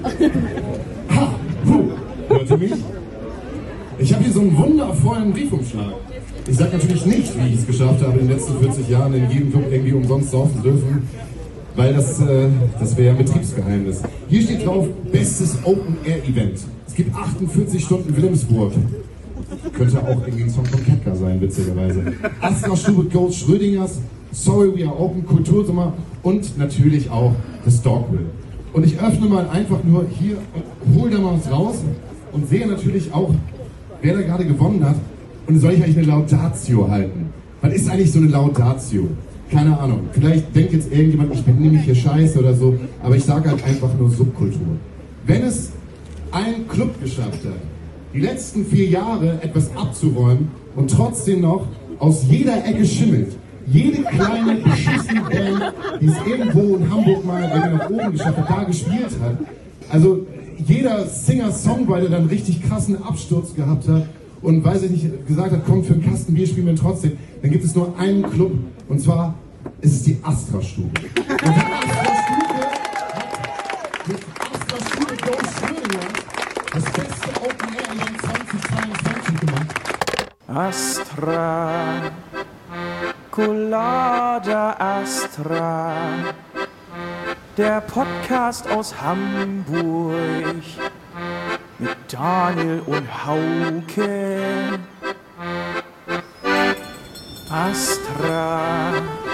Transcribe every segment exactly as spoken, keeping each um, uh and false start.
Ha! Puh! Hört ihr mich? Ich habe hier so einen wundervollen Briefumschlag. Ich sage natürlich nicht, wie ich es geschafft habe, in den letzten vierzig Jahren in jedem Club irgendwie umsonst saufen zu dürfen, weil das, äh, das wäre ja ein Betriebsgeheimnis. Hier steht drauf, bestes Open-Air-Event. Es gibt achtundvierzig Stunden Wilhelmsburg. Könnte auch irgendwie ein Song von Ketka sein, witzigerweise. Astra-Stube Gold Schrödingers, Sorry We Are Open, Kultursommer und natürlich auch das Dogville. Und ich öffne mal einfach nur hier und hole da mal was raus und sehe natürlich auch, wer da gerade gewonnen hat. Und soll ich eigentlich eine Laudatio halten? Was ist eigentlich so eine Laudatio? Keine Ahnung. Vielleicht denkt jetzt irgendjemand, ich bin nämlich hier scheiße oder so, aber ich sage halt einfach nur Subkultur. Wenn es ein Club geschafft hat, die letzten vier Jahre etwas abzuräumen und trotzdem noch aus jeder Ecke schimmelt, jede kleine beschissene Band, die es irgendwo in Hamburg mal irgendwie nach oben geschafft hat, da gespielt hat, also jeder Singer-Songwriter dann richtig krassen Absturz gehabt hat, und weiß ich nicht, gesagt hat, kommt für einen Kasten Bier, spielen wir trotzdem, dann gibt es nur einen Club, und zwar ist es die Astra-Stube. Und die Astra-Stube hat mit Astra-Stube Gold Schrödinger das beste Open-Air-Event zwanzig zweiundzwanzig gemacht. Astra, Colada Astra, der Podcast aus Hamburg. Mit Daniel und Hauke. Astra,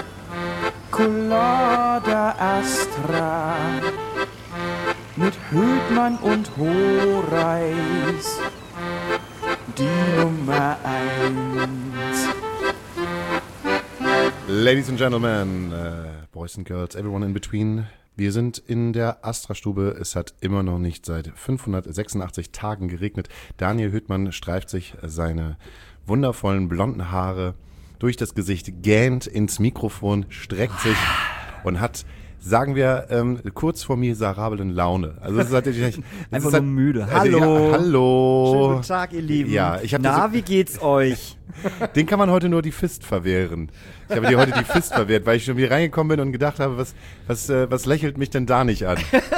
Colada Astra. Mit Hödmann und Horeis. Die Nummer eins. Ladies and Gentlemen, uh, Boys and Girls, everyone in between. Wir sind in der Astra-Stube. Es hat immer noch nicht seit fünfhundertsechsundachtzig Tagen geregnet. Daniel Hödmann streift sich seine wundervollen blonden Haare durch das Gesicht, gähnt ins Mikrofon, streckt sich und hat, sagen wir, ähm, kurz vor miserablen Laune. Also es ist halt, es einfach ist nur halt, müde. Also, Hallo. ja, hallo. Schönen guten Tag, ihr Lieben. Ja, ich hab Na, so, wie geht's euch? Den kann man heute nur die Fist verwehren. Ich habe dir heute die Fist verwehrt, weil ich schon wieder reingekommen bin und gedacht habe, was, was, äh, was lächelt mich denn da nicht an?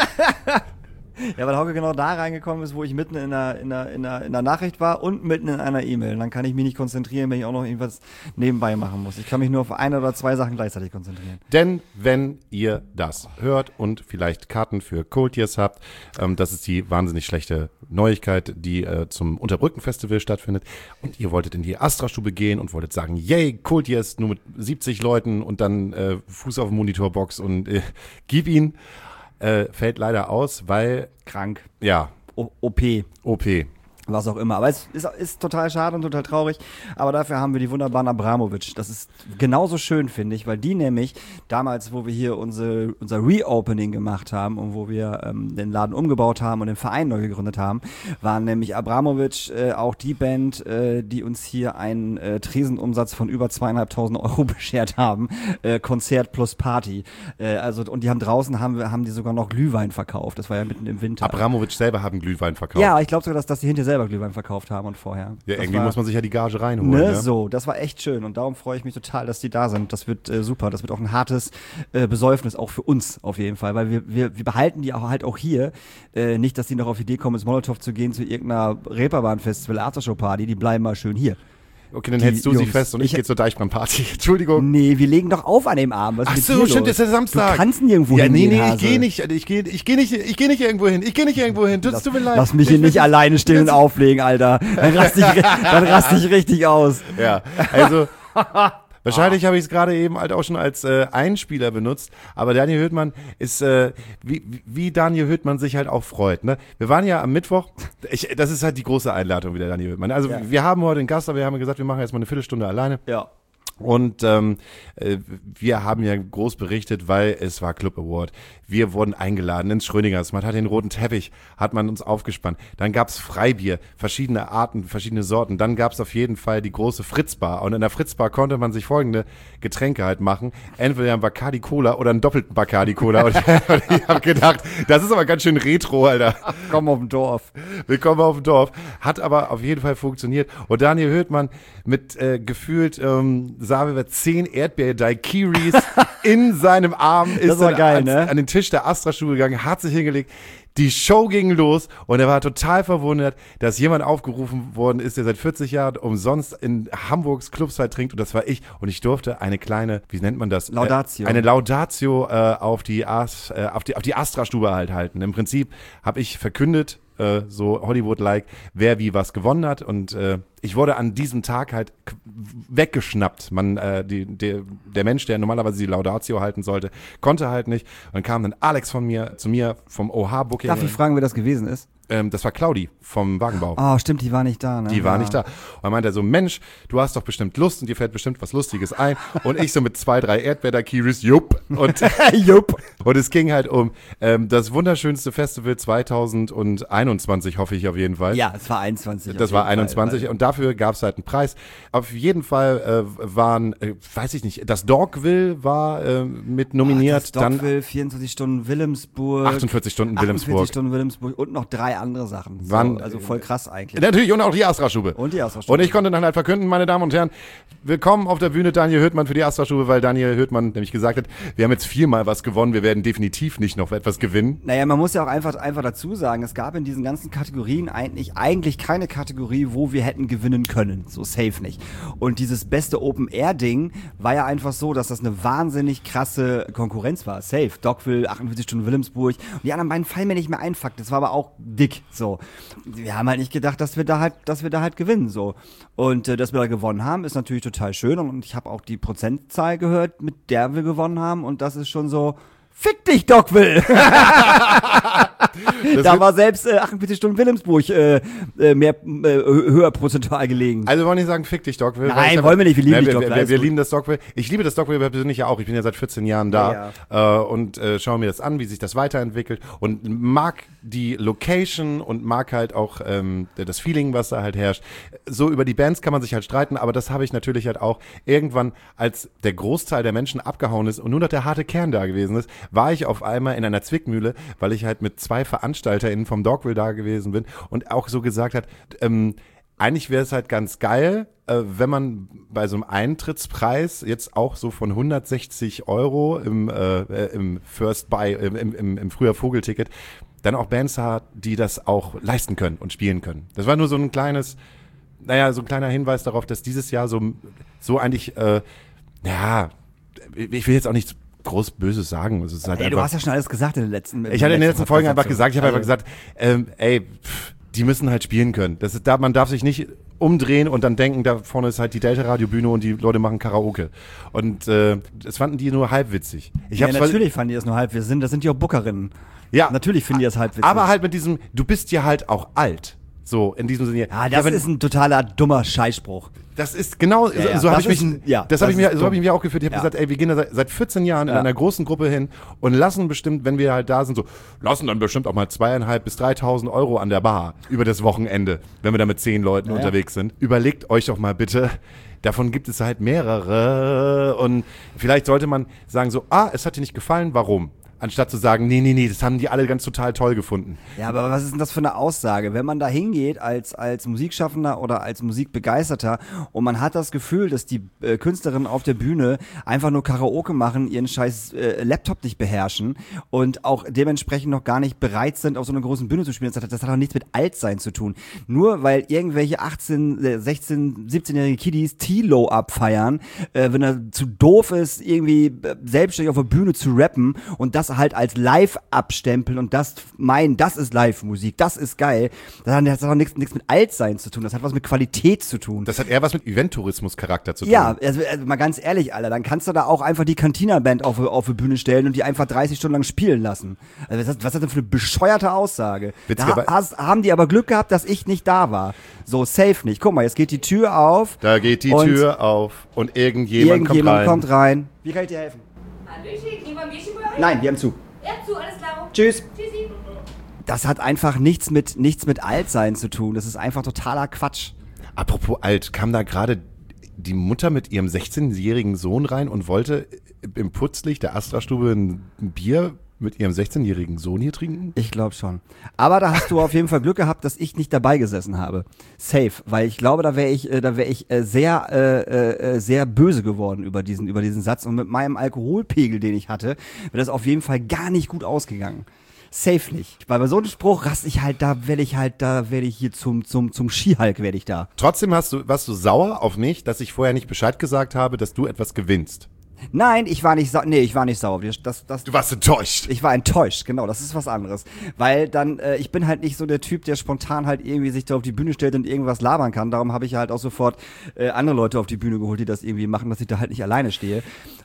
Ja, weil Hauke genau da reingekommen ist, wo ich mitten in einer, in einer, in einer, in einer Nachricht war und mitten in einer E-Mail. Dann kann ich mich nicht konzentrieren, wenn ich auch noch irgendwas nebenbei machen muss. Ich kann mich nur auf eine oder zwei Sachen gleichzeitig konzentrieren. Denn wenn ihr das hört und vielleicht Karten für Cold Years habt, ähm, das ist die wahnsinnig schlechte Neuigkeit, die äh, zum Unterbrücken-Festival stattfindet, und ihr wolltet in die Astra-Stube gehen und wolltet sagen, yay, Cold Years nur mit siebzig Leuten und dann äh, Fuß auf Monitorbox und äh, gib ihn. Äh, fällt leider aus, weil Krank. Ja. O- OP. O P. Was auch immer. Aber es ist, ist total schade und total traurig. Aber dafür haben wir die wunderbaren Abramovic. Das ist genauso schön, finde ich, weil die nämlich damals, wo wir hier unsere, unser Reopening gemacht haben und wo wir ähm, den Laden umgebaut haben und den Verein neu gegründet haben, waren nämlich Abramovic äh, auch die Band, äh, die uns hier einen äh, Tresenumsatz von über zweieinhalbtausend Euro beschert haben. Äh, Konzert plus Party. Äh, also, und die haben draußen, haben, wir, haben die sogar noch Glühwein verkauft. Das war ja mitten im Winter. Abramovic selber haben Glühwein verkauft. Ja, ich glaube sogar, dass, dass die hinter selber Glühwein verkauft haben und vorher. Ja, das irgendwie war, muss man sich ja die Gage reinholen. Ne, ne? so, das war echt schön und darum freue ich mich total, dass die da sind. Das wird äh, super, das wird auch ein hartes äh, Besäufnis, auch für uns auf jeden Fall, weil wir, wir, wir behalten die auch halt auch hier. Äh, nicht, dass die noch auf die Idee kommen, ins Molotow zu gehen, zu irgendeiner Reeperbahn-Festival, Aftershow-Party, die bleiben mal schön hier. Okay, dann Die hältst du Jungs. sie fest und ich, Ich- gehe zur Deichbrand-Party. Entschuldigung. Nee, wir legen doch auf an dem Abend. Was Ach ist so, mit dir stimmt, los? das ist ja Samstag. Du kannst nirgendwo Ja, nee, hingehen, nee, ich Hase. gehe nicht, ich gehe ich geh nicht, ich gehe nicht irgendwo hin. Ich gehe nicht irgendwo hin. Tut Lass, tut mir leid. lass mich hier Ich nicht bin- alleine stehen und auflegen, Alter. Dann raste ich, dann raste ich richtig aus. Ja, also wahrscheinlich habe ich es gerade eben halt auch schon als äh, Einspieler benutzt, aber Daniel Hödmann ist, äh, wie, wie Daniel Hödmann sich halt auch freut. Ne? Wir waren ja am Mittwoch, ich, das ist halt die große Einladung wieder, Daniel Hödmann. Also Ja. wir haben heute einen Gast, aber wir haben gesagt, wir machen jetzt mal eine Viertelstunde alleine. Ja. Und ähm, äh, wir haben ja groß berichtet, weil es war Club Award. Wir wurden eingeladen ins Schrödingers. Man hat den roten Teppich, hat man uns aufgespannt. Dann gab's Freibier, verschiedene Arten, verschiedene Sorten. Dann gab's auf jeden Fall die große Fritzbar. Und in der Fritzbar konnte man sich folgende Getränke halt machen. Entweder ein Bacardi Cola oder einen doppelten Bacardi Cola. Und ich habe gedacht, das ist aber ganz schön retro, Alter. Komm auf dem Dorf. Willkommen auf dem Dorf. Hat aber auf jeden Fall funktioniert. Und Daniel Hödmann mit äh, gefühlt ähm, sahen wir zehn Erdbeer-Daiquiris in seinem Arm. Ist Das war dann geil, ans, ne? an den Tisch der Astra-Stube gegangen, hat sich hingelegt. Die Show ging los und er war total verwundert, dass jemand aufgerufen worden ist, der seit vierzig Jahren umsonst in Hamburgs Clubszeit trinkt und das war ich und ich durfte eine kleine, wie nennt man das? Laudatio. Äh, eine Laudatio äh, auf die As, äh, auf die auf die Astra-Stube halt halten. Im Prinzip habe ich verkündet, äh, so Hollywood-like, wer wie was gewonnen hat und äh, ich wurde an diesem Tag halt k- weggeschnappt. Man, äh, die, der, der Mensch, der normalerweise die Laudatio halten sollte, konnte halt nicht. Und dann kam dann Alex von mir zu mir vom O H-Booking. Darf ich fragen, wer das gewesen ist? Ähm, das war Claudi vom Wagenbau. Oh, stimmt, die war nicht da, ne? Die war ja. nicht da. Und dann meinte er so, Mensch, du hast doch bestimmt Lust und dir fällt bestimmt was Lustiges ein. Und ich so mit zwei, drei Erdbeer-Daiquiris, jupp. Und, Jupp. und es ging halt um ähm, das wunderschönste Festival zweitausendeinundzwanzig, hoffe ich auf jeden Fall. Ja, es war einundzwanzig. Das auf war jeden einundzwanzig Fall, und dafür gab es halt einen Preis. Auf jeden Fall äh, waren, äh, weiß ich nicht, das Dogville war äh, mit nominiert. Das Dogville, vierundzwanzig Stunden Wilhelmsburg. Dann achtundvierzig Stunden Wilhelmsburg. achtundvierzig Stunden Wilhelmsburg und noch drei andere Sachen. So, Waren- also voll krass eigentlich. Natürlich, und auch die Astra-Stube. Und die Astra-Stube. Und ich konnte dann halt verkünden, meine Damen und Herren, willkommen auf der Bühne Daniel Höhtmann für die Astra-Stube, weil Daniel Höhtmann nämlich gesagt hat, wir haben jetzt viermal was gewonnen, wir werden definitiv nicht noch etwas gewinnen. Naja, man muss ja auch einfach, einfach dazu sagen, es gab in diesen ganzen Kategorien eigentlich, eigentlich keine Kategorie, wo wir hätten gewinnen können. So safe nicht. Und dieses beste Open-Air-Ding war ja einfach so, dass das eine wahnsinnig krasse Konkurrenz war. Safe. Dogville, achtundvierzig Stunden Wilhelmsburg. Und die anderen beiden fallen mir nicht mehr ein, Fakt. Das war aber auch dick. So. Wir haben halt nicht gedacht, dass wir da halt, dass wir da halt gewinnen. So. Und äh, dass wir da gewonnen haben, ist natürlich total schön. Und ich habe auch die Prozentzahl gehört, mit der wir gewonnen haben. Und das ist schon so, fick dich, Dogville! Da war selbst äh, achtundvierzig Stunden Wilhelmsburg äh, äh, mehr äh, höher prozentual gelegen. Also wir wollen nicht sagen, fick dich, Dogville. Nein, weil ich wollen wir nicht, wir lieben Nein, dich, wir, Dogville, wir, alles wir gut. lieben das Dogville. Ich liebe das Dogville persönlich ja auch. Ich bin ja seit vierzehn Jahren da äh, und äh, schaue mir das an, wie sich das weiterentwickelt und mag die Location und mag halt auch ähm, das Feeling, was da halt herrscht. So über die Bands kann man sich halt streiten, aber das habe ich natürlich halt auch irgendwann, als der Großteil der Menschen abgehauen ist und nur noch der harte Kern da gewesen ist, war ich auf einmal in einer Zwickmühle, weil ich halt mit zwei VeranstalterInnen vom Dogville da gewesen bin und auch so gesagt hat, ähm, eigentlich wäre es halt ganz geil, äh, wenn man bei so einem Eintrittspreis jetzt auch so von hundertsechzig Euro im, äh, im First Buy, im, im, im früher Vogelticket, dann auch Bands hat, die das auch leisten können und spielen können. Das war nur so ein kleines, naja, so ein kleiner Hinweis darauf, dass dieses Jahr so, so eigentlich, äh, ja, ich will jetzt auch nichts groß Böses sagen. Es ist halt Ey, einfach, du hast ja schon alles gesagt in den letzten ich hatte in den letzten Folgen einfach gesagt, ich habe Also- einfach gesagt, ähm, ey, pff, die müssen halt spielen können. Das ist, da, man darf sich nicht umdrehen und dann denken, da vorne ist halt die Delta-Radio-Bühne und die Leute machen Karaoke. Und äh, das fanden die nur halb witzig. Ich Ja, hab's zwar- natürlich fanden die das nur halb. Wir sind, das sind ja auch Bookerinnen. Ja. Natürlich finden die das halb witzig. aber halt mit diesem, du bist ja halt auch alt. So, in diesem Sinne. Ah, das wenn- ist ein totaler dummer Scheißspruch. Das ist genau, so, ja. so habe Das ich mich, ist ein- ja, das habe das ich mir, ist so habe ich dumm. mir auch geführt. Ich habe Ja. gesagt, ey, wir gehen da seit, seit vierzehn Jahren in Ja. einer großen Gruppe hin und lassen bestimmt, wenn wir halt da sind, so, lassen dann bestimmt auch mal zweieinhalb bis dreitausend Euro an der Bar über das Wochenende, wenn wir da mit zehn Leuten Ja. unterwegs sind. Überlegt euch doch mal bitte, davon gibt es halt mehrere und vielleicht sollte man sagen so, ah, es hat dir nicht gefallen, warum? Anstatt zu sagen, nee, nee, nee, das haben die alle ganz total toll gefunden. Ja, aber was ist denn das für eine Aussage? Wenn man da hingeht als, als Musikschaffender oder als Musikbegeisterter und man hat das Gefühl, dass die äh, Künstlerinnen auf der Bühne einfach nur Karaoke machen, ihren scheiß äh, Laptop nicht beherrschen und auch dementsprechend noch gar nicht bereit sind, auf so einer großen Bühne zu spielen, das hat, das hat auch nichts mit Altsein zu tun. Nur weil irgendwelche achtzehn, sechzehn, siebzehnjährige Kiddies T-Lo abfeiern, äh, wenn er zu doof ist, irgendwie äh, selbstständig auf der Bühne zu rappen und das halt als live abstempeln und das meinen, das ist Live-Musik, das ist geil. Das hat, das hat auch nichts, nichts mit Altsein zu tun, das hat was mit Qualität zu tun. Das hat eher was mit Event-Tourismus-Charakter zu tun. Ja, also, also mal ganz ehrlich, Alter, dann kannst du da auch einfach die Cantina-Band auf, auf die Bühne stellen und die einfach dreißig Stunden lang spielen lassen. Also was, was ist das denn für eine bescheuerte Aussage? Da ha, hast, haben die aber Glück gehabt, dass ich nicht da war. So, safe nicht. Guck mal, jetzt geht die Tür auf. Da geht die und Tür auf und irgendjemand, irgendjemand kommt rein. kommt rein. Wie kann ich dir helfen? Hallöchen, kriegen wir ein Bierchen bei euch? Nein, wir haben zu. Ja, zu, alles klar. Tschüss. Tschüssi. Das hat einfach nichts mit, nichts mit Altsein zu tun. Das ist einfach totaler Quatsch. Apropos alt, kam da gerade die Mutter mit ihrem sechzehnjährigen Sohn rein und wollte im Putzlicht der Astra-Stube ein Bier mit ihrem sechzehnjährigen Sohn hier trinken? Ich glaube schon. Aber da hast du auf jeden Fall Glück gehabt, dass ich nicht dabei gesessen habe. Safe, weil ich glaube, da wäre ich, äh, da wäre ich äh, sehr, äh, äh, sehr böse geworden über diesen, über diesen Satz. Und mit meinem Alkoholpegel, den ich hatte, wäre das auf jeden Fall gar nicht gut ausgegangen. Safe nicht. Weil bei so einem Spruch raste ich halt, da werde ich halt, da werde ich hier zum, zum, zum Skihulk werde ich da. Trotzdem hast du, warst du sauer auf mich, dass ich vorher nicht Bescheid gesagt habe, dass du etwas gewinnst. Nein, ich war nicht sauer. Nee, ich war nicht sauer. Das, das, Du warst enttäuscht. Ich war enttäuscht, genau, das ist was anderes. Weil dann, äh, ich bin halt nicht so der Typ, der spontan halt irgendwie sich da auf die Bühne stellt und irgendwas labern kann. Darum habe ich halt auch sofort äh, andere Leute auf die Bühne geholt, die das irgendwie machen, dass ich da halt nicht alleine stehe.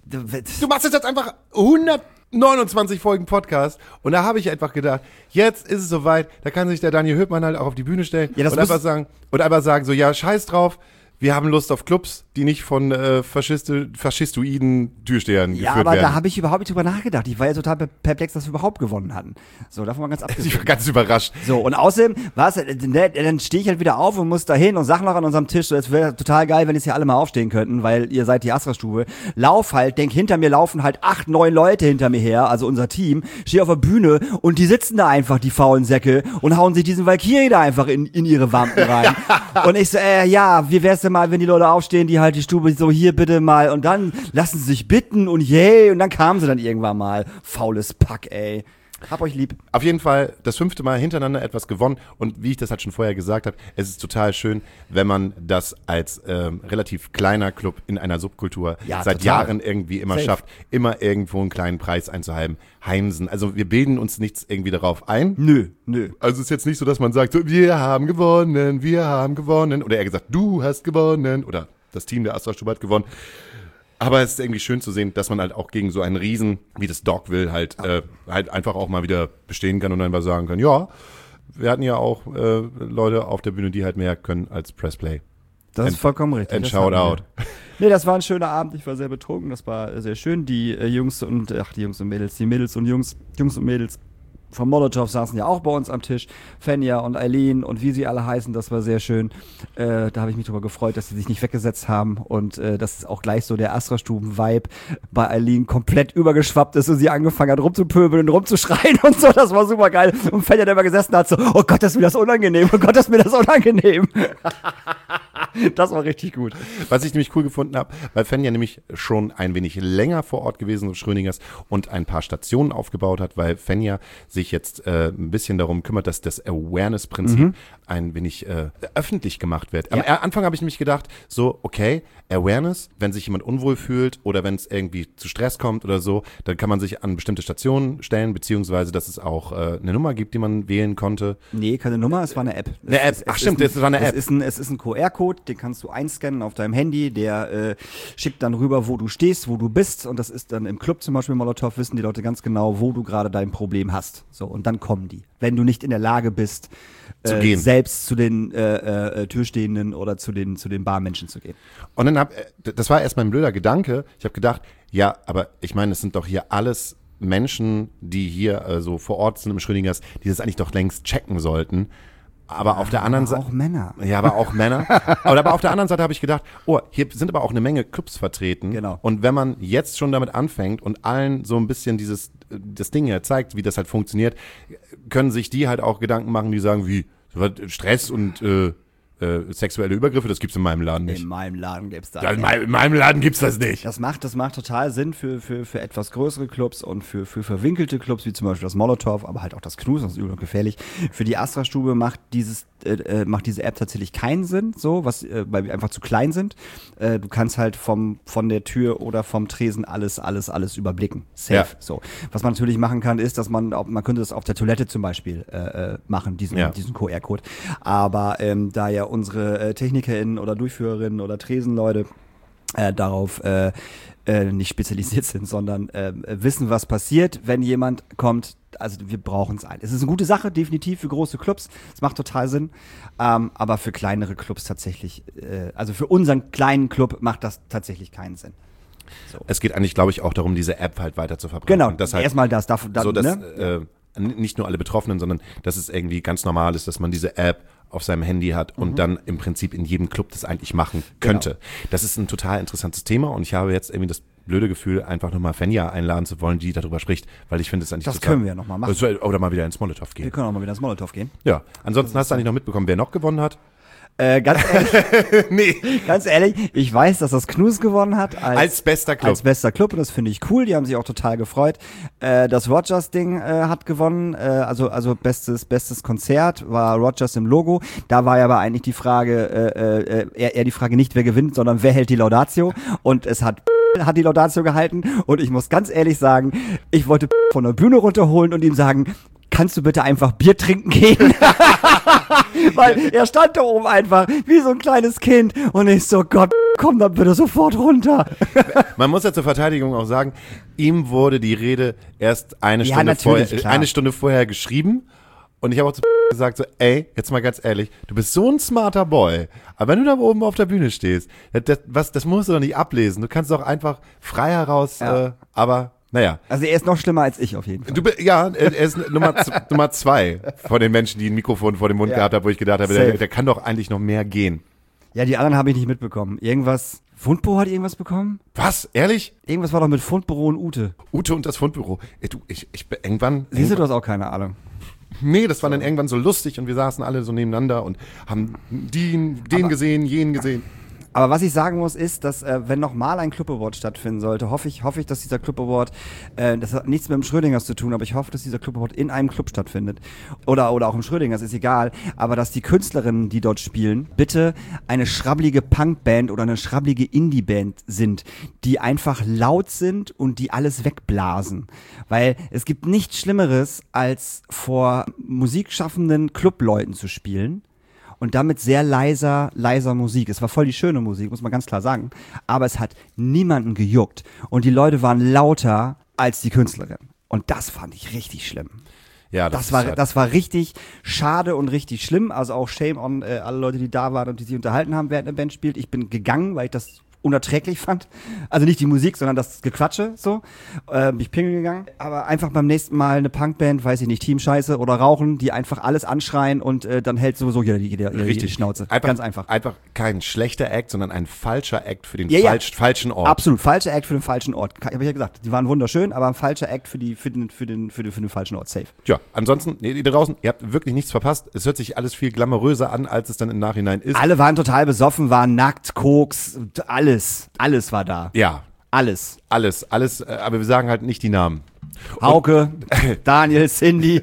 Du machst jetzt einfach hundertneunundzwanzig Folgen Podcast und da habe ich einfach gedacht, jetzt ist es soweit, da kann sich der Daniel Höpmann halt auch auf die Bühne stellen Ja, das und muss- einfach sagen, und einfach sagen so, ja, scheiß drauf, wir haben Lust auf Clubs, die nicht von äh, Faschiste, faschistoiden Türstehern Ja, geführt aber werden. da habe ich überhaupt nicht drüber nachgedacht. Ich war ja total per- perplex, dass wir überhaupt gewonnen hatten. So, davon mal ganz Ich war abgesehen. ganz überrascht. So, und außerdem, was, äh, ne, dann stehe ich halt wieder auf und muss da hin und sag noch an unserem Tisch, so, es wäre total geil, wenn jetzt hier alle mal aufstehen könnten, weil ihr seid die Astra-Stube. Lauf halt, denk, hinter mir laufen halt acht, neun Leute hinter mir her, also unser Team, stehe auf der Bühne und die sitzen da einfach, die faulen Säcke, und hauen sich diesen Valkyrie da einfach in, in ihre Wampen rein. Und ich so, äh, ja, wie wär's denn mal, wenn die Leute aufstehen, die halt die Stube so, hier bitte mal, und dann lassen sie sich bitten und yay, und dann kamen sie dann irgendwann mal. Faules Pack, ey. Hab euch lieb. Auf jeden Fall das fünfte Mal hintereinander etwas gewonnen und wie ich das halt schon vorher gesagt habe, es ist total schön, wenn man das als ähm, relativ kleiner Club in einer Subkultur Ja, seit total. Jahren irgendwie immer Safe. schafft, immer irgendwo einen kleinen Preis einzuheimsen. Heimsen. Also wir bilden uns nichts irgendwie darauf ein. Nö, nö. Also es ist jetzt nicht so, dass man sagt, so, wir haben gewonnen, wir haben gewonnen. Oder eher gesagt, du hast gewonnen. Oder das Team der Astra-Stube hat gewonnen. Aber es ist irgendwie schön zu sehen, dass man halt auch gegen so einen Riesen wie das Dogville halt, äh, halt einfach auch mal wieder bestehen kann und einfach sagen kann, ja, wir hatten ja auch äh, Leute auf der Bühne, die halt mehr können als Pressplay. Das And- ist vollkommen richtig. and Das shout hatten wir. out. Nee, das war ein schöner Abend. Ich war sehr betrunken. Das war sehr schön. Die äh, Jungs und, ach, die Jungs und Mädels, die Mädels und Jungs, Jungs und Mädels von Molotov saßen ja auch bei uns am Tisch. Fenja und Eileen und wie sie alle heißen, das war sehr schön. Äh, da habe ich mich drüber gefreut, dass sie sich nicht weggesetzt haben und äh, dass auch gleich so der Astra-Stuben-Vibe bei Eileen komplett übergeschwappt ist und sie angefangen hat rumzupöbeln und rumzuschreien und so. Das war super geil. Und Fenja, der immer gesessen hat, so, oh Gott, ist mir das unangenehm, oh Gott, ist mir das unangenehm. Das war richtig gut. Was ich nämlich cool gefunden habe, weil Fenja nämlich schon ein wenig länger vor Ort gewesen ist, Schröningers, und ein paar Stationen aufgebaut hat, weil Fenja sich jetzt äh, ein bisschen darum kümmert, dass das Awareness-Prinzip Mhm. ein wenig äh, öffentlich gemacht wird. Ja. Am Anfang habe ich nämlich gedacht, so, okay, Awareness, wenn sich jemand unwohl fühlt oder wenn es irgendwie zu Stress kommt oder so, dann kann man sich an bestimmte Stationen stellen, beziehungsweise dass es auch äh, eine Nummer gibt, die man wählen konnte. Nee, keine Nummer, es war eine App. Eine Es App. ist- Ach es stimmt, ist ein, es war eine App. Es ist ein, es ist ein Q R-Code, den kannst du einscannen auf deinem Handy, der äh, schickt dann rüber, wo du stehst, wo du bist, und das ist dann im Club zum Beispiel Molotov, wissen die Leute ganz genau, wo du gerade dein Problem hast. So, und dann kommen die. Wenn du nicht in der Lage bist, Zu äh, gehen. selbst zu den äh, äh, Türstehenden oder zu den, zu den Barmenschen zu gehen. Und dann hab, äh, das war erstmal ein blöder Gedanke. Ich habe gedacht, ja, aber ich meine, es sind doch hier alles Menschen, die hier äh, so vor Ort sind im Schrödingers, die das eigentlich doch längst checken sollten. Aber auf der anderen Aber Seite. auch Männer. Ja, aber auch Männer. aber, aber auf der anderen Seite habe ich gedacht, oh, hier sind aber auch eine Menge Clubs vertreten. Genau. Und wenn man jetzt schon damit anfängt und allen so ein bisschen dieses das Ding hier zeigt, wie das halt funktioniert, können sich die halt auch Gedanken machen, die sagen, wie Stress und äh, äh, sexuelle Übergriffe, das gibt's in meinem Laden nicht. In meinem Laden gibt's da. Ja, in, mein, in meinem Laden gibt's das nicht. Das macht, das macht total Sinn für, für, für etwas größere Clubs und für, für verwinkelte Clubs, wie zum Beispiel das Molotov, aber halt auch das Knus, das ist übel und gefährlich. Für die Astra-Stube macht dieses, äh, äh, macht diese App tatsächlich keinen Sinn, so, was, äh, weil wir einfach zu klein sind. Äh, du kannst halt vom, von der Tür oder vom Tresen alles, alles, alles überblicken. Safe. Ja. So. Was man natürlich machen kann, ist, dass man, man könnte das auf der Toilette zum Beispiel äh, äh, machen, diesen, Ja. diesen Q R-Code. Aber ähm, da ja unsere äh, TechnikerInnen oder Durchführerinnen oder Tresenleute äh, darauf äh, äh, nicht spezialisiert sind, sondern äh, wissen, was passiert, wenn jemand kommt. Also wir brauchen es ein. Es ist eine gute Sache, definitiv für große Clubs. Es macht total Sinn. Ähm, aber für kleinere Clubs tatsächlich, äh, also für unseren kleinen Club macht das tatsächlich keinen Sinn. Es geht eigentlich, glaube ich, auch darum, diese App halt weiter zu verbreiten. Genau, dass halt erstmal das. Darf, dann, so, dass ne? äh, n- nicht nur alle Betroffenen, sondern dass es irgendwie ganz normal ist, dass man diese App auf seinem Handy hat und Mhm. dann im Prinzip in jedem Club das eigentlich machen könnte. Das ist ein total interessantes Thema und ich habe jetzt irgendwie das blöde Gefühl, einfach nochmal Fenja einladen zu wollen, die darüber spricht, weil ich finde es eigentlich Das total, können wir ja nochmal machen. Oder mal wieder ins Molotow Wir gehen. können auch mal wieder ins Molotow gehen. Ja, ansonsten hast du eigentlich noch mitbekommen, wer noch gewonnen hat? Äh, ganz ehrlich, Nee. ganz ehrlich, ich weiß, dass das Knus gewonnen hat. Als, Als bester Club. Als bester Club und das finde ich cool, die haben sich auch total gefreut. Äh, das Rogers-Ding äh, hat gewonnen, äh, also also bestes bestes Konzert war Rogers im Logo. Da war ja aber eigentlich die Frage, äh, äh, eher, eher die Frage nicht, wer gewinnt, sondern wer hält die Laudatio. Und es hat hat die Laudatio gehalten und ich muss ganz ehrlich sagen, ich wollte von der Bühne runterholen und ihm sagen, kannst du bitte einfach Bier trinken gehen? Weil er stand da oben einfach wie so ein kleines Kind und ich so, Gott, komm dann bitte sofort runter. Man muss ja zur Verteidigung auch sagen, ihm wurde die Rede erst eine Ja, Stunde natürlich, vorher, klar. eine Stunde vorher geschrieben und ich habe auch zu gesagt so, ey, jetzt mal ganz ehrlich, du bist so ein smarter Boy, aber wenn du da oben auf der Bühne stehst, das, das, was, das musst du doch nicht ablesen, du kannst doch einfach frei heraus, Ja. äh, aber naja. Also er ist noch schlimmer als ich auf jeden Fall. Du, bi- ja, er er ist Nummer, z- Nummer zwei von den Menschen, die ein Mikrofon vor dem Mund Ja. gehabt haben, wo ich gedacht habe, Safe. der, der kann doch eigentlich noch mehr gehen. Ja, die anderen habe ich nicht mitbekommen. Irgendwas, Fundbüro hat irgendwas bekommen? Was? Ehrlich? Irgendwas war doch mit Fundbüro und Ute. Ute und das Fundbüro. Ey, du, ich, ich, irgendwann. Siehst du, du irgendwann hast auch keine Ahnung. nee, das war dann irgendwann so lustig und wir saßen alle so nebeneinander und haben den, den Aber- gesehen, jenen gesehen. Aber was ich sagen muss, ist, dass äh, wenn nochmal ein Club Award stattfinden sollte, hoffe ich, hoffe ich, dass dieser Club Award, äh, das hat nichts mit dem Schrödingers zu tun, aber ich hoffe, dass dieser Club Award in einem Club stattfindet. Oder, oder auch im Schrödingers, ist egal. Aber dass die Künstlerinnen, die dort spielen, bitte eine schrabbelige Punkband oder eine schrabbelige Indie-Band sind, die einfach laut sind und die alles wegblasen. Weil es gibt nichts Schlimmeres, als vor musikschaffenden Clubleuten zu spielen. Und damit sehr leiser, leiser Musik. Es war voll die schöne Musik, muss man ganz klar sagen. Aber es hat niemanden gejuckt. Und die Leute waren lauter als die Künstlerin. Und das fand ich richtig schlimm. Ja, Das ist war, halt- das war richtig schade und richtig schlimm. Also auch Shame on äh, alle Leute, die da waren und die sich unterhalten haben, während eine Band spielt. Ich bin gegangen, weil ich das unerträglich fand. Also nicht die Musik, sondern das Gequatsche, so. Äh, bin ich pingeln gegangen. Aber einfach beim nächsten Mal eine Punkband, weiß ich nicht, Team Scheiße oder Rauchen, die einfach alles anschreien und äh, dann hält sowieso jeder die, jeder, jeder die Schnauze. Einfach, Ganz einfach. Einfach kein schlechter Act, sondern ein falscher Act für den Ja, ja. falsch, falschen Ort. Absolut, falscher Act für den falschen Ort. Habe ich ja gesagt. Die waren wunderschön, aber ein falscher Act für, die, für, den, für, den, für, den, für den falschen Ort. Safe. Tja, ansonsten, nee, ihr da draußen, ihr habt wirklich nichts verpasst. Es hört sich alles viel glamouröser an, als es dann im Nachhinein ist. Alle waren total besoffen, waren nackt, Koks, alles. Alles war da. Ja, Alles. alles, alles, äh, aber wir sagen halt nicht die Namen. Hauke, Daniel, Cindy.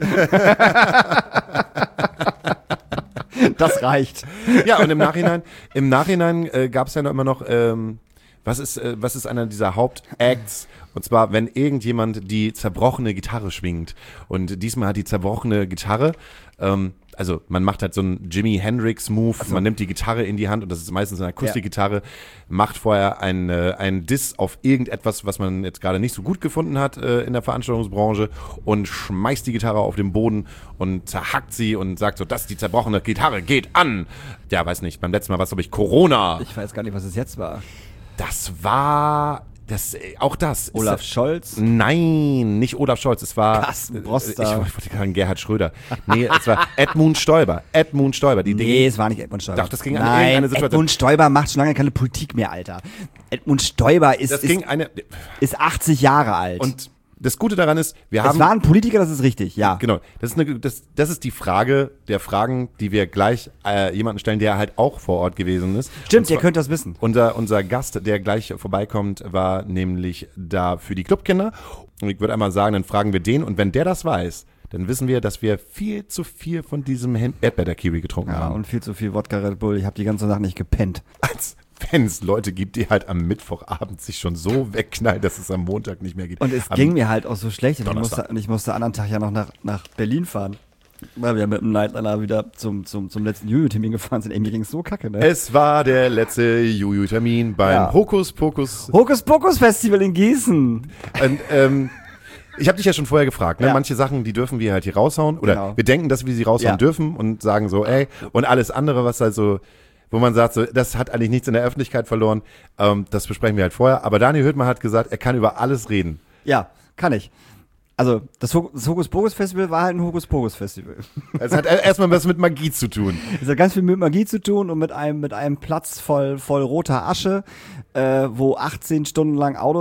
Das reicht. Ja, und im Nachhinein, im Nachhinein äh, gab es ja noch immer noch, ähm, was ist, äh, was ist einer dieser Hauptacts? Und zwar, wenn irgendjemand die zerbrochene Gitarre schwingt. Und diesmal hat die zerbrochene Gitarre, ähm, also man macht halt so einen Jimi Hendrix-Move, man nimmt die Gitarre in die Hand und das ist meistens eine Akustikgitarre, macht vorher einen äh, einen Diss auf irgendetwas, was man jetzt gerade nicht so gut gefunden hat äh, in der Veranstaltungsbranche und schmeißt die Gitarre auf den Boden und zerhackt sie und sagt so, das ist die zerbrochene Gitarre, geht an! Ja, weiß nicht, beim letzten Mal war es, glaube ich, Corona. Ich weiß gar nicht, was es jetzt war. Das war, das, äh, auch das. ist- Olaf Scholz. Nein, nicht Olaf Scholz, es war. Carsten äh, Broster. Ich, ich wollte sagen Gerhard Schröder. Nee, es war Edmund Stoiber. Edmund Stoiber. Die Nee, Dinge, es war nicht Edmund Stoiber. Doch, das ging an Nein, irgendeine Situation. Edmund Stoiber macht schon lange keine Politik mehr, Alter. Edmund Stoiber ist, das ist, ging eine. ist achtzig Jahre alt. Und das Gute daran ist, wir es haben. war ein Politiker, das ist richtig, ja. Genau, das ist, eine, das, das ist die Frage der Fragen, die wir gleich äh, jemanden stellen, der halt auch vor Ort gewesen ist. Stimmt, Und ihr zwar- könnt das wissen. Unser, unser Gast, der gleich vorbeikommt, war nämlich da für die Clubkinder. Und ich würde einmal sagen, dann fragen wir den. Und wenn der das weiß, dann wissen wir, dass wir viel zu viel von diesem Erdbeer-Kiwi getrunken Ja, haben. und viel zu viel Wodka Red Bull. Ich habe die ganze Nacht nicht gepennt. Als wenn es Leute gibt, die halt am Mittwochabend sich schon so wegknallen, dass es am Montag nicht mehr geht. Und es am, ging mir halt auch so schlecht. Und ich Donnerstag. musste, und ich musste anderen Tag ja noch nach, nach Berlin fahren. Weil wir mit dem Nightliner wieder zum, zum, zum letzten Juju-Termin gefahren sind. Ey, mir ging's so kacke, ne? Es war der letzte Juju-Termin beim Ja. Hokus Pokus. Hokus Pokus Festival in Gießen. Und, ähm, ich habe dich ja schon vorher gefragt, ne? Ja. Manche Sachen, die dürfen wir halt hier raushauen. Oder Genau. wir denken, dass wir sie raushauen Ja. dürfen und sagen so, ey, und alles andere, was halt so, wo man sagt, so, das hat eigentlich nichts in der Öffentlichkeit verloren, ähm, das besprechen wir halt vorher. Aber Daniel Hüttmann hat gesagt, er kann über alles reden. Ja, kann ich. Also, das, Ho- das Hokus Pokus Festival war halt ein Hokus Pokus Festival. Es hat erstmal was mit Magie zu tun. Es hat ganz viel mit Magie zu tun und mit einem, mit einem Platz voll, voll roter Asche, äh, wo achtzehn Stunden lang Autos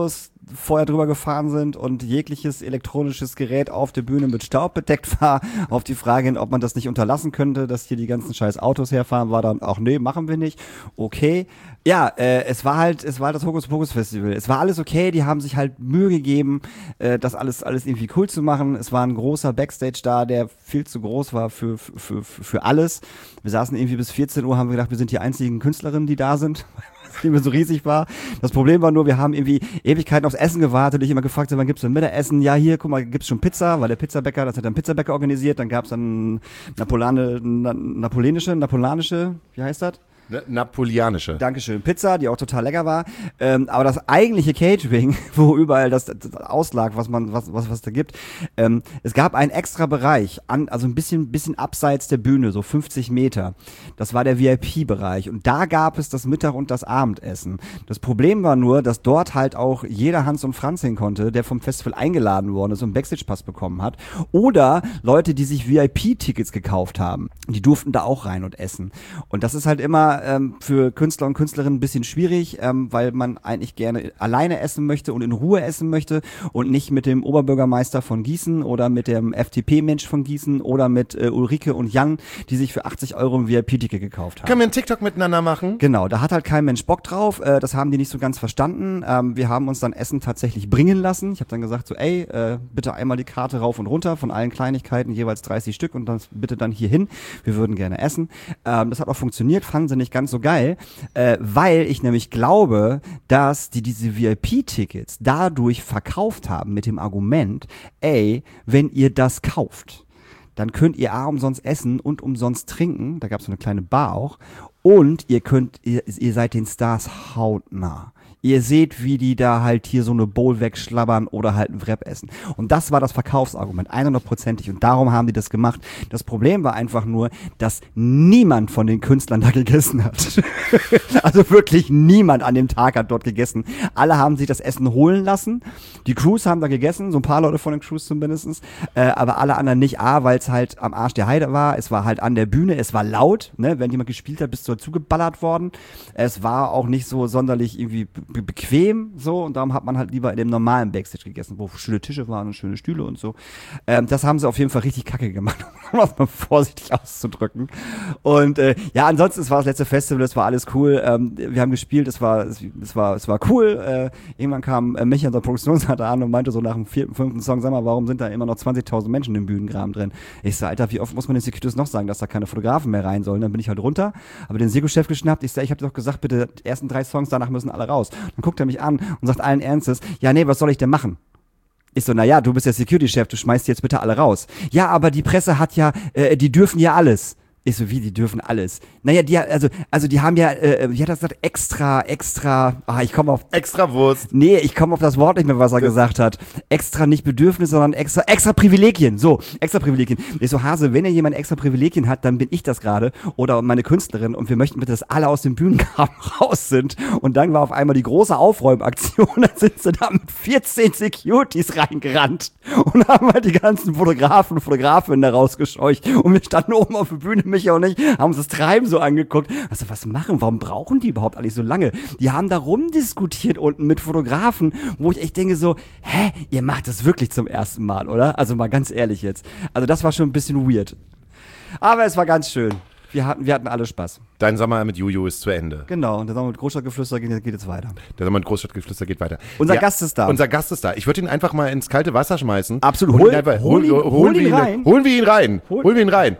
vorher drüber gefahren sind und jegliches elektronisches Gerät auf der Bühne mit Staub bedeckt war. Auf die Frage hin, ob man das nicht unterlassen könnte, dass hier die ganzen scheiß Autos herfahren, war dann auch, nee, machen wir nicht. Okay. Ja, äh, es war halt, es war halt das Hokuspokus-Festival. Es war alles okay, die haben sich halt Mühe gegeben, äh, das alles, alles irgendwie cool zu machen. Es war ein großer Backstage da, der viel zu groß war für, für, für, für alles. Wir saßen irgendwie bis vierzehn Uhr, haben wir gedacht, wir sind die einzigen Künstlerinnen, die da sind. Die mir so riesig war. Das Problem war nur, wir haben irgendwie Ewigkeiten aufs Essen gewartet und ich immer gefragt, wann gibt's denn Mittagessen? Ja, hier, guck mal, gibt's schon Pizza, weil der Pizzabäcker, das hat ein Pizzabäcker organisiert, dann gab's dann Napolane, na, napoleonische, napolanische, wie heißt das? Napoleonische. Dankeschön. Pizza, die auch total lecker war. Ähm, aber das eigentliche Catering, wo überall das, das auslag, was man, was, was, was da gibt, ähm, es gab einen extra Bereich, an, also ein bisschen, bisschen abseits der Bühne, so fünfzig Meter. Das war der V I P-Bereich. Und da gab es das Mittag- und das Abendessen. Das Problem war nur, dass dort halt auch jeder Hans und Franz hin konnte, der vom Festival eingeladen worden ist und einen Backstage-Pass bekommen hat. Oder Leute, die sich V I P-Tickets gekauft haben. Die durften da auch rein und essen. Und das ist halt immer ähm, für Künstler und Künstlerinnen ein bisschen schwierig, ähm, weil man eigentlich gerne alleine essen möchte und in Ruhe essen möchte und nicht mit dem Oberbürgermeister von Gießen oder mit dem F D P-Mensch von Gießen oder mit äh, Ulrike und Jan, die sich für achtzig Euro ein V I P-Ticket gekauft haben. Können wir einen TikTok miteinander machen? Genau, da hat halt kein Mensch Bock drauf, äh, das haben die nicht so ganz verstanden. Ähm, wir haben uns dann Essen tatsächlich bringen lassen. Ich habe dann gesagt so, ey, äh, bitte einmal die Karte rauf und runter von allen Kleinigkeiten, jeweils dreißig Stück und dann bitte dann hier hin. Wir würden gerne essen. Ähm, das hat auch funktioniert, fanden sie nicht ganz so geil, äh, weil ich nämlich glaube, dass die diese V I P-Tickets dadurch verkauft haben mit dem Argument, ey, wenn ihr das kauft, dann könnt ihr A, umsonst essen und umsonst trinken, da gab es so eine kleine Bar auch, und ihr könnt, ihr, ihr seid den Stars hautnah. Ihr seht, wie die da halt hier so eine Bowl wegschlabbern oder halt ein Wrap essen. Und das war das Verkaufsargument, hundertprozentig. Und darum haben die das gemacht. Das Problem war einfach nur, dass niemand von den Künstlern da gegessen hat. Also wirklich niemand an dem Tag hat dort gegessen. Alle haben sich das Essen holen lassen. Die Crews haben da gegessen, so ein paar Leute von den Crews zumindest. Äh, aber alle anderen nicht. A, weil es halt am Arsch der Heide war. Es war halt an der Bühne. Es war laut. Ne? Wenn jemand gespielt hat, bist du dazu geballert worden. Es war auch nicht so sonderlich irgendwie be- bequem, so, und darum hat man halt lieber in dem normalen Backstage gegessen, wo schöne Tische waren und schöne Stühle und so. Ähm, das haben sie auf jeden Fall richtig kacke gemacht, um das mal vorsichtig auszudrücken. Und äh, ja, ansonsten, es war das letzte Festival, es war alles cool. Ähm, wir haben gespielt, es war, es, es war, es war cool. Äh, irgendwann kam äh, Micha, unser Produktionsleiter, an und meinte so nach dem vierten, fünften Song, sag mal, warum sind da immer noch zwanzigtausend Menschen im Bühnengraben drin? Ich sag, Alter, wie oft muss man den Securities noch sagen, dass da keine Fotografen mehr rein sollen? Dann bin ich halt runter, habe den Seko-Chef geschnappt. Ich sag, ich habe doch gesagt, bitte, die ersten drei Songs, danach müssen alle raus. Dann guckt er mich an und sagt allen Ernstes, ja, nee, was soll ich denn machen? Ich so, naja, du bist der Security-Chef, du schmeißt die jetzt bitte alle raus. Ja, aber die Presse hat ja, äh, die dürfen ja alles. Ich so, wie, die dürfen alles? Naja, die, also, also die haben ja, äh, wie hat er gesagt, extra, extra, ah, ich komme auf... Extra Wurst. Nee, ich komme auf das Wort nicht mehr, was er das gesagt hat. Extra nicht Bedürfnis, sondern extra, extra Privilegien. So, extra Privilegien. Ich so, Hase, wenn ja jemand extra Privilegien hat, dann bin ich das gerade oder meine Künstlerin und wir möchten bitte, dass alle aus dem Bühnengraben raus sind. Und dann war auf einmal die große Aufräumaktion, dann sind sie da mit vierzehn Securities reingerannt und haben halt die ganzen Fotografen und Fotografinnen da rausgescheucht und wir standen oben auf der Bühne, Micha und ich, haben uns das Treiben so angeguckt. Also, was machen? Warum brauchen die überhaupt eigentlich so lange? Die haben da rumdiskutiert unten mit Fotografen, wo ich echt denke so, hä, ihr macht das wirklich zum ersten Mal, oder? Also mal ganz ehrlich jetzt. Also das war schon ein bisschen weird. Aber es war ganz schön. Wir hatten, wir hatten alle Spaß. Dein Sommer mit Juju ist zu Ende. Genau, und der Sommer mit Großstadtgeflüster geht, geht jetzt weiter. Der Sommer mit Großstadtgeflüster geht weiter. Unser ja, Gast ist da. Unser Gast ist da. Ich würde ihn einfach mal ins kalte Wasser schmeißen. Absolut. Hol, ihn einfach, hol, ihn, hol, hol ihn rein. Holen wir ihn rein. Hol, holen wir ihn rein.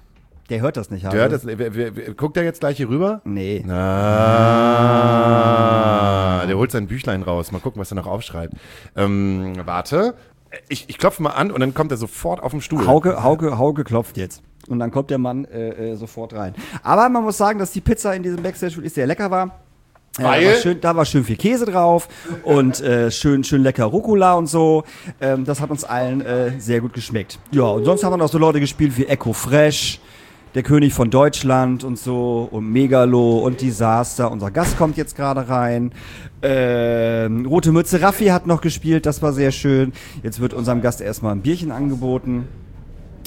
Der hört das nicht. Der hört das, wer, wer, wer, guckt er jetzt gleich hier rüber? Nee. Ah, der holt sein Büchlein raus. Mal gucken, was er noch aufschreibt. Ähm, warte. Ich, ich klopfe mal an und dann kommt er sofort auf den Stuhl. Hauke, Hauke, Hauke klopft jetzt. Und dann kommt der Mann äh, äh, sofort rein. Aber man muss sagen, dass die Pizza in diesem Backstage sehr lecker war. Weil? Äh, da, war schön, da war schön viel Käse drauf und äh, schön, schön lecker Rucola und so. Ähm, das hat uns allen äh, sehr gut geschmeckt. Ja, und sonst haben wir noch so Leute gespielt wie Echo Fresh, der König von Deutschland und so und Megalo und Disaster. Unser Gast kommt jetzt gerade rein. Ähm, Rote Mütze Raffi hat noch gespielt, das war sehr schön. Jetzt wird unserem Gast erstmal ein Bierchen angeboten.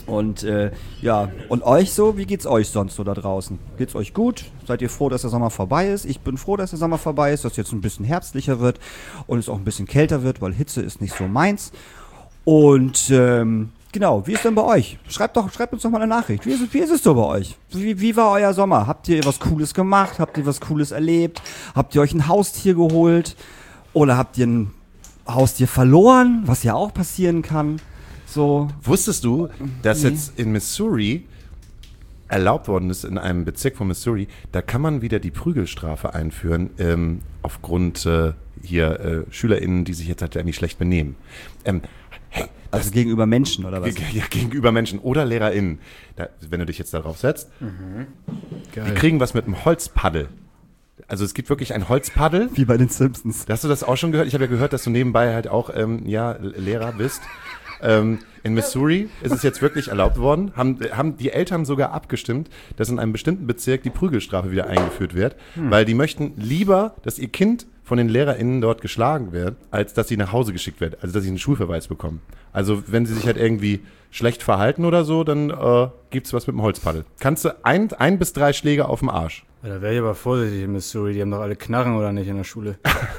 Und äh, ja, und euch so, wie geht's euch sonst so da draußen? Geht's euch gut? Seid ihr froh, dass der Sommer vorbei ist? Ich bin froh, dass der Sommer vorbei ist, dass es jetzt ein bisschen herbstlicher wird und es auch ein bisschen kälter wird, weil Hitze ist nicht so meins. Und ähm, genau, wie ist denn bei euch? Schreibt doch, schreibt uns doch mal eine Nachricht. Wie ist es, wie ist es so bei euch? Wie, wie war euer Sommer? Habt ihr was Cooles gemacht? Habt ihr was Cooles erlebt? Habt ihr euch ein Haustier geholt? Oder habt ihr ein Haustier verloren, was ja auch passieren kann? So. Wusstest du, dass Nee. jetzt in Missouri erlaubt worden ist, in einem Bezirk von Missouri, da kann man wieder die Prügelstrafe einführen, ähm, aufgrund äh, hier äh, SchülerInnen, die sich jetzt halt irgendwie schlecht benehmen. Ähm, hey, Also gegenüber Menschen oder was? ge- ja, gegenüber Menschen oder LehrerInnen, da, wenn du dich jetzt darauf setzt, die kriegen was mit einem Holzpaddel. Also es gibt wirklich ein Holzpaddel. Wie bei den Simpsons. Hast du das auch schon gehört? Ich habe ja gehört, dass du nebenbei halt auch ähm, ja, Lehrer bist. Ähm, in Missouri ist es jetzt wirklich erlaubt worden, haben, haben die Eltern sogar abgestimmt, dass in einem bestimmten Bezirk die Prügelstrafe wieder eingeführt wird, hm. weil die möchten lieber, dass ihr Kind von den LehrerInnen dort geschlagen wird, als dass sie nach Hause geschickt wird, also dass sie einen Schulverweis bekommen. Also wenn sie sich halt irgendwie schlecht verhalten oder so, dann äh, gibt's was mit dem Holzpaddel. Kannst du ein, ein bis drei Schläge auf dem Arsch. Ja, da wäre ich aber vorsichtig in Missouri, die haben doch alle Knarren oder nicht in der Schule.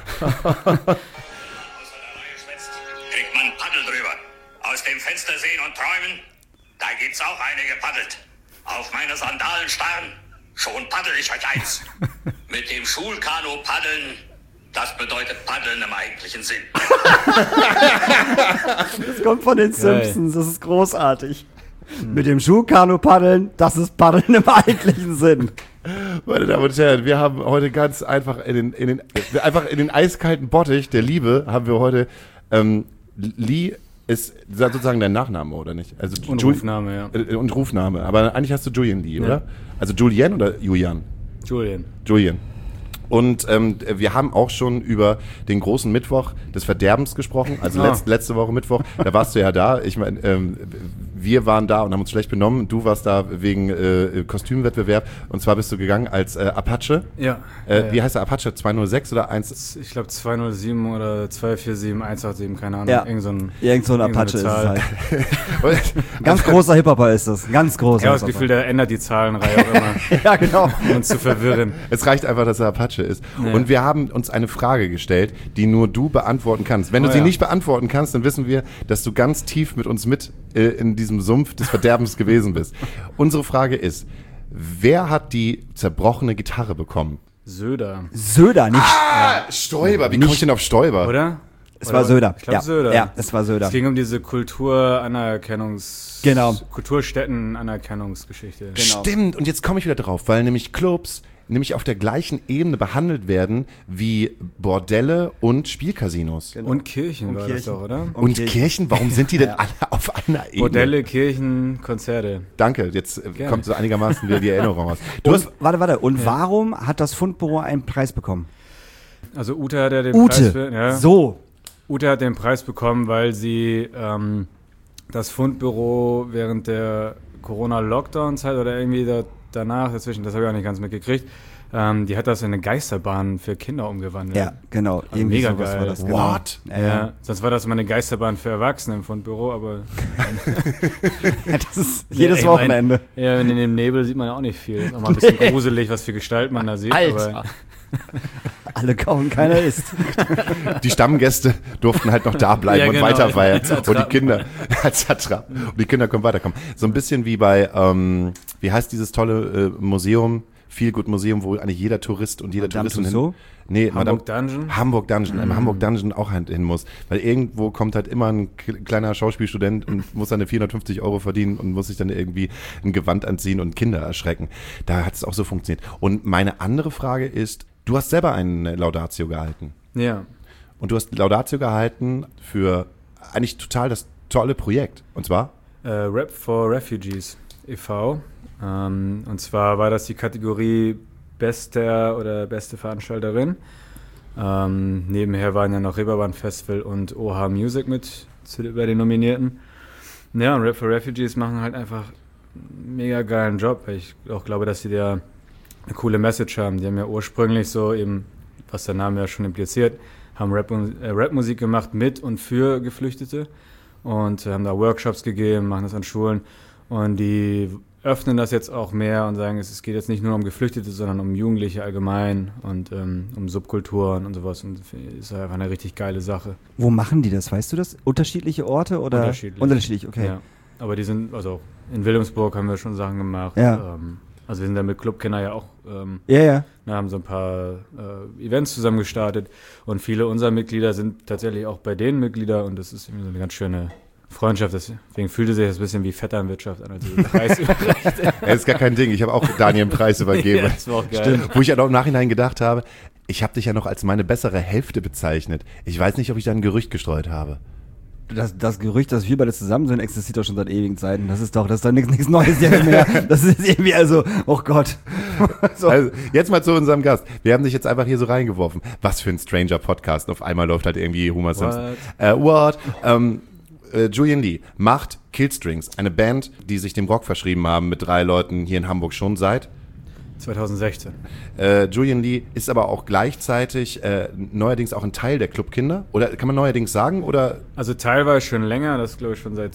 Kriegt man Paddel drüber. Aus dem Fenster sehen und träumen, da gibt's auch einige paddelt. Auf meine Sandalen starren, schon paddel ich euch eins. Mit dem Schulkanu paddeln, das bedeutet paddeln im eigentlichen Sinn. Das kommt von den Geil. Simpsons, das ist großartig. Mit dem Schuhkanu paddeln, das ist Paddeln im eigentlichen Sinn. Meine Damen und Herren, wir haben heute ganz einfach in den, in den, einfach in den eiskalten Bottich der Liebe haben wir heute, ähm, Lee ist sozusagen dein Nachname, oder nicht? Also Und Jul- Rufname, ja. Äh, Und Rufname, aber eigentlich hast du Julian Lee, Ja. oder? Also Julian oder Julian? Julian. Julian. Und ähm, wir haben auch schon über den großen Mittwoch des Verderbens gesprochen, also Ah. letzt, letzte Woche Mittwoch, da warst du ja da. Ich meine, ähm, wir waren da und haben uns schlecht benommen. Du warst da wegen äh, Kostümwettbewerb und zwar bist du gegangen als äh, Apache. Ja. Äh, ja, Wie ja. heißt der Apache? zweihundertsechs oder eins? Ich glaube zwei null sieben oder zwei vier sieben eins acht sieben, keine Ahnung. Ja. Irgend so ein, Irgend so ein irgend Apache ist es Zahl. halt. Ein ganz großer Hip-Hopper ist das. Ein ganz großer Ich habe das Hip-Hopper. Gefühl, der ändert die Zahlenreihe auch immer, Ja, genau. um uns zu verwirren. Es reicht einfach, dass er Apache ist. Ja. Und wir haben uns eine Frage gestellt, die nur du beantworten kannst. Wenn du Oh sie ja. nicht beantworten kannst, dann wissen wir, dass du ganz tief mit uns mit äh, in diesem Sumpf des Verderbens gewesen bist. Unsere Frage ist, wer hat die zerbrochene Gitarre bekommen? Söder, Söder, nicht. Ah, Stoiber. Wie komme ich denn auf Stoiber? oder? Es Oder- war Söder. Ich glaube ja. Söder. Ja, es war Söder. Es ging um diese Kulturanerkennungs... Genau. Kulturstätten-Anerkennungsgeschichte. Genau. Stimmt, und jetzt komme ich wieder drauf, weil nämlich Clubs nämlich auf der gleichen Ebene behandelt werden wie Bordelle und Spielcasinos. Und Kirchen Und war Kirchen. das doch, oder? Und Kirchen. Kirchen, warum sind die denn alle auf einer Ebene? Bordelle, Kirchen, Konzerte. Danke, jetzt äh, Gerne. kommt so einigermaßen wieder die Erinnerung raus. Du hast, Und, warte, warte. Und warum hat das Fundbüro einen Preis bekommen? Also Ute hat ja den Preis Ute. für, ja. So. Ute hat den Preis bekommen, weil sie ähm, das Fundbüro während der Corona-Lockdown-Zeit oder irgendwie da, danach, dazwischen, das habe ich auch nicht ganz mitgekriegt, ähm, die hat das in eine Geisterbahn für Kinder umgewandelt. Ja, genau. Irgendwie mega sowas geil. war das. What? Genau. Ja, Ja, sonst war das immer eine Geisterbahn für Erwachsene im Fundbüro, aber ja. Das ist jedes Ja, ich mein, Wochenende. ja, in dem Nebel sieht man ja auch nicht viel. Ist auch mal ein bisschen gruselig, was für Gestalt man da sieht. Alter. Aber Alle kauen, keiner isst. die Stammgäste durften halt noch da bleiben Ja, und genau, weiterfeiern. als Und die Attrappen. Kinder, als Attrappen. Und die Kinder können weiterkommen. So ein bisschen wie bei, ähm, wie heißt dieses tolle äh, Museum, Feelgood Museum, wo eigentlich jeder Tourist und jeder Madame Touristin hin... Tussauds? Nee, Hamburg Madame, Dungeon? Hamburg Dungeon, im Hamburg Dungeon auch hin hin muss. Weil irgendwo kommt halt immer ein k- kleiner Schauspielstudent und muss seine vierhundertfünfzig Euro verdienen und muss sich dann irgendwie ein Gewand anziehen und Kinder erschrecken. Da hat es auch so funktioniert. Und meine andere Frage ist, du hast selber eine Laudatio gehalten. ja. Und du hast Laudatio gehalten für eigentlich total das tolle Projekt. Und zwar? Äh, Rap for Refugees e V Ähm, und zwar war das die Kategorie Bester oder beste Veranstalterin. Ähm, nebenher waren ja noch Reeperbahn Festival und O H Music mit zu, bei den Nominierten. Ja, und Rap for Refugees machen halt einfach einen mega geilen Job, weil ich auch glaube, dass sie da eine coole Message haben. Die haben ja ursprünglich so eben, was der Name ja schon impliziert, haben Rap, äh, Rapmusik gemacht mit und für Geflüchtete und haben da Workshops gegeben, machen das an Schulen. Und die öffnen das jetzt auch mehr und sagen, es geht jetzt nicht nur um Geflüchtete, sondern um Jugendliche allgemein und ähm, um Subkulturen und sowas. Und das ist einfach eine richtig geile Sache. Wo machen die das? Weißt du das? Unterschiedliche Orte oder? Unterschiedlich. Unterschiedlich, okay. Ja. Aber die sind, also in Wilhelmsburg haben wir schon Sachen gemacht. Ja. Ähm, also wir sind da mit Clubkenner ja auch, ähm, Ja, ja. wir haben so ein paar äh, Events zusammen gestartet und viele unserer Mitglieder sind tatsächlich auch bei denen Mitglieder und das ist irgendwie so eine ganz schöne Freundschaft. Deswegen fühlte sich das ein bisschen wie Vetternwirtschaft an, als ich den Preis überreichte. Das ist gar kein Ding. Ich habe auch Daniel einen Preis übergeben. Ja, das war auch geil. Wo ich ja auch im Nachhinein gedacht habe, ich habe dich ja noch als meine bessere Hälfte bezeichnet. Ich weiß nicht, ob ich da ein Gerücht gestreut habe. Das, das Gerücht, dass wir beide zusammen sind, existiert doch schon seit ewigen Zeiten. Das ist doch, das ist doch nichts Neues hier mehr. Das ist irgendwie also, oh Gott. So. Also, jetzt mal zu unserem Gast. Wir haben dich jetzt einfach hier so reingeworfen. Was für ein Stranger-Podcast. Auf einmal läuft halt irgendwie Homer Simpson. Äh, what? Ähm, äh, Julian Lee macht Killstrings, eine Band, die sich dem Rock verschrieben haben mit drei Leuten hier in Hamburg schon seit zwanzig sechzehn. Äh, Julian Lee ist aber auch gleichzeitig äh, neuerdings auch ein Teil der Clubkinder. Oder kann man neuerdings sagen? Oder? Also teilweise schon länger, das glaube ich schon seit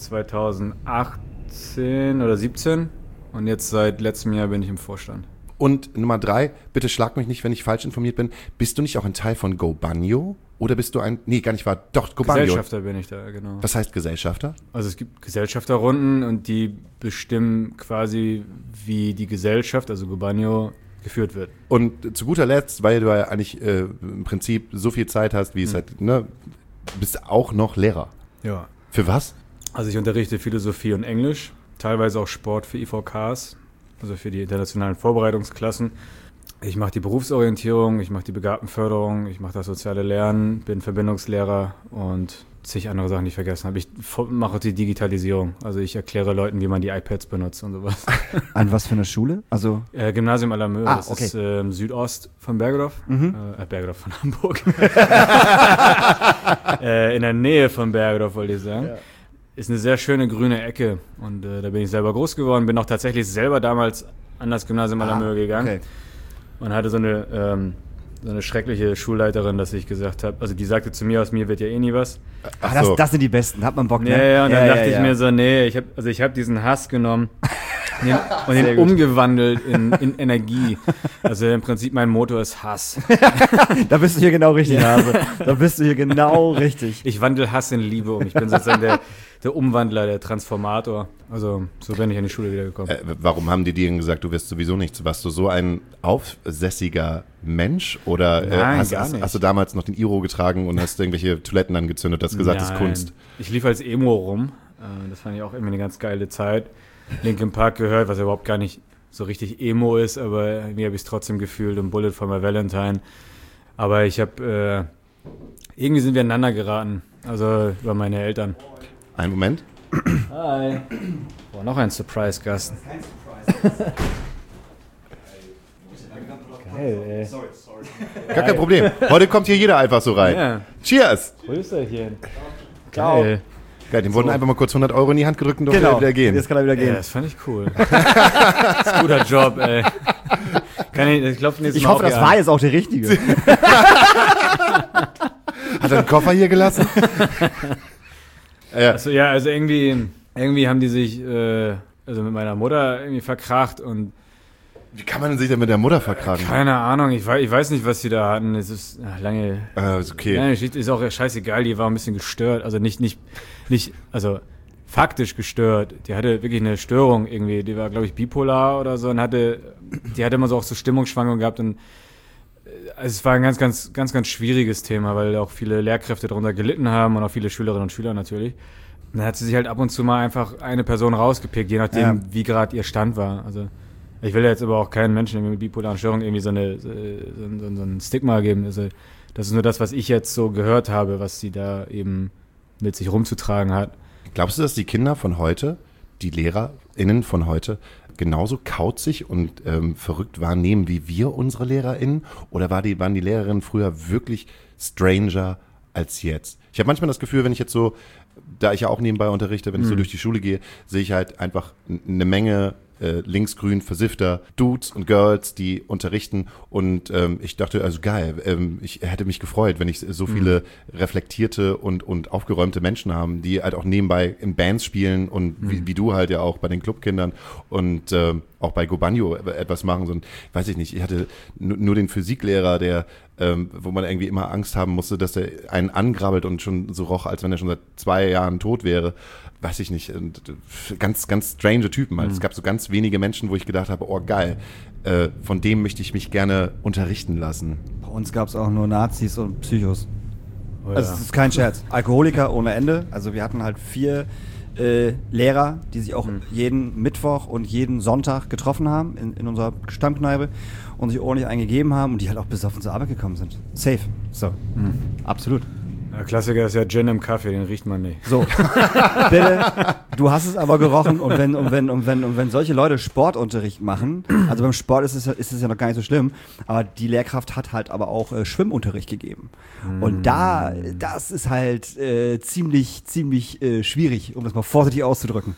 zweitausendachtzehn oder siebzehn. Und jetzt seit letztem Jahr bin ich im Vorstand. Und Nummer drei, bitte schlag mich nicht, wenn ich falsch informiert bin. Bist du nicht auch ein Teil von Go Banjo? Oder bist du ein, nee, gar nicht wahr, doch, Go Banjo. Gesellschafter bin ich da, genau. Was heißt Gesellschafter? Also es gibt Gesellschafterrunden und die bestimmen quasi, wie die Gesellschaft, also Go Banjo, geführt wird. Und zu guter Letzt, weil du ja eigentlich äh, im Prinzip so viel Zeit hast, wie es Mhm. halt, ne, bist auch noch Lehrer. Ja. Für was? Also ich unterrichte Philosophie und Englisch, teilweise auch Sport für I V Ks, also für die internationalen Vorbereitungsklassen. Ich mache die Berufsorientierung, ich mache die Begabtenförderung, ich mache das soziale Lernen, bin Verbindungslehrer und zig andere Sachen, die ich vergessen habe. Ich mache die Digitalisierung, also ich erkläre Leuten, wie man die iPads benutzt und sowas. An was für eine Schule? Also Äh, Gymnasium Allermöhe, Ah, das okay. ist ähm, Südost von Bergedorf, Mhm. äh, Bergedorf von Hamburg. äh, in der Nähe von Bergedorf, wollte ich sagen. Ist eine sehr schöne grüne Ecke und äh, da bin ich selber groß geworden, bin auch tatsächlich selber damals an das Gymnasium Allermöhe gegangen. okay. Und hatte so eine, ähm, so eine schreckliche Schulleiterin, dass ich gesagt habe, also die sagte zu mir, aus mir wird ja eh nie was. Ah, das, so. das sind die Besten, hat man Bock, ne? Ja, ja, und dann ja, dachte ja, ich mir so, nee, ich hab, also ich habe diesen Hass genommen und den, und Sehr den gut. umgewandelt in, in Energie. Also im Prinzip mein Motor ist Hass. Da bist du hier genau richtig, Hase. Da bist du hier genau richtig. Ich wandle Hass in Liebe um. Ich bin sozusagen der, der Umwandler, der Transformator. Also so bin ich an die Schule wiedergekommen. Äh, warum haben die dir denn gesagt, du wirst sowieso nichts? Warst du so ein aufsässiger Mensch? Oder äh, Nein, hast, gar hast, nicht. hast du damals noch den Iro getragen und hast irgendwelche Toiletten angezündet, hast gesagt, das ist Nein. Kunst? Ich lief als Emo rum. Äh, Das fand ich auch irgendwie eine ganz geile Zeit. Linkin Park gehört, was ja überhaupt gar nicht so richtig Emo ist, aber irgendwie habe ich es trotzdem gefühlt und Bullet for my Valentine. Aber ich habe, äh, irgendwie sind wir aneinander geraten. Also über meine Eltern. Einen Moment. Hi. Boah, noch ein Surprise-Gast. Geil, ey. Gar kein Problem. Heute kommt hier jeder einfach so rein. Ja. Cheers! Grüßerchen. Ciao. Geil. Geil, dem wurden einfach mal kurz hundert Euro in die Hand gedrückt und durfte Genau, wieder gehen. jetzt kann er wieder Ja, gehen. das fand ich cool. Das ist ein guter Job, ey. Kann ich, ich klopfe nächstes Ich Mal hoffe, auch das hier war an. jetzt auch der Richtige. Hat er einen Koffer hier gelassen? ja. Also, ja, also irgendwie, irgendwie haben die sich, äh, also mit meiner Mutter irgendwie verkracht und Wie kann man sich denn mit der Mutter verkragen? keine Ahnung, ich weiß, ich weiß nicht, was sie da hatten. Es ist ach, lange, Äh, ist okay. lange Geschichte, ist auch scheißegal, die war ein bisschen gestört. Also nicht, nicht, nicht, also faktisch gestört. Die hatte wirklich eine Störung irgendwie. Die war, glaube ich, bipolar oder so und hatte, die hatte immer so auch so Stimmungsschwankungen gehabt und äh, also es war ein ganz, ganz, ganz, ganz schwieriges Thema, weil auch viele Lehrkräfte darunter gelitten haben und auch viele Schülerinnen und Schüler natürlich. Und dann hat sie sich halt ab und zu mal einfach eine Person rausgepickt, je nachdem, Ja. wie gerade ihr Stand war. Also ich will jetzt aber auch keinen Menschen irgendwie mit bipolaren Störungen irgendwie so, eine, so, so, so ein Stigma geben. Also das ist nur das, was ich jetzt so gehört habe, was sie da eben mit sich rumzutragen hat. Glaubst du, dass die Kinder von heute, die LehrerInnen von heute, genauso kauzig und ähm, verrückt wahrnehmen wie wir unsere LehrerInnen? Oder war die, waren die Lehrerinnen früher wirklich stranger als jetzt? Ich habe manchmal das Gefühl, wenn ich jetzt so, da ich ja auch nebenbei unterrichte, wenn ich so Mhm. durch die Schule gehe, sehe ich halt einfach n- eine Menge äh, linksgrün versiffter Dudes und Girls, die unterrichten und ähm, ich dachte, also geil, ähm, ich hätte mich gefreut, wenn ich so viele mhm. reflektierte und und aufgeräumte Menschen haben, die halt auch nebenbei in Bands spielen und mhm. wie, wie du halt ja auch bei den Clubkindern und ähm, auch bei Go Banjo etwas machen, so ein, weiß ich nicht, ich hatte n- nur den Physiklehrer, der ähm, wo man irgendwie immer Angst haben musste, dass er einen angrabbelt und schon so roch, als wenn er schon seit zwei Jahren tot wäre. Weiß ich nicht, und ganz, ganz strange Typen halt. Mhm. Es gab so ganz wenige Menschen, wo ich gedacht habe, oh geil, äh, von dem möchte ich mich gerne unterrichten lassen. Bei uns gab es auch nur Nazis und Psychos. Oh ja. Also es ist kein Scherz. Alkoholiker ohne Ende. Also wir hatten halt vier äh, Lehrer, die sich auch mhm. jeden Mittwoch und jeden Sonntag getroffen haben in, in unserer Stammkneipe und sich ordentlich eingegeben haben und die halt auch bis auf unsere Arbeit gekommen sind. Safe. So. Mhm. Absolut. Der Klassiker ist ja Gin im Kaffee, den riecht man nicht. So, bitte, du hast es aber gerochen und wenn, und, wenn, und, wenn, und wenn solche Leute Sportunterricht machen, also beim Sport ist es, ja, ist es ja noch gar nicht so schlimm, aber die Lehrkraft hat halt aber auch äh, Schwimmunterricht gegeben. Mm. Und da, das ist halt äh, ziemlich, ziemlich äh, schwierig, um das mal vorsichtig auszudrücken.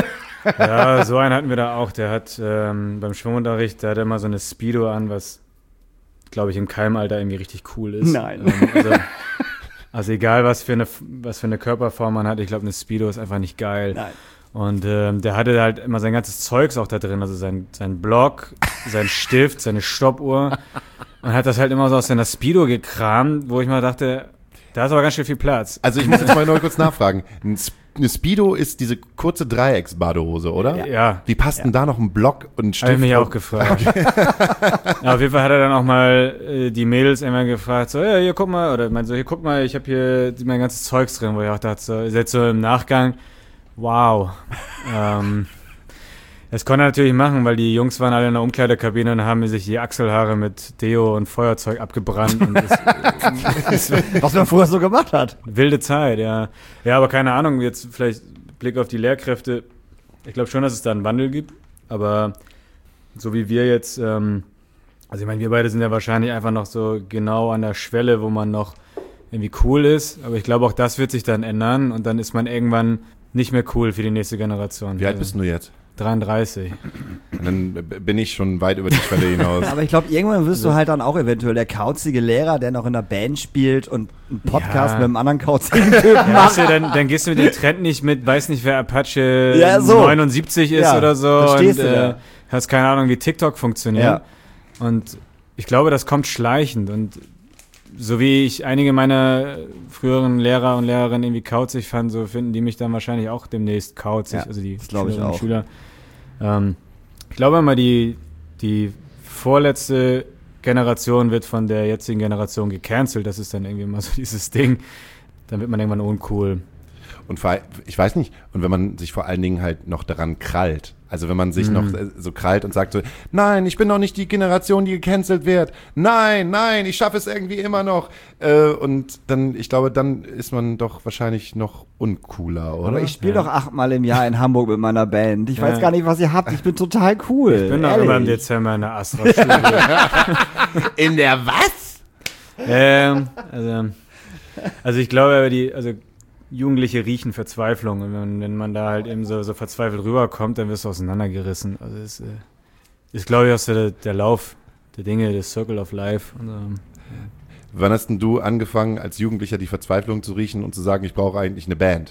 Ja, so einen hatten wir da auch, der hat ähm, beim Schwimmunterricht, der hat immer so eine Speedo an, was, glaube ich, im Keimalter irgendwie richtig cool ist. Nein. Ähm, also, Also egal, was für eine, was für eine Körperform man hat, ich glaube, eine Speedo ist einfach nicht geil. Nein. Und ähm, der hatte halt immer sein ganzes Zeugs auch da drin, also sein, sein Block, sein Stift, seine Stoppuhr und hat das halt immer so aus seiner Speedo gekramt, wo ich mal dachte, da ist aber ganz schön viel Platz. Also ich muss jetzt mal noch kurz nachfragen. Eine Speedo ist diese kurze Dreiecks-Badehose, oder? Ja. Wie passt denn da noch ein Block und ein Stift? Habe ich mich auch gefragt. Ja, auf jeden Fall hat er dann auch mal äh, die Mädels immer gefragt, so, ja, hier, guck mal, oder meinte so, hier, guck mal, ich habe hier mein ganzes Zeugs drin, wo ich auch dachte, so, jetzt so im Nachgang, wow. ähm, das konnte er natürlich machen, weil die Jungs waren alle in der Umkleidekabine und haben sich die Achselhaare mit Deo und Feuerzeug abgebrannt. Und das, das, was man früher so gemacht hat. Wilde Zeit, ja. Ja, aber keine Ahnung, jetzt vielleicht Blick auf die Lehrkräfte. Ich glaube schon, dass es da einen Wandel gibt, aber so wie wir jetzt, ähm, also ich meine, wir beide sind ja wahrscheinlich einfach noch so genau an der Schwelle, wo man noch irgendwie cool ist, aber ich glaube auch das wird sich dann ändern und dann ist man irgendwann nicht mehr cool für die nächste Generation. Wie alt bist du jetzt? dreiunddreißig. Und dann bin ich schon weit über die Schwelle hinaus. Aber ich glaube, irgendwann wirst du halt dann auch eventuell der kauzige Lehrer, der noch in der Band spielt und einen Podcast ja. mit einem anderen kauzigen Typen ja, macht. weißt du, dann, dann gehst du mit dem Trend nicht mit, weiß nicht, wer Apache ja, so. neunundsiebzig ist ja, oder so und du äh, da. hast keine Ahnung, wie TikTok funktioniert. Ja. Und ich glaube, das kommt schleichend und so wie ich einige meiner früheren Lehrer und Lehrerinnen irgendwie kauzig fand, so finden die mich dann wahrscheinlich auch demnächst kauzig, ja, also die das glaube ich Schülerinnen und auch. Schüler. Ähm, ich glaube immer, die, die vorletzte Generation wird von der jetzigen Generation gecancelt. Das ist dann irgendwie immer so dieses Ding. Dann wird man irgendwann uncool. Und vor, ich weiß nicht, und wenn man sich vor allen Dingen halt noch daran krallt, also wenn man sich mhm. noch so krallt und sagt so, nein, ich bin noch nicht die Generation, die gecancelt wird, nein, nein, ich schaffe es irgendwie immer noch, äh, und dann, ich glaube, dann ist man doch wahrscheinlich noch uncooler, oder? Aber ich spiele ja. doch achtmal im Jahr in Hamburg mit meiner Band. Ich ja. weiß gar nicht, was ihr habt. Ich bin total cool. Ich bin doch ehrlich. immer im Dezember in der Astra-Schule. In der was? ähm, also, also ich glaube, die, also Jugendliche riechen Verzweiflung und wenn, wenn man da halt eben so, so verzweifelt rüberkommt, dann wirst du auseinandergerissen. Also es äh, ist, glaube ich, auch so der, der Lauf der Dinge, der Circle of Life. Und, ähm, ja. Wann hast denn du angefangen, als Jugendlicher die Verzweiflung zu riechen und zu sagen, ich brauche eigentlich eine Band?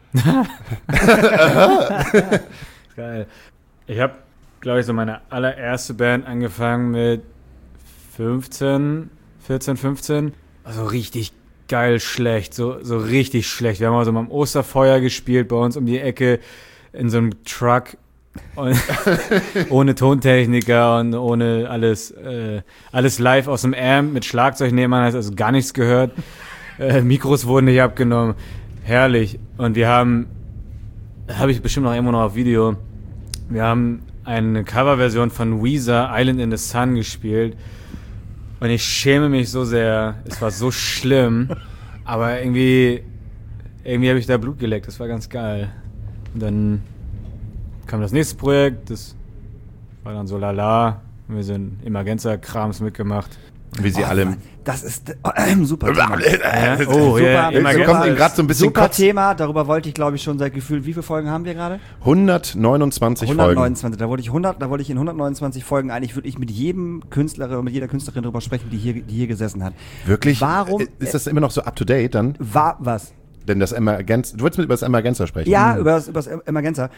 Geil. Ich habe, glaube ich, so meine allererste Band angefangen mit fünfzehn, vierzehn, fünfzehn. Also richtig geil schlecht, so, so richtig schlecht. Wir haben also mal am Osterfeuer gespielt, bei uns um die Ecke in so einem Truck und ohne Tontechniker und ohne alles, äh, alles live aus dem Amp mit Schlagzeug nebenan, hast also gar nichts gehört. Äh, Mikros wurden nicht abgenommen. Herrlich. Und wir haben, habe ich bestimmt noch irgendwo noch auf Video, wir haben eine Coverversion von Weezer, Island in the Sun, gespielt. Und ich schäme mich so sehr. Es war so schlimm. Aber irgendwie, irgendwie habe ich da Blut geleckt. Das war ganz geil. Und dann kam das nächste Projekt. Das war dann so lala. Wir sind Emergenza-Krams mitgemacht. Wie sie Oh, alle. Das ist äh, super Thema. Ja. Oh, Oh, super. ja, immer da gerne. kommt ihm gerade so ein bisschen Super Kotzen. Thema, darüber wollte ich, glaube ich, schon seit Gefühl, wie viele Folgen haben wir gerade? hundertneunundzwanzig Folgen. hundertneunundzwanzig. Da wollte ich hundert, da wollte ich in hundertneunundzwanzig Folgen eigentlich wirklich mit jedem Künstler oder mit jeder Künstlerin darüber sprechen, die hier, die hier gesessen hat. Wirklich? Warum? Äh, Ist das immer noch so up to date dann? War was? Denn das Emergenz. Du wolltest mit über das Emergenzer sprechen. Ja, über das, über das Emergenza.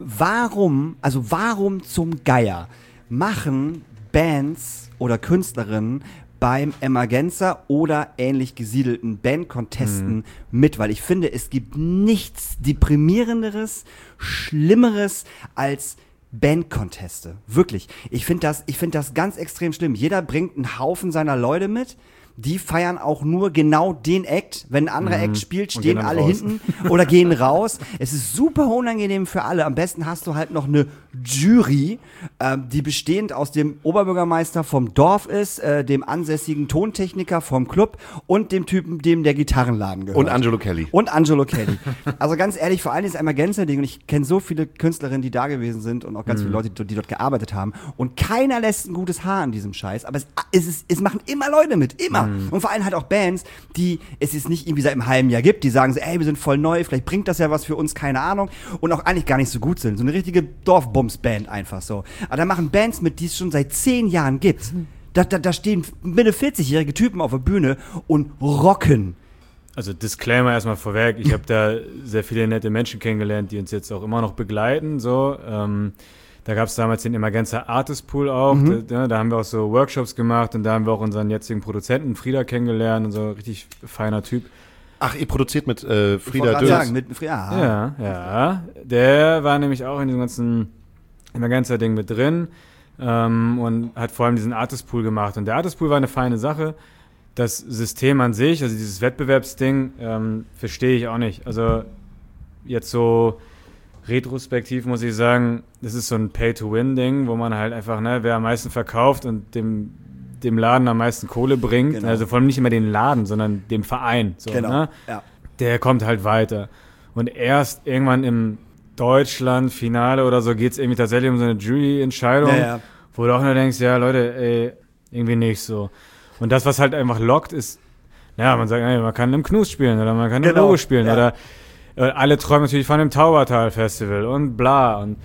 Warum, also warum zum Geier machen Bands oder Künstlerinnen beim Emergenza oder ähnlich gesiedelten Bandcontesten Mhm. mit? Weil ich finde, es gibt nichts deprimierenderes, schlimmeres als Bandconteste. Wirklich. Ich finde das, ich finde das ganz extrem schlimm. Jeder bringt einen Haufen seiner Leute mit. Die feiern auch nur genau den Act. Wenn ein anderer Act spielt, Und stehen gehen dann alle raus. hinten oder gehen raus. Es ist super unangenehm für alle. Am besten hast du halt noch eine Jury, ähm, die bestehend aus dem Oberbürgermeister vom Dorf ist, äh, dem ansässigen Tontechniker vom Club und dem Typen, dem der Gitarrenladen gehört. Und Angelo Kelly. Und Angelo Kelly. Also ganz ehrlich, vor allem ist Emergenza-Ding, und ich kenne so viele Künstlerinnen, die da gewesen sind und auch ganz viele Leute, die, die dort gearbeitet haben, und keiner lässt ein gutes Haar an diesem Scheiß, aber es, es, ist, es machen immer Leute mit, immer. Und vor allem halt auch Bands, die es jetzt nicht irgendwie seit einem halben Jahr gibt, die sagen so, ey, wir sind voll neu, vielleicht bringt das ja was für uns, keine Ahnung, und auch eigentlich gar nicht so gut sind. So eine richtige Dorfbums-Band einfach so. Aber da machen Bands mit, die es schon seit zehn Jahren gibt. Da, da, da stehen Mitte vierzig-jährige Typen auf der Bühne und rocken. Also Disclaimer erstmal vorweg, ich habe da sehr viele nette Menschen kennengelernt, die uns jetzt auch immer noch begleiten. So, ähm, da gab es damals den Emergenza Artist Pool auch, Mhm. da, da haben wir auch so Workshops gemacht und da haben wir auch unseren jetzigen Produzenten Frieda kennengelernt und so ein richtig feiner Typ. Ach, ihr produziert mit äh, Ich wollte Frieda gerade Dörs. sagen, mit, ja. Ja, ja. Der war nämlich auch in diesem ganzen Emergenza-Ding mit drin ähm, und hat vor allem diesen Artist Pool gemacht. Und der Artist Pool war eine feine Sache. Das System an sich, also dieses Wettbewerbsding, ähm, verstehe ich auch nicht. Also jetzt so retrospektiv muss ich sagen, das ist so ein Pay-to-Win-Ding, wo man halt einfach, ne, wer am meisten verkauft und dem, dem Laden am meisten Kohle bringt, Genau. also vor allem nicht immer den Laden, sondern dem Verein, so, Genau. ne? Ja. Der kommt halt weiter. Und erst irgendwann im Deutschland-Finale oder so geht es irgendwie tatsächlich um so eine Jury-Entscheidung, Ja, ja. wo du auch nur denkst, ja Leute, ey, irgendwie nicht so. Und das, was halt einfach lockt, ist, naja, man sagt, ey, man kann im Knus spielen oder man kann im Genau, Logo spielen ja. oder äh, alle träumen natürlich von dem Taubertal-Festival und bla. Und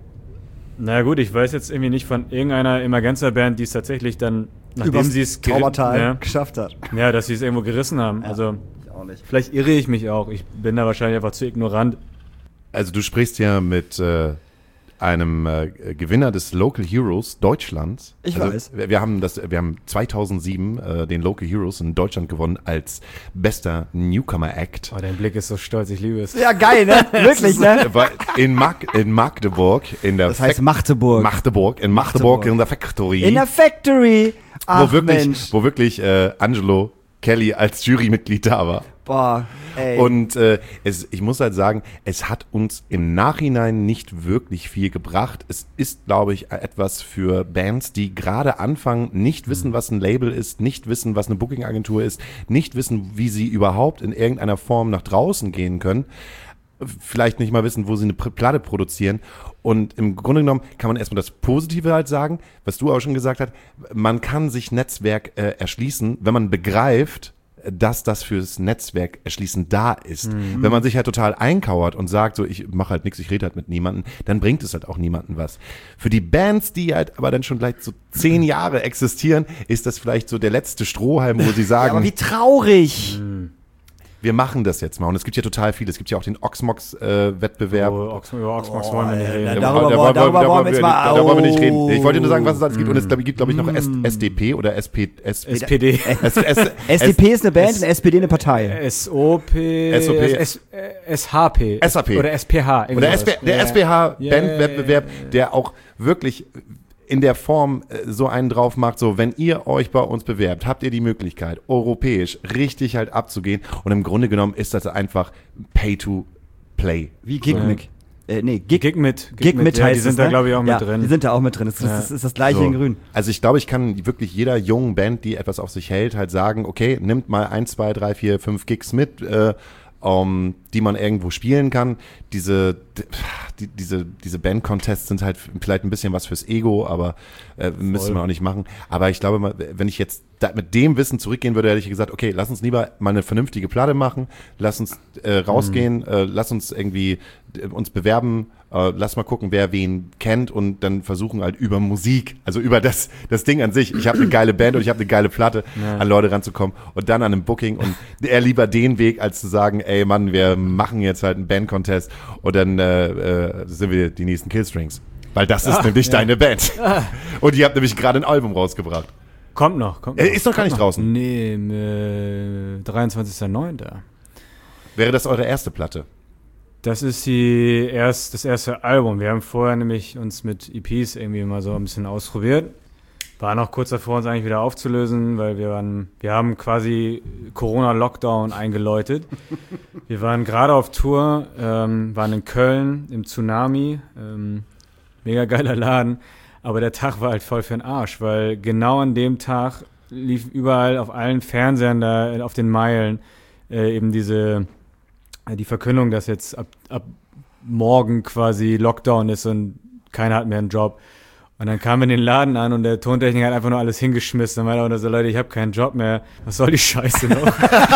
na gut, ich weiß jetzt irgendwie nicht von irgendeiner Emergenza-Band, die es tatsächlich dann, nachdem Übers sie es geri- Taubertal ja, geschafft hat. ja, dass sie es irgendwo gerissen haben. Also Ich auch nicht. vielleicht irre ich mich auch. Ich bin da wahrscheinlich einfach zu ignorant. Also du sprichst ja mit äh, einem äh, Gewinner des Local Heroes Deutschlands. Ich also, weiß. Wir, wir haben das, wir haben zweitausendsieben äh, den Local Heroes in Deutschland gewonnen als bester Newcomer Act. Oh, dein Blick ist so stolz, ich liebe es. Ja, geil, ne? Wirklich, ne? War in, Mag in Magdeburg in der Das heißt Fac- Magdeburg. Magdeburg in Magdeburg, Magdeburg. in der Factory, In der Factory. Ach, wo wirklich, Mensch. wo wirklich äh, Angelo Kelly als Jurymitglied da war. Boah, ey. Und äh, es, ich muss halt sagen, es hat uns im Nachhinein nicht wirklich viel gebracht. Es ist, glaube ich, etwas für Bands, die gerade anfangen, nicht wissen, was ein Label ist, nicht wissen, was eine Booking-Agentur ist, nicht wissen, wie sie überhaupt in irgendeiner Form nach draußen gehen können. Vielleicht nicht mal wissen, wo sie eine Pr- Platte produzieren. Und im Grunde genommen kann man erstmal das Positive halt sagen, was du auch schon gesagt hast. Man kann sich Netzwerk äh, erschließen, wenn man begreift, dass das fürs Netzwerk erschließen da ist. Mhm. Wenn man sich halt total einkauert und sagt, so ich mache halt nichts, ich rede halt mit niemandem, dann bringt es halt auch niemandem was. Für die Bands, die halt aber dann schon vielleicht so zehn Jahre existieren, ist das vielleicht so der letzte Strohhalm, wo sie Ja, sagen, aber wie traurig. wir machen das jetzt mal. Und es gibt ja total viel. Es gibt ja auch den Oxmox-Wettbewerb. Oh, Ox über Oxmox wollen wir nicht äh, reden. da- Da- darüber da- wollen- da- darüber da- wollen wir jetzt mal- Da, da wollen wir nicht reden. Ich wollte nur sagen, was es alles gibt. Und es Mm. gibt, glaube ich, noch S- SDP oder S P S S P D. S- S- S D P ist eine Band und S P D eine Partei. S O P. S O P. S, äh, S H P. S H P. Oder S P H. Oder S P, der Ja. S P H-Bandwettbewerb, Yeah. der auch wirklich in der Form äh, so einen drauf macht, so, wenn ihr euch bei uns bewerbt, habt ihr die Möglichkeit, europäisch richtig halt abzugehen. Und im Grunde genommen ist das einfach Pay-to-Play. Wie Gigmic. Äh, nee, Gig, Gig mit. Gig mit ja, heißt die sind es, da, ne? glaube ich, auch ja, mit drin. Die sind da auch mit drin. Das, das, Ja. das ist das gleiche So. in grün. Also ich glaube, ich kann wirklich jeder jungen Band, die etwas auf sich hält, halt sagen, okay, nimmt mal ein, zwei, drei, vier, fünf Gigs mit, äh, um, die man irgendwo spielen kann. Diese, die, diese, diese Band-Contests sind halt vielleicht ein bisschen was fürs Ego, aber äh, müssen wir auch nicht machen. Aber ich glaube, mal, wenn ich jetzt da mit dem Wissen zurückgehen würde, hätte ich gesagt, okay, lass uns lieber mal eine vernünftige Platte machen, lass uns äh, rausgehen, mhm. äh, lass uns irgendwie äh, uns bewerben, äh, lass mal gucken, wer wen kennt und dann versuchen halt über Musik, also über das, das Ding an sich, ich habe eine geile Band und ich habe eine geile Platte, ja. an Leute ranzukommen und dann an einem Booking und eher lieber den Weg, als zu sagen, ey Mann, wir machen jetzt halt einen Band-Contest und dann äh, äh, sind wir die nächsten Killstrings. Weil das ist ah, nämlich ja. deine Band. Ah. Und ihr habt nämlich gerade ein Album rausgebracht. Kommt noch, kommt noch. Ist noch gar nicht noch. draußen? Nee, äh, dreiundzwanzigster neunter Wäre das eure erste Platte? Das ist die erst, das erste Album. Wir haben vorher nämlich uns mit E Ps irgendwie mal so ein bisschen ausprobiert. War noch kurz davor, uns eigentlich wieder aufzulösen, weil wir waren, wir haben quasi Corona-Lockdown eingeläutet. Wir waren gerade auf Tour, ähm, waren in Köln im Tsunami, ähm, mega geiler Laden, aber der Tag war halt voll für den Arsch, weil genau an dem Tag lief überall auf allen Fernsehern da auf den Meilen äh, eben diese, äh, die Verkündung, dass jetzt ab, ab morgen quasi Lockdown ist und keiner hat mehr einen Job. Und dann kamen wir in den Laden an und der Tontechniker hat einfach nur alles hingeschmissen. Dann meinte er so, Leute, ich habe keinen Job mehr, was soll die Scheiße noch?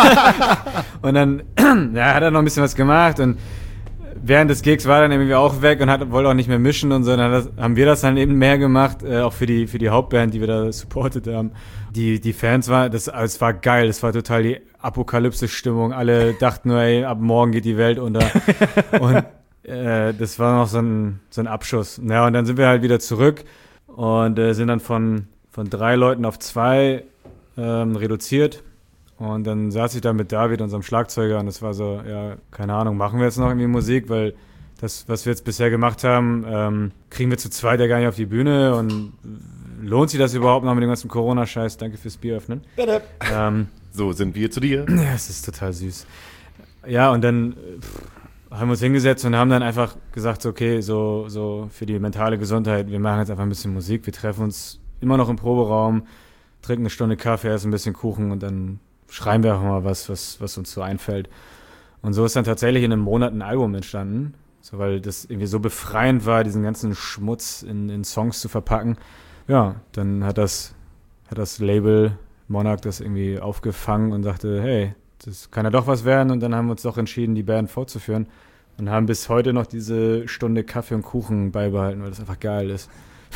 Und dann ja, hat er noch ein bisschen was gemacht und während des Gigs war er dann irgendwie auch weg und hat, wollte auch nicht mehr mischen und so. Dann das, haben wir das dann eben mehr gemacht, äh, auch für die für die Hauptband, die wir da supportet haben. Die die Fans waren, das es war geil, es war total die Apokalypse-Stimmung. Alle dachten nur, ey, ab morgen geht die Welt unter. Und äh, das war noch so ein so ein Abschuss. Ja, und dann sind wir halt wieder zurück und äh, sind dann von von drei Leuten auf zwei ähm, reduziert. Und dann saß ich da mit David, unserem Schlagzeuger, und es war so, ja, keine Ahnung, machen wir jetzt noch irgendwie Musik, weil das, was wir jetzt bisher gemacht haben, ähm, kriegen wir zu zweit ja gar nicht auf die Bühne und lohnt sich das überhaupt noch mit dem ganzen Corona-Scheiß? Danke fürs Bier öffnen. Bitte. Ähm, so sind wir zu dir. Ja, es ist total süß. Ja, und dann pff, haben wir uns hingesetzt und haben dann einfach gesagt, so, okay, so, so für die mentale Gesundheit, wir machen jetzt einfach ein bisschen Musik, wir treffen uns immer noch im Proberaum, trinken eine Stunde Kaffee, essen ein bisschen Kuchen und dann schreiben wir auch mal was, was, was uns so einfällt. Und so ist dann tatsächlich in einem Monat ein Album entstanden, so, weil das irgendwie so befreiend war, diesen ganzen Schmutz in, in Songs zu verpacken. Ja, dann hat das, hat das Label Monarch das irgendwie aufgefangen und sagte, hey, das kann ja doch was werden. Und dann haben wir uns doch entschieden, die Band fortzuführen und haben bis heute noch diese Stunde Kaffee und Kuchen beibehalten, weil das einfach geil ist.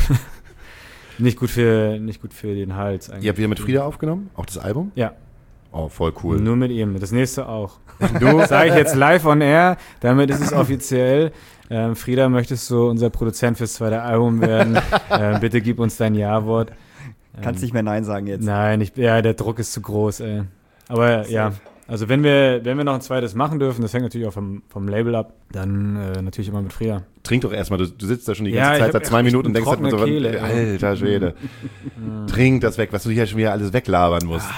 Nicht gut für, nicht gut für den Hals eigentlich. Ihr habt wieder mit Frieda aufgenommen? Auch das Album? Ja. Oh, voll cool. Nur mit ihm. Das nächste auch. Du, sage ich jetzt live on air, damit ist es offiziell. Ähm, Frieda, möchtest du unser Produzent fürs zweite Album werden? ähm, bitte gib uns dein Ja-Wort. Ähm, Kannst nicht mehr Nein sagen jetzt. Nein, ich, ja, der Druck ist zu groß, ey. Aber Safe. Ja, also wenn wir, wenn wir noch ein zweites machen dürfen, das hängt natürlich auch vom, vom Label ab, dann äh, natürlich immer mit Frieda. Trink doch erstmal, du, du sitzt da schon die ganze ja, Zeit seit zwei Minuten und denkst halt so, Kehle, alter Schwede. Trink das weg, was du hier schon wieder alles weglabern musst.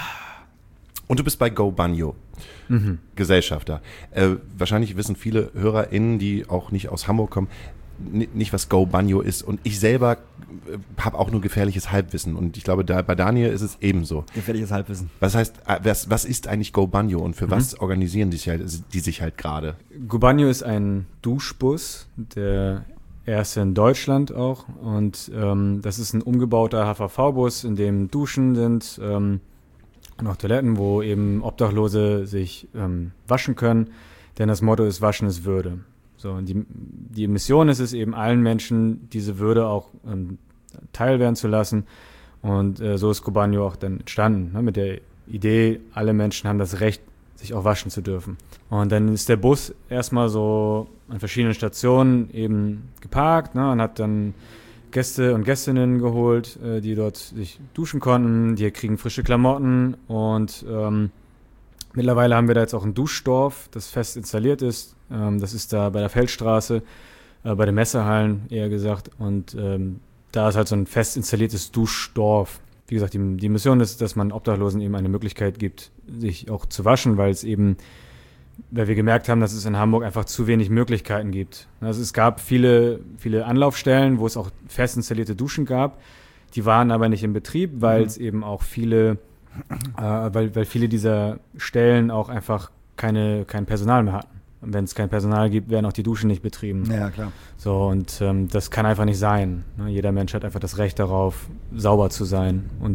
Und du bist bei Go Banjo, mhm. Gesellschafter. Äh, wahrscheinlich wissen viele HörerInnen, die auch nicht aus Hamburg kommen, n- nicht, was Go Banjo ist. Und ich selber äh, habe auch nur gefährliches Halbwissen. Und ich glaube, da, bei Daniel ist es ebenso. Gefährliches Halbwissen. Was heißt, äh, was, was ist eigentlich Go Banjo und für mhm. was organisieren die sich halt, die sich halt gerade? Go Banjo ist ein Duschbus, der erste in Deutschland auch. Und ähm, das ist ein umgebauter H V V-Bus, in dem Duschen sind, ähm, und auch Toiletten, wo eben Obdachlose sich ähm, waschen können, denn das Motto ist, Waschen ist Würde. So, und die, die Mission ist es eben, allen Menschen diese Würde auch ähm, teilwerden zu lassen. Und äh, so ist Go Banjo auch dann entstanden, ne, mit der Idee, alle Menschen haben das Recht, sich auch waschen zu dürfen. Und dann ist der Bus erstmal so an verschiedenen Stationen eben geparkt, ne, und hat dann Gäste und Gästinnen geholt, äh, die dort sich duschen konnten, die kriegen frische Klamotten und ähm, mittlerweile haben wir da jetzt auch ein Duschdorf, das fest installiert ist. Ähm, das ist da bei der Feldstraße, äh, bei den Messehallen eher gesagt, und ähm, da ist halt so ein fest installiertes Duschdorf. Wie gesagt, die, die Mission ist, dass man Obdachlosen eben eine Möglichkeit gibt, sich auch zu waschen, weil es eben, weil wir gemerkt haben, dass es in Hamburg einfach zu wenig Möglichkeiten gibt. Also es gab viele, viele Anlaufstellen, wo es auch fest installierte Duschen gab. Die waren aber nicht in Betrieb, weil mhm. es eben auch viele, äh, weil, weil viele dieser Stellen auch einfach keine, kein Personal mehr hatten. Und wenn es kein Personal gibt, werden auch die Duschen nicht betrieben. Ja, klar. So, und ähm, das kann einfach nicht sein. Ne? Jeder Mensch hat einfach das Recht darauf, sauber zu sein und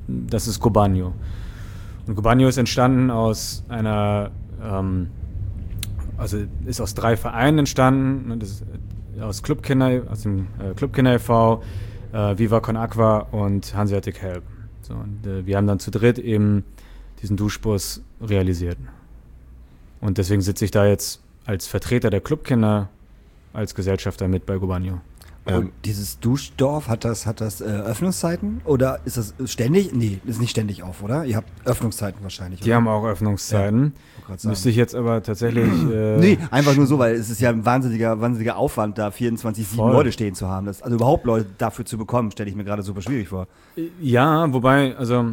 das ist Gobanio. Und Gobanio ist entstanden aus einer, ähm, also ist aus drei Vereinen entstanden, das ist aus Clubkinder, aus dem äh, Clubkinder e V, äh, Viva Con Aqua und Hanseatic Help. So, und äh, wir haben dann zu dritt eben diesen Duschbus realisiert. Und deswegen sitze ich da jetzt als Vertreter der Clubkinder als Gesellschafter mit bei Gobanio. Und dieses Duschdorf, hat das, hat das äh, Öffnungszeiten oder ist das ständig? Nee, ist nicht ständig auf, oder? Ihr habt Öffnungszeiten wahrscheinlich. Die oder? haben auch Öffnungszeiten. Ja, müsste ich jetzt aber tatsächlich... Äh, nee, einfach nur so, weil es ist ja ein wahnsinniger, wahnsinniger Aufwand, da vierundzwanzig sieben Voll. Leute stehen zu haben. Das, also überhaupt Leute dafür zu bekommen, stelle ich mir gerade super schwierig vor. Ja, wobei, also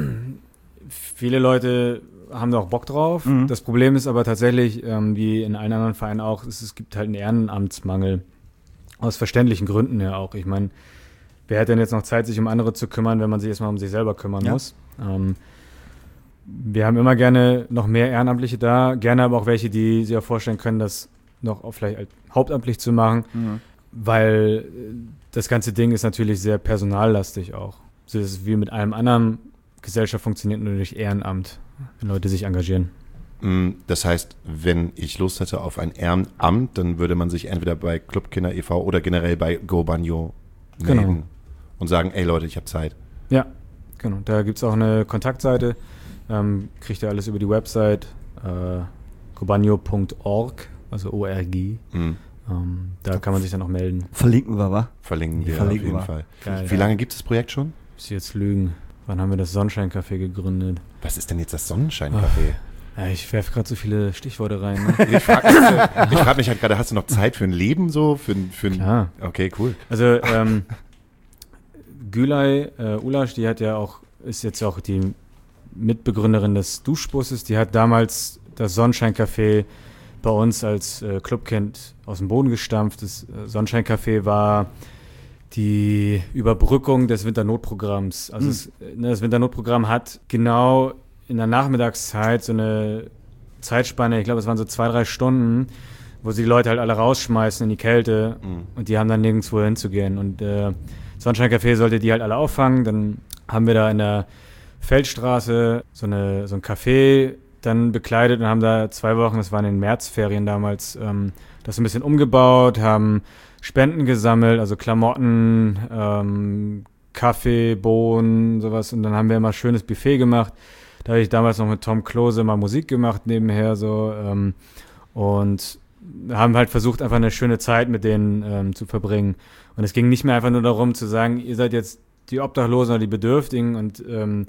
viele Leute haben da auch Bock drauf. Mhm. Das Problem ist aber tatsächlich, ähm, wie in allen anderen Vereinen auch, es, es gibt halt einen Ehrenamtsmangel. Aus verständlichen Gründen ja auch. Ich meine, wer hat denn jetzt noch Zeit, sich um andere zu kümmern, wenn man sich erstmal um sich selber kümmern Ja. muss? Ähm, wir haben immer gerne noch mehr Ehrenamtliche da, gerne aber auch welche, die sich auch vorstellen können, das noch auch vielleicht hauptamtlich zu machen, Mhm. weil das ganze Ding ist natürlich sehr personallastig auch. So ist es wie mit allem anderen. Gesellschaft funktioniert nur durch Ehrenamt, wenn Leute sich engagieren. Das heißt, wenn ich Lust hätte auf ein Ehrenamt, dann würde man sich entweder bei Clubkinder e V oder generell bei Gobanio melden Genau. und sagen, ey Leute, ich habe Zeit. Ja, genau. Da gibt es auch eine Kontaktseite. Ähm, kriegt ihr alles über die Website äh, gobanio punkt org, also O R G. Mhm. Ähm, da kann man sich dann auch melden. Verlinken wir, wa? Verlinken wir Verlinken auf jeden wir. Fall. Geil. Wie lange gibt es das Projekt schon? Muss ich jetzt lügen. Wann haben wir das Sonnenschein-Café gegründet? Was ist denn jetzt das Sonnenschein-Café? Ja, ich werfe gerade so viele Stichworte rein. Ne? Ich frage mich, ich frag mich halt gerade, hast du noch Zeit für ein Leben so? Für, ein- für ein, Klar. Okay, cool. Also ähm, Gülay äh, Ulasch, die hat ja auch, ist jetzt auch die Mitbegründerin des Duschbusses, die hat damals das Sonnenschein-Café bei uns als äh, Clubkind aus dem Boden gestampft. Das äh, Sonnenschein-Café war die Überbrückung des Winternotprogramms. Also Mhm. es, ne, das Winternotprogramm hat genau in der Nachmittagszeit so eine Zeitspanne, ich glaube, es waren so zwei, drei Stunden, wo sie die Leute halt alle rausschmeißen in die Kälte Mhm. und die haben dann nirgendwo hinzugehen. Und äh, Sonnenschein-Café sollte die halt alle auffangen. Dann haben wir da in der Feldstraße so, eine, so ein Café dann bekleidet und haben da zwei Wochen, das waren in den Märzferien damals, ähm, das ein bisschen umgebaut, haben Spenden gesammelt, also Klamotten, ähm, Kaffee, Bohnen, sowas. Und dann haben wir immer schönes Buffet gemacht. Da habe ich damals noch mit Tom Klose mal Musik gemacht nebenher so ähm, und haben halt versucht, einfach eine schöne Zeit mit denen ähm, zu verbringen. Und es ging nicht mehr einfach nur darum zu sagen, ihr seid jetzt die Obdachlosen oder die Bedürftigen und ähm,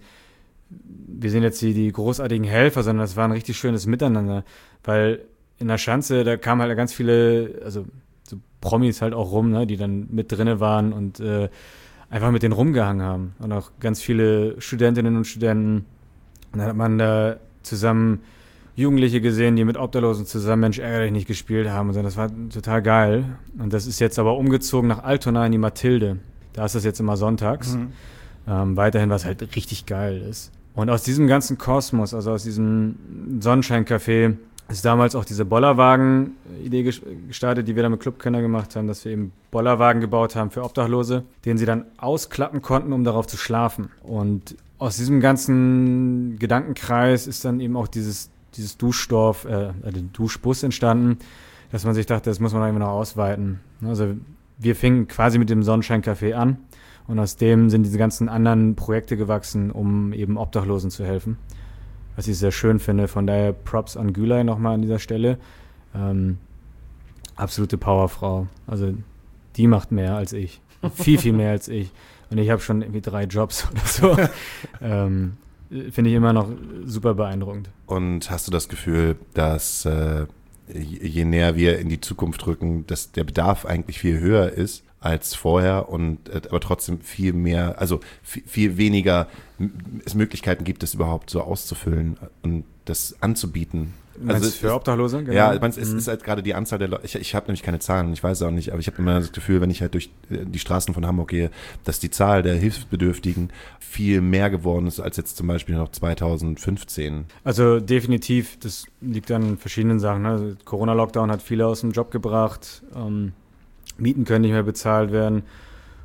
wir sind jetzt die, die großartigen Helfer, sondern es war ein richtig schönes Miteinander, weil in der Schanze, da kamen halt ganz viele, also so Promis halt auch rum, ne, die dann mit drinne waren und äh, einfach mit denen rumgehangen haben. Und auch ganz viele Studentinnen und Studenten. Und dann hat man da zusammen Jugendliche gesehen, die mit Obdachlosen zusammen Mensch ärgere dich nicht gespielt haben und so. Das war total geil. Und das ist jetzt aber umgezogen nach Altona in die Mathilde. Da ist das jetzt immer sonntags. Mhm. Ähm, weiterhin, was halt richtig geil ist. Und aus diesem ganzen Kosmos, also aus diesem Sonnenschein-Café, ist damals auch diese Bollerwagen-Idee gestartet, die wir dann mit Clubkinder gemacht haben, dass wir eben Bollerwagen gebaut haben für Obdachlose, den sie dann ausklappen konnten, um darauf zu schlafen. Und aus diesem ganzen Gedankenkreis ist dann eben auch dieses, dieses Duschdorf, äh, der Duschbus entstanden, dass man sich dachte, das muss man einfach noch ausweiten. Also wir fingen quasi mit dem Sonnenschein-Café an und aus dem sind diese ganzen anderen Projekte gewachsen, um eben Obdachlosen zu helfen. Was ich sehr schön finde. Von daher Props an Gülay nochmal an dieser Stelle. Ähm, absolute Powerfrau. Also die macht mehr als ich. Viel, viel mehr als ich. Und ich habe schon irgendwie drei Jobs oder so. ähm, finde ich immer noch super beeindruckend. Und hast du das Gefühl, dass äh, je näher wir in die Zukunft rücken, dass der Bedarf eigentlich viel höher ist als vorher und äh, aber trotzdem viel mehr, also viel, viel weniger m- es Möglichkeiten gibt, das überhaupt so auszufüllen und das anzubieten? Also es für ist- Obdachlose? Genau. Ja, ich meine, es Mhm. ist halt gerade die Anzahl der Leute, ich, ich habe nämlich keine Zahlen, ich weiß es auch nicht, aber ich habe immer das Gefühl, wenn ich halt durch äh, die Straßen von Hamburg gehe, dass die Zahl der Hilfsbedürftigen viel mehr geworden ist als jetzt zum Beispiel noch zweitausendfünfzehn. Also definitiv, das liegt an verschiedenen Sachen. Ne? Also Corona-Lockdown hat viele aus dem Job gebracht, ähm, Mieten können nicht mehr bezahlt werden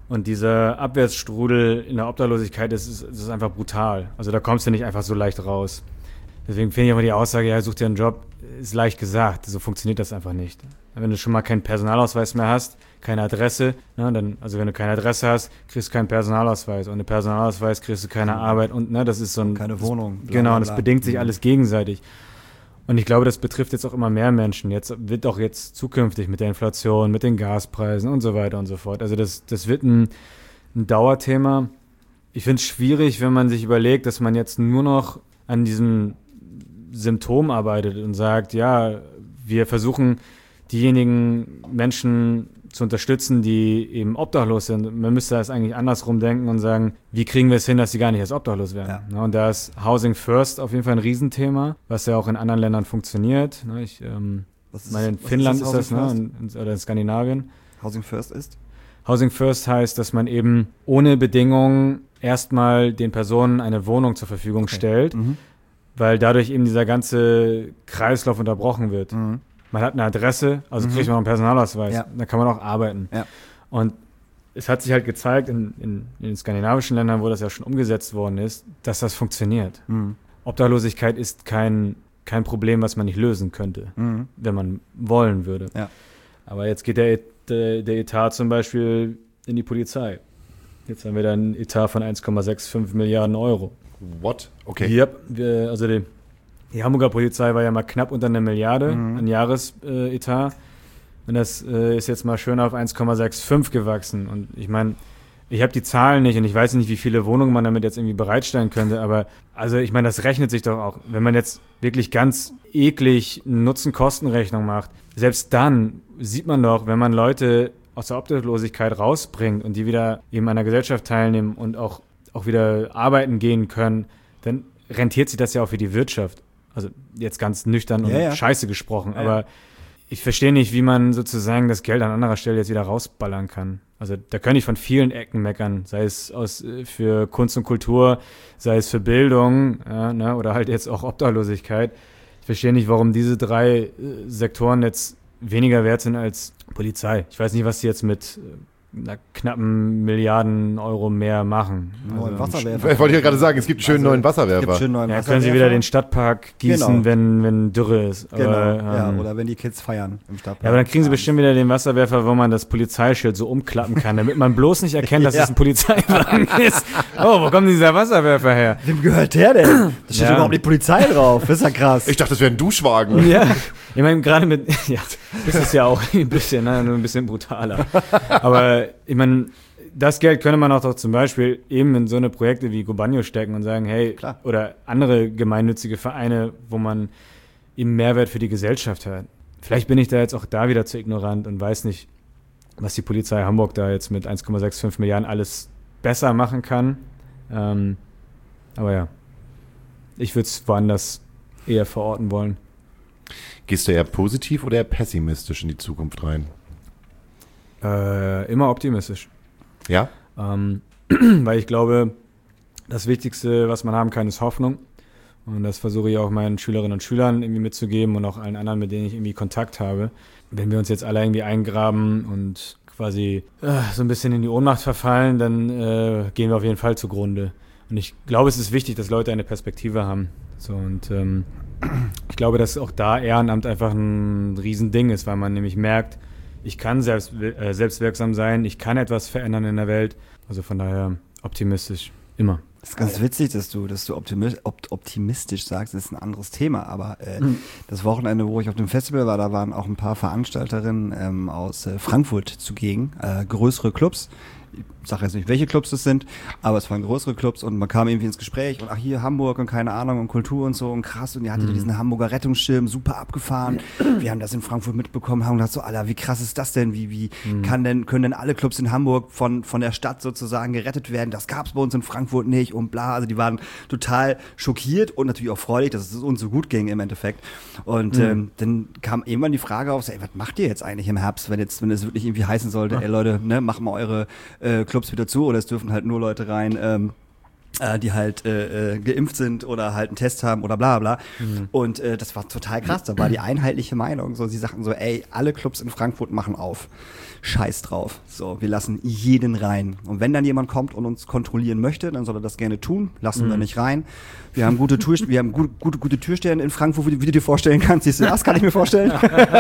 Und dieser Abwärtsstrudel in der Obdachlosigkeit, das ist, das ist einfach brutal. Also da kommst du nicht einfach so leicht raus. Deswegen finde ich immer die Aussage, ja, such dir einen Job, ist leicht gesagt. So funktioniert das einfach nicht. Wenn du schon mal keinen Personalausweis mehr hast, keine Adresse, ne, dann, also wenn du keine Adresse hast, kriegst du keinen Personalausweis. Ohne Personalausweis kriegst du keine Arbeit und ne, das ist so ein... Keine Wohnung. Das, genau, das bedingt sich alles gegenseitig. Und ich glaube, das betrifft jetzt auch immer mehr Menschen. Jetzt wird auch jetzt zukünftig mit der Inflation, mit den Gaspreisen und so weiter und so fort. Also das, das wird ein, ein Dauerthema. Ich finde es schwierig, wenn man sich überlegt, dass man jetzt nur noch an diesem Symptom arbeitet und sagt, ja, wir versuchen diejenigen Menschen zu unterstützen, die eben obdachlos sind. Man müsste das eigentlich andersrum denken und sagen, wie kriegen wir es hin, dass sie gar nicht erst obdachlos werden? Ja. Und da ist Housing First auf jeden Fall ein Riesenthema, was ja auch in anderen Ländern funktioniert. Ich ähm, ist, meine, in Finnland ist das, ist das ne? in, oder in Skandinavien. Housing First ist? Housing First heißt, dass man eben ohne Bedingungen erstmal den Personen eine Wohnung zur Verfügung okay. stellt, mhm. weil dadurch eben dieser ganze Kreislauf unterbrochen wird. Mhm. Man hat eine Adresse, also mhm. kriegt man auch einen Personalausweis. Ja. Da kann man auch arbeiten. Ja. Und es hat sich halt gezeigt, in, in, in den skandinavischen Ländern, wo das ja schon umgesetzt worden ist, dass das funktioniert. Mhm. Obdachlosigkeit ist kein, kein Problem, was man nicht lösen könnte, mhm. wenn man wollen würde. Ja. Aber jetzt geht der, der, der Etat zum Beispiel in die Polizei. Jetzt haben wir da einen Etat von eins Komma fünfundsechzig Milliarden Euro. What? Okay. Yep, wir, also die Die Hamburger Polizei war ja mal knapp unter einer Milliarde mhm. an Jahresetat. Und das äh, ist jetzt mal schön auf eins Komma fünfundsechzig gewachsen. Und ich meine, ich habe die Zahlen nicht und ich weiß nicht, wie viele Wohnungen man damit jetzt irgendwie bereitstellen könnte. Aber also ich meine, das rechnet sich doch auch. Wenn man jetzt wirklich ganz eklig Nutzen-Kosten-Rechnung macht, selbst dann sieht man doch, wenn man Leute aus der Obdachlosigkeit rausbringt und die wieder eben an der Gesellschaft teilnehmen und auch, auch wieder arbeiten gehen können, dann rentiert sich das ja auch für die Wirtschaft. Also jetzt ganz nüchtern und ja, ja. scheiße gesprochen, ja, aber ja. ich verstehe nicht, wie man sozusagen das Geld an anderer Stelle jetzt wieder rausballern kann. Also da kann ich von vielen Ecken meckern, sei es aus für Kunst und Kultur, sei es für Bildung ja, ne, oder halt jetzt auch Obdachlosigkeit. Ich verstehe nicht, warum diese drei äh, Sektoren jetzt weniger wert sind als Polizei. Ich weiß nicht, was die jetzt mit einer knappen Milliarden Euro mehr machen. Neuen Also, Wasserwerfer. Ich wollte ja gerade sagen, es gibt einen schönen Also, neuen Wasserwerfer. Es gibt schönen neuen ja, Wasserwerfer. können sie wieder den Stadtpark gießen, Genau. wenn, wenn Dürre ist. Genau, Aber, ja, ähm, oder wenn die Kids feiern im Stadtpark. ja, aber dann kriegen sie bestimmt wieder den Wasserwerfer, wo man das Polizeischild so umklappen kann, damit man bloß nicht erkennt, dass Ja. es ein Polizeiwagen ist. Oh, wo kommt dieser Wasserwerfer her? Wem gehört der denn? Da steht Ja. überhaupt die Polizei drauf. Das ist ja krass. Ich dachte, das wäre ein Duschwagen. Ja, ich meine, gerade mit, ja, das ist ja auch ein bisschen, ne, nur ein bisschen brutaler. Aber ich meine, das Geld könnte man auch doch zum Beispiel eben in so eine Projekte wie Gobanio stecken und sagen, hey, Klar. oder andere gemeinnützige Vereine, wo man eben Mehrwert für die Gesellschaft hat. Vielleicht bin ich da jetzt auch da wieder zu ignorant und weiß nicht, was die Polizei Hamburg da jetzt mit eins Komma fünfundsechzig Milliarden alles besser machen kann. Ähm, aber ja, ich würde es woanders eher verorten wollen. Gehst du eher positiv oder eher pessimistisch in die Zukunft rein? Äh, immer optimistisch. Ja? Ähm, weil ich glaube, das Wichtigste, was man haben kann, ist Hoffnung. Und das versuche ich auch meinen Schülerinnen und Schülern irgendwie mitzugeben und auch allen anderen, mit denen ich irgendwie Kontakt habe. Wenn wir uns jetzt alle irgendwie eingraben und quasi äh, so ein bisschen in die Ohnmacht verfallen, dann äh, gehen wir auf jeden Fall zugrunde. Und ich glaube, es ist wichtig, dass Leute eine Perspektive haben. So, und ähm, ich glaube, dass auch da Ehrenamt einfach ein Riesending ist, weil man nämlich merkt, ich kann selbst, äh, selbstwirksam sein, ich kann etwas verändern in der Welt. Also von daher optimistisch, immer. Das ist ganz witzig, dass du, dass du optimi- opt- optimistisch sagst. Das ist ein anderes Thema. Aber äh, mhm. das Wochenende, wo ich auf dem Festival war, da waren auch ein paar Veranstalterinnen ähm, aus äh, Frankfurt zugegen, äh, größere Clubs. Ich sage jetzt nicht, welche Clubs es sind, aber es waren größere Clubs und man kam irgendwie ins Gespräch und ach, hier Hamburg und keine Ahnung und Kultur und so und krass und ihr hattet mhm. diesen Hamburger Rettungsschirm, super abgefahren. Wir haben das in Frankfurt mitbekommen, haben gedacht so, Alter, wie krass ist das denn? Wie, wie mhm. kann denn, können denn alle Clubs in Hamburg von, von der Stadt sozusagen gerettet werden? Das gab's bei uns in Frankfurt nicht und bla. Also die waren total schockiert und natürlich auch freudig, dass es uns so gut ging im Endeffekt. Und mhm. ähm, dann kam irgendwann die Frage auf, so, ey, was macht ihr jetzt eigentlich im Herbst, wenn jetzt, wenn es wirklich irgendwie heißen sollte, ey Leute, ne, macht mal eure äh, Clubs wieder zu oder es dürfen halt nur Leute rein, ähm, äh, die halt äh, äh, geimpft sind oder halt einen Test haben oder bla bla. Mhm. Und äh, das war total krass. Da war die einheitliche Meinung. So, sie sagten so, ey, alle Clubs in Frankfurt machen auf. Scheiß drauf. So, wir lassen jeden rein. Und wenn dann jemand kommt und uns kontrollieren möchte, dann soll er das gerne tun. Lassen Mhm. wir nicht rein. Wir haben gute Tür, wir haben gute, gute, gute Türstellen in Frankfurt, wie du, wie du dir vorstellen kannst. Siehst du, das kann ich mir vorstellen.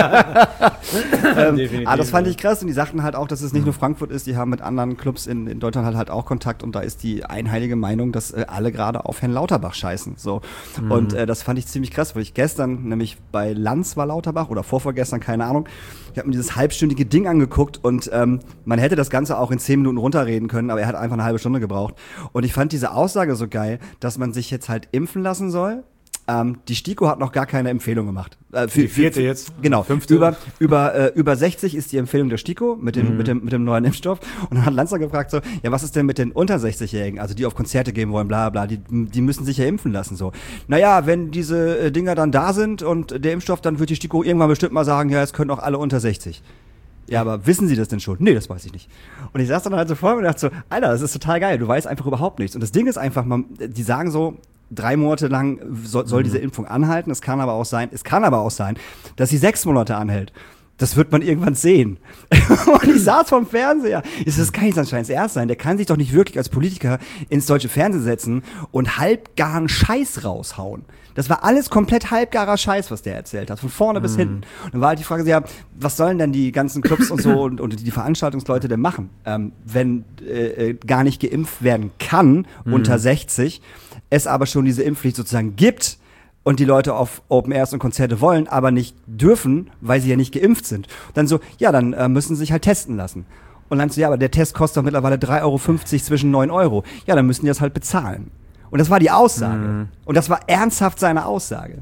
ähm, aber das fand ich krass. Und die sagten halt auch, dass es nicht nur Frankfurt ist. Die haben mit anderen Clubs in, in Deutschland halt, halt auch Kontakt. Und da ist die einheilige Meinung, dass äh, alle gerade auf Herrn Lauterbach scheißen. So. Mhm. Und äh, das fand ich ziemlich krass, weil ich gestern, nämlich bei Lanz war Lauterbach oder vorvorgestern, keine Ahnung, ich habe mir dieses halbstündige Ding angeguckt und ähm, man hätte das Ganze auch in zehn Minuten runterreden können, aber er hat einfach eine halbe Stunde gebraucht. Und ich fand diese Aussage so geil, dass man sich jetzt halt impfen lassen soll. Ähm, die STIKO hat noch gar keine Empfehlung gemacht. Äh, für, Die vierte für, für, jetzt? Genau. Fünfte? Über, über, äh, über sechzig ist die Empfehlung der STIKO mit dem, Mhm. mit dem, mit dem neuen Impfstoff. Und dann hat Lanzer gefragt so, ja, was ist denn mit den unter sechzig-Jährigen, also die auf Konzerte gehen wollen, bla bla, die, die müssen sich ja impfen lassen. So. Naja, wenn diese äh, Dinger dann da sind und der Impfstoff, dann wird die STIKO irgendwann bestimmt mal sagen, ja, es können auch alle unter sechzig. Ja, aber wissen Sie das denn schon? Nee, das weiß ich nicht. Und ich saß dann halt so vor mir und dachte so, Alter, das ist total geil, du weißt einfach überhaupt nichts. Und das Ding ist einfach, man, die sagen so, drei Monate lang soll, soll diese Impfung anhalten. Es kann aber auch sein, es kann aber auch sein, dass sie sechs Monate anhält. Das wird man irgendwann sehen. Und ich saß vom Fernseher. Ich so, das kann nicht sein Scheiß erst sein. Der kann sich doch nicht wirklich als Politiker ins deutsche Fernsehen setzen und halbgaren Scheiß raushauen. Das war alles komplett halbgarer Scheiß, was der erzählt hat, von vorne bis hinten. Und dann war halt die Frage, ja, was sollen denn die ganzen Clubs und so und, und die Veranstaltungsleute denn machen, ähm, wenn äh, gar nicht geimpft werden kann unter sechzig, es aber schon diese Impfpflicht sozusagen gibt und die Leute auf Open Airs und Konzerte wollen, aber nicht dürfen, weil sie ja nicht geimpft sind. Und dann so, ja, dann äh, müssen sie sich halt testen lassen. Und dann so, ja, aber der Test kostet doch mittlerweile drei Euro fünfzig zwischen neun Euro. Ja, dann müssen die das halt bezahlen. Und das war die Aussage. Mhm. Und das war ernsthaft seine Aussage.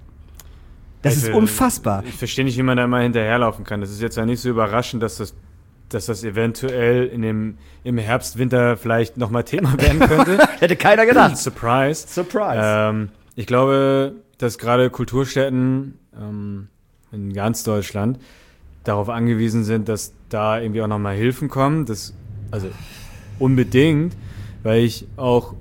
Das Ich, ist äh, unfassbar. Ich verstehe nicht, wie man da immer hinterherlaufen kann. Das ist jetzt ja nicht so überraschend, dass das, dass das eventuell in dem, im Herbst, Winter vielleicht nochmal Thema werden könnte. Hätte keiner gedacht. Surprise. Surprise. Ähm, ich glaube, dass gerade Kulturstätten ähm, in ganz Deutschland darauf angewiesen sind, dass da irgendwie auch nochmal Hilfen kommen. Das, also unbedingt, weil ich auch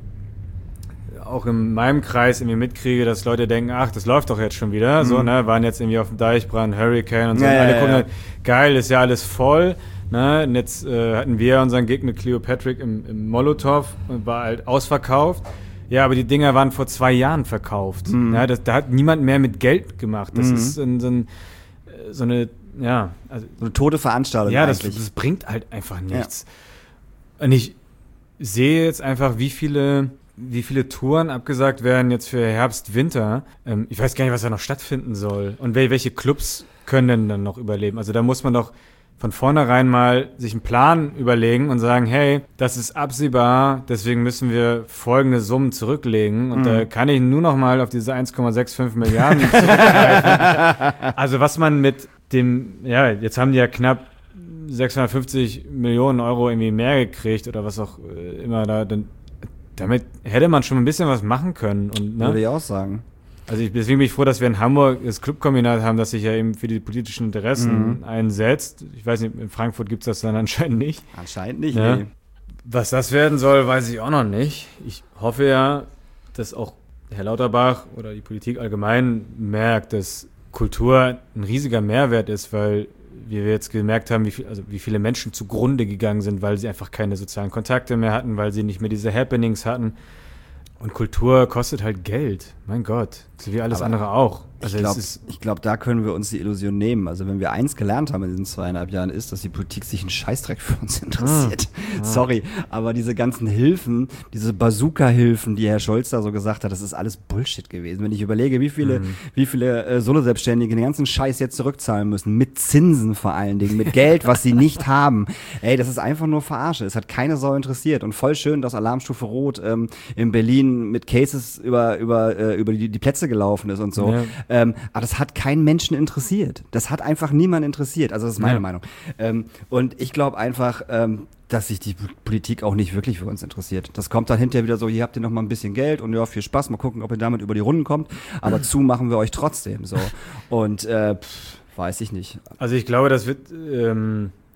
auch in meinem Kreis irgendwie mitkriege, dass Leute denken, ach, das läuft doch jetzt schon wieder. Mhm. So, ne, waren jetzt irgendwie auf dem Deichbrand, Hurricane und so. Ja, und alle ja, gucken ja. halt, geil, ist ja alles voll. Ne? Und jetzt äh, hatten wir unseren Gig mit Cleopatrick im, im Molotow und war halt ausverkauft. Ja, aber die Dinger waren vor zwei Jahren verkauft. Mhm. Ja, das, da hat niemand mehr mit Geld gemacht. Das Mhm. ist so, ein, so, ein, so eine, ja, also So eine tote Veranstaltung ja, das, eigentlich. das bringt halt einfach nichts. Und ich sehe jetzt einfach, wie viele, wie viele Touren abgesagt werden jetzt für Herbst, Winter. Ähm, ich weiß gar nicht, was da noch stattfinden soll. Und wel- welche Clubs können denn dann noch überleben? Also da muss man doch von vornherein mal sich einen Plan überlegen und sagen, hey, das ist absehbar, deswegen müssen wir folgende Summen zurücklegen. Und Mhm. da kann ich nur noch mal auf diese eins Komma fünfundsechzig Milliarden zurückgreifen. Also was man mit dem, ja, jetzt haben die ja knapp sechshundertfünfzig Millionen Euro irgendwie mehr gekriegt oder was auch äh, immer da, dann, damit hätte man schon ein bisschen was machen können. Und, Würde ne? ich auch sagen. Also ich, deswegen bin ich froh, dass wir in Hamburg das Clubkombinat haben, das sich ja eben für die politischen Interessen Mhm. einsetzt. Ich weiß nicht, in Frankfurt gibt es das dann anscheinend nicht. Anscheinend nicht, Ja. nee. Was das werden soll, weiß ich auch noch nicht. Ich hoffe ja, dass auch Herr Lauterbach oder die Politik allgemein merkt, dass Kultur ein riesiger Mehrwert ist, weil wie wir jetzt gemerkt haben, wie, viel, also wie viele Menschen zugrunde gegangen sind, weil sie einfach keine sozialen Kontakte mehr hatten, weil sie nicht mehr diese Happenings hatten. Und Kultur kostet halt Geld. Mein Gott. So wie alles Aber andere auch. Also ich glaube, es ist, glaub, da können wir uns die Illusion nehmen. Also wenn wir eins gelernt haben in diesen zweieinhalb Jahren, ist, dass die Politik sich einen Scheißdreck für uns interessiert. Ah. Sorry, aber diese ganzen Hilfen, diese Bazooka-Hilfen, die Herr Scholz da so gesagt hat, das ist alles Bullshit gewesen. Wenn ich überlege, wie viele, Mhm. wie viele äh, Solo-Selbstständige den ganzen Scheiß jetzt zurückzahlen müssen, mit Zinsen vor allen Dingen, mit Geld, was sie nicht haben. Ey, das ist einfach nur Verarsche. Es hat keine Sau interessiert. Und voll schön, dass Alarmstufe Rot ähm, in Berlin mit Cases über, über, äh, über die, die Plätze gelaufen ist und so. Ja. Ähm, aber das hat keinen Menschen interessiert. Das hat einfach niemand interessiert. Also das ist meine Ja. Meinung. Ähm, und ich glaube einfach, ähm, dass sich die Politik auch nicht wirklich für uns interessiert. Das kommt dann hinterher wieder so, hier habt ihr noch mal ein bisschen Geld und ja, viel Spaß, mal gucken, ob ihr damit über die Runden kommt. Aber zu machen wir euch trotzdem so. Und äh, pff, weiß ich nicht. also ich glaube, das wird ähm,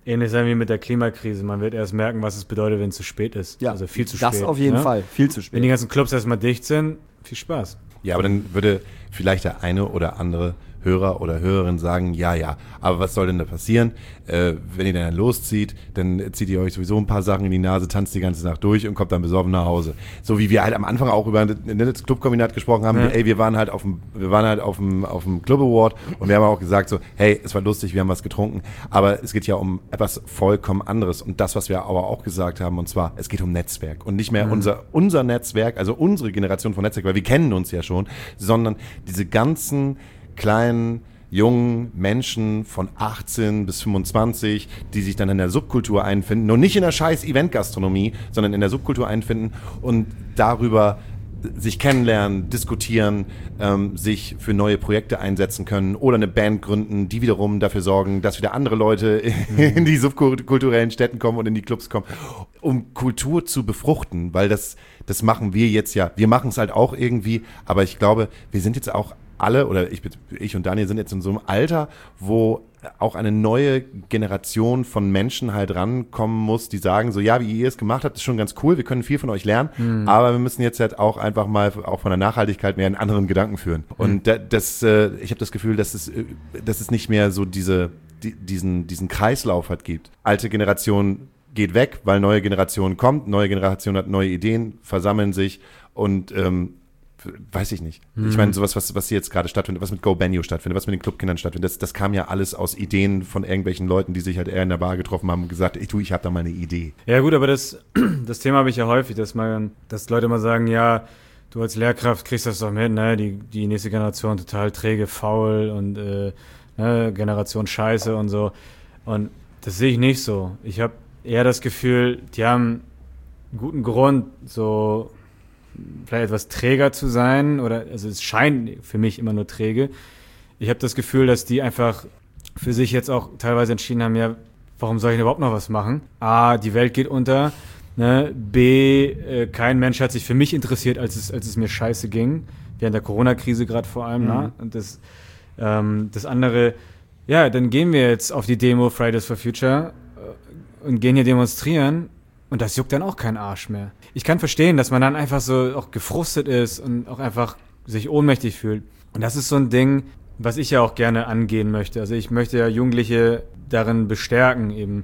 ähnlich sein wie mit der Klimakrise. Man wird erst merken, was es bedeutet, wenn es zu spät ist. Ja, also viel zu das spät. auf jeden ne? Fall, viel zu spät. Wenn die ganzen Clubs erstmal dicht sind, viel Spaß. Ja, aber dann würde vielleicht der eine oder andere Hörer oder Hörerin sagen, ja, ja, aber was soll denn da passieren? Äh, wenn ihr dann loszieht, dann zieht ihr euch sowieso ein paar Sachen in die Nase, tanzt die ganze Nacht durch und kommt dann besoffen nach Hause. So wie wir halt am Anfang auch über das Clubkombinat gesprochen haben, Ja. ey, wir waren halt auf dem, wir waren halt auf dem, auf dem Club Award und wir haben auch gesagt so, hey, es war lustig, wir haben was getrunken, aber es geht ja um etwas vollkommen anderes und das, was wir aber auch gesagt haben, und zwar, es geht um Netzwerk und nicht mehr Mhm. unser, unser Netzwerk, also unsere Generation von Netzwerk, weil wir kennen uns ja schon, sondern diese ganzen kleinen, jungen Menschen von achtzehn bis fünfundzwanzig, die sich dann in der Subkultur einfinden und nicht in der scheiß Eventgastronomie, sondern in der Subkultur einfinden und darüber sich kennenlernen, diskutieren, ähm, sich für neue Projekte einsetzen können oder eine Band gründen, die wiederum dafür sorgen, dass wieder andere Leute in die subkulturellen Städten kommen und in die Clubs kommen, um Kultur zu befruchten, weil das, das machen wir jetzt ja, wir machen es halt auch irgendwie, aber ich glaube, wir sind jetzt auch alle, oder ich, ich und Daniel sind jetzt in so einem Alter, wo auch eine neue Generation von Menschen halt rankommen muss, die sagen so, ja, wie ihr es gemacht habt, ist schon ganz cool, wir können viel von euch lernen, mhm. aber wir müssen jetzt halt auch einfach mal auch von der Nachhaltigkeit mehr einen anderen Gedanken führen. Mhm. Und da, das, äh, ich habe das Gefühl, dass es, dass es nicht mehr so diese, die, diesen, diesen Kreislauf halt gibt. Alte Generation geht weg, weil neue Generation kommt, neue Generation hat neue Ideen, versammeln sich und ähm, weiß ich nicht. Mhm. Ich meine, sowas, was, was hier jetzt gerade stattfindet, was mit Go Banjo stattfindet, was mit den Clubkindern stattfindet, das, das kam ja alles aus Ideen von irgendwelchen Leuten, die sich halt eher in der Bar getroffen haben und gesagt, ich tu, ich habe da mal eine Idee. Ja gut, aber das, das Thema habe ich ja häufig, dass man, dass Leute mal sagen, ja, du als Lehrkraft kriegst das doch mit, ne, die, die nächste Generation total träge, faul und äh, ne, Generation Scheiße und so. Und das sehe ich nicht so. Ich habe eher das Gefühl, die haben einen guten Grund, so vielleicht etwas träger zu sein, oder also es scheint für mich immer nur träge. Ich habe das Gefühl, dass die einfach für sich jetzt auch teilweise entschieden haben, ja, warum soll ich denn überhaupt noch was machen? A, die Welt geht unter, ne? B, äh, kein Mensch hat sich für mich interessiert, als es, als es mir scheiße ging, während der Corona-Krise gerade vor allem. Mhm. Ne? Und das, ähm, das andere, ja, dann gehen wir jetzt auf die Demo Fridays for Future äh, und gehen hier demonstrieren. Und das juckt dann auch keinen Arsch mehr. Ich kann verstehen, dass man dann einfach so auch gefrustet ist und auch einfach sich ohnmächtig fühlt. Und das ist so ein Ding, was ich ja auch gerne angehen möchte. Also ich möchte ja Jugendliche darin bestärken, eben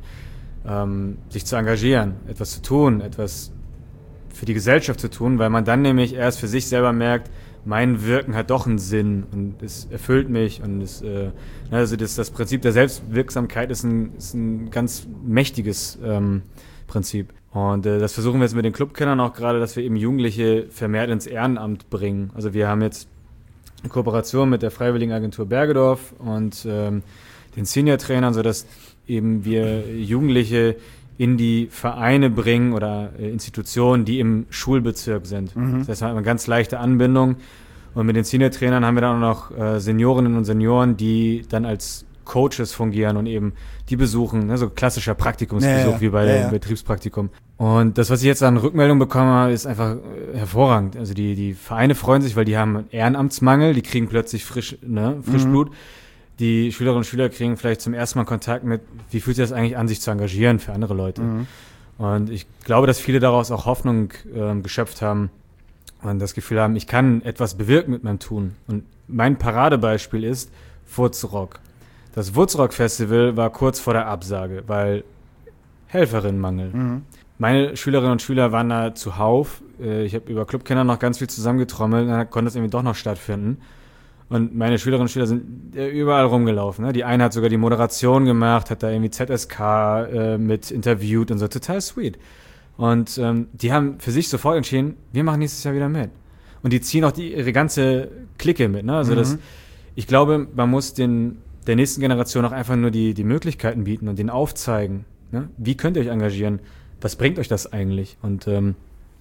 ähm, sich zu engagieren, etwas zu tun, etwas für die Gesellschaft zu tun, weil man dann nämlich erst für sich selber merkt, mein Wirken hat doch einen Sinn und es erfüllt mich und es, äh, also das, das Prinzip der Selbstwirksamkeit ist ein, ist ein ganz mächtiges ähm, Prinzip. Und äh, das versuchen wir jetzt mit den Clubkindern auch gerade, dass wir eben Jugendliche vermehrt ins Ehrenamt bringen. Also wir haben jetzt eine Kooperation mit der Freiwilligenagentur Bergedorf und ähm, den Senior-Trainern, sodass eben wir Jugendliche in die Vereine bringen oder äh, Institutionen, die im Schulbezirk sind. Mhm. Das heißt, wir haben eine ganz leichte Anbindung. Und mit den Senior-Trainern haben wir dann auch noch äh, Seniorinnen und Senioren, die dann als Coaches fungieren und eben die besuchen, ne, so klassischer Praktikumsbesuch, ja, ja. wie bei ja, dem ja. Betriebspraktikum. Und das, was ich jetzt an Rückmeldung bekomme, ist einfach äh, hervorragend. Also die, die Vereine freuen sich, weil die haben einen Ehrenamtsmangel, die kriegen plötzlich frisch, ne, Frischblut. Mhm. Die Schülerinnen und Schüler kriegen vielleicht zum ersten Mal Kontakt mit, wie fühlt sich das eigentlich an, sich zu engagieren für andere Leute. Mhm. Und ich glaube, dass viele daraus auch Hoffnung äh, geschöpft haben und das Gefühl haben, ich kann etwas bewirken mit meinem Tun. Und mein Paradebeispiel ist Wurzrock. Das Wurzrock-Festival war kurz vor der Absage, weil Helferinnenmangel. Mhm. Meine Schülerinnen und Schüler waren da zuhauf. Ich habe über Clubkinder noch ganz viel zusammengetrommelt, dann konnte es irgendwie doch noch stattfinden. Und meine Schülerinnen und Schüler sind überall rumgelaufen. Ne? Die eine hat sogar die Moderation gemacht, hat da irgendwie Z S K äh, mit interviewt und so, total sweet. Und ähm, die haben für sich sofort entschieden, wir machen nächstes Jahr wieder mit. Und die ziehen auch die, ihre ganze Clique mit. Ne? Also mhm. das, ich glaube, man muss den der nächsten Generation auch einfach nur die, die Möglichkeiten bieten und denen aufzeigen, ne? Wie könnt ihr euch engagieren? Was bringt euch das eigentlich? Und ähm,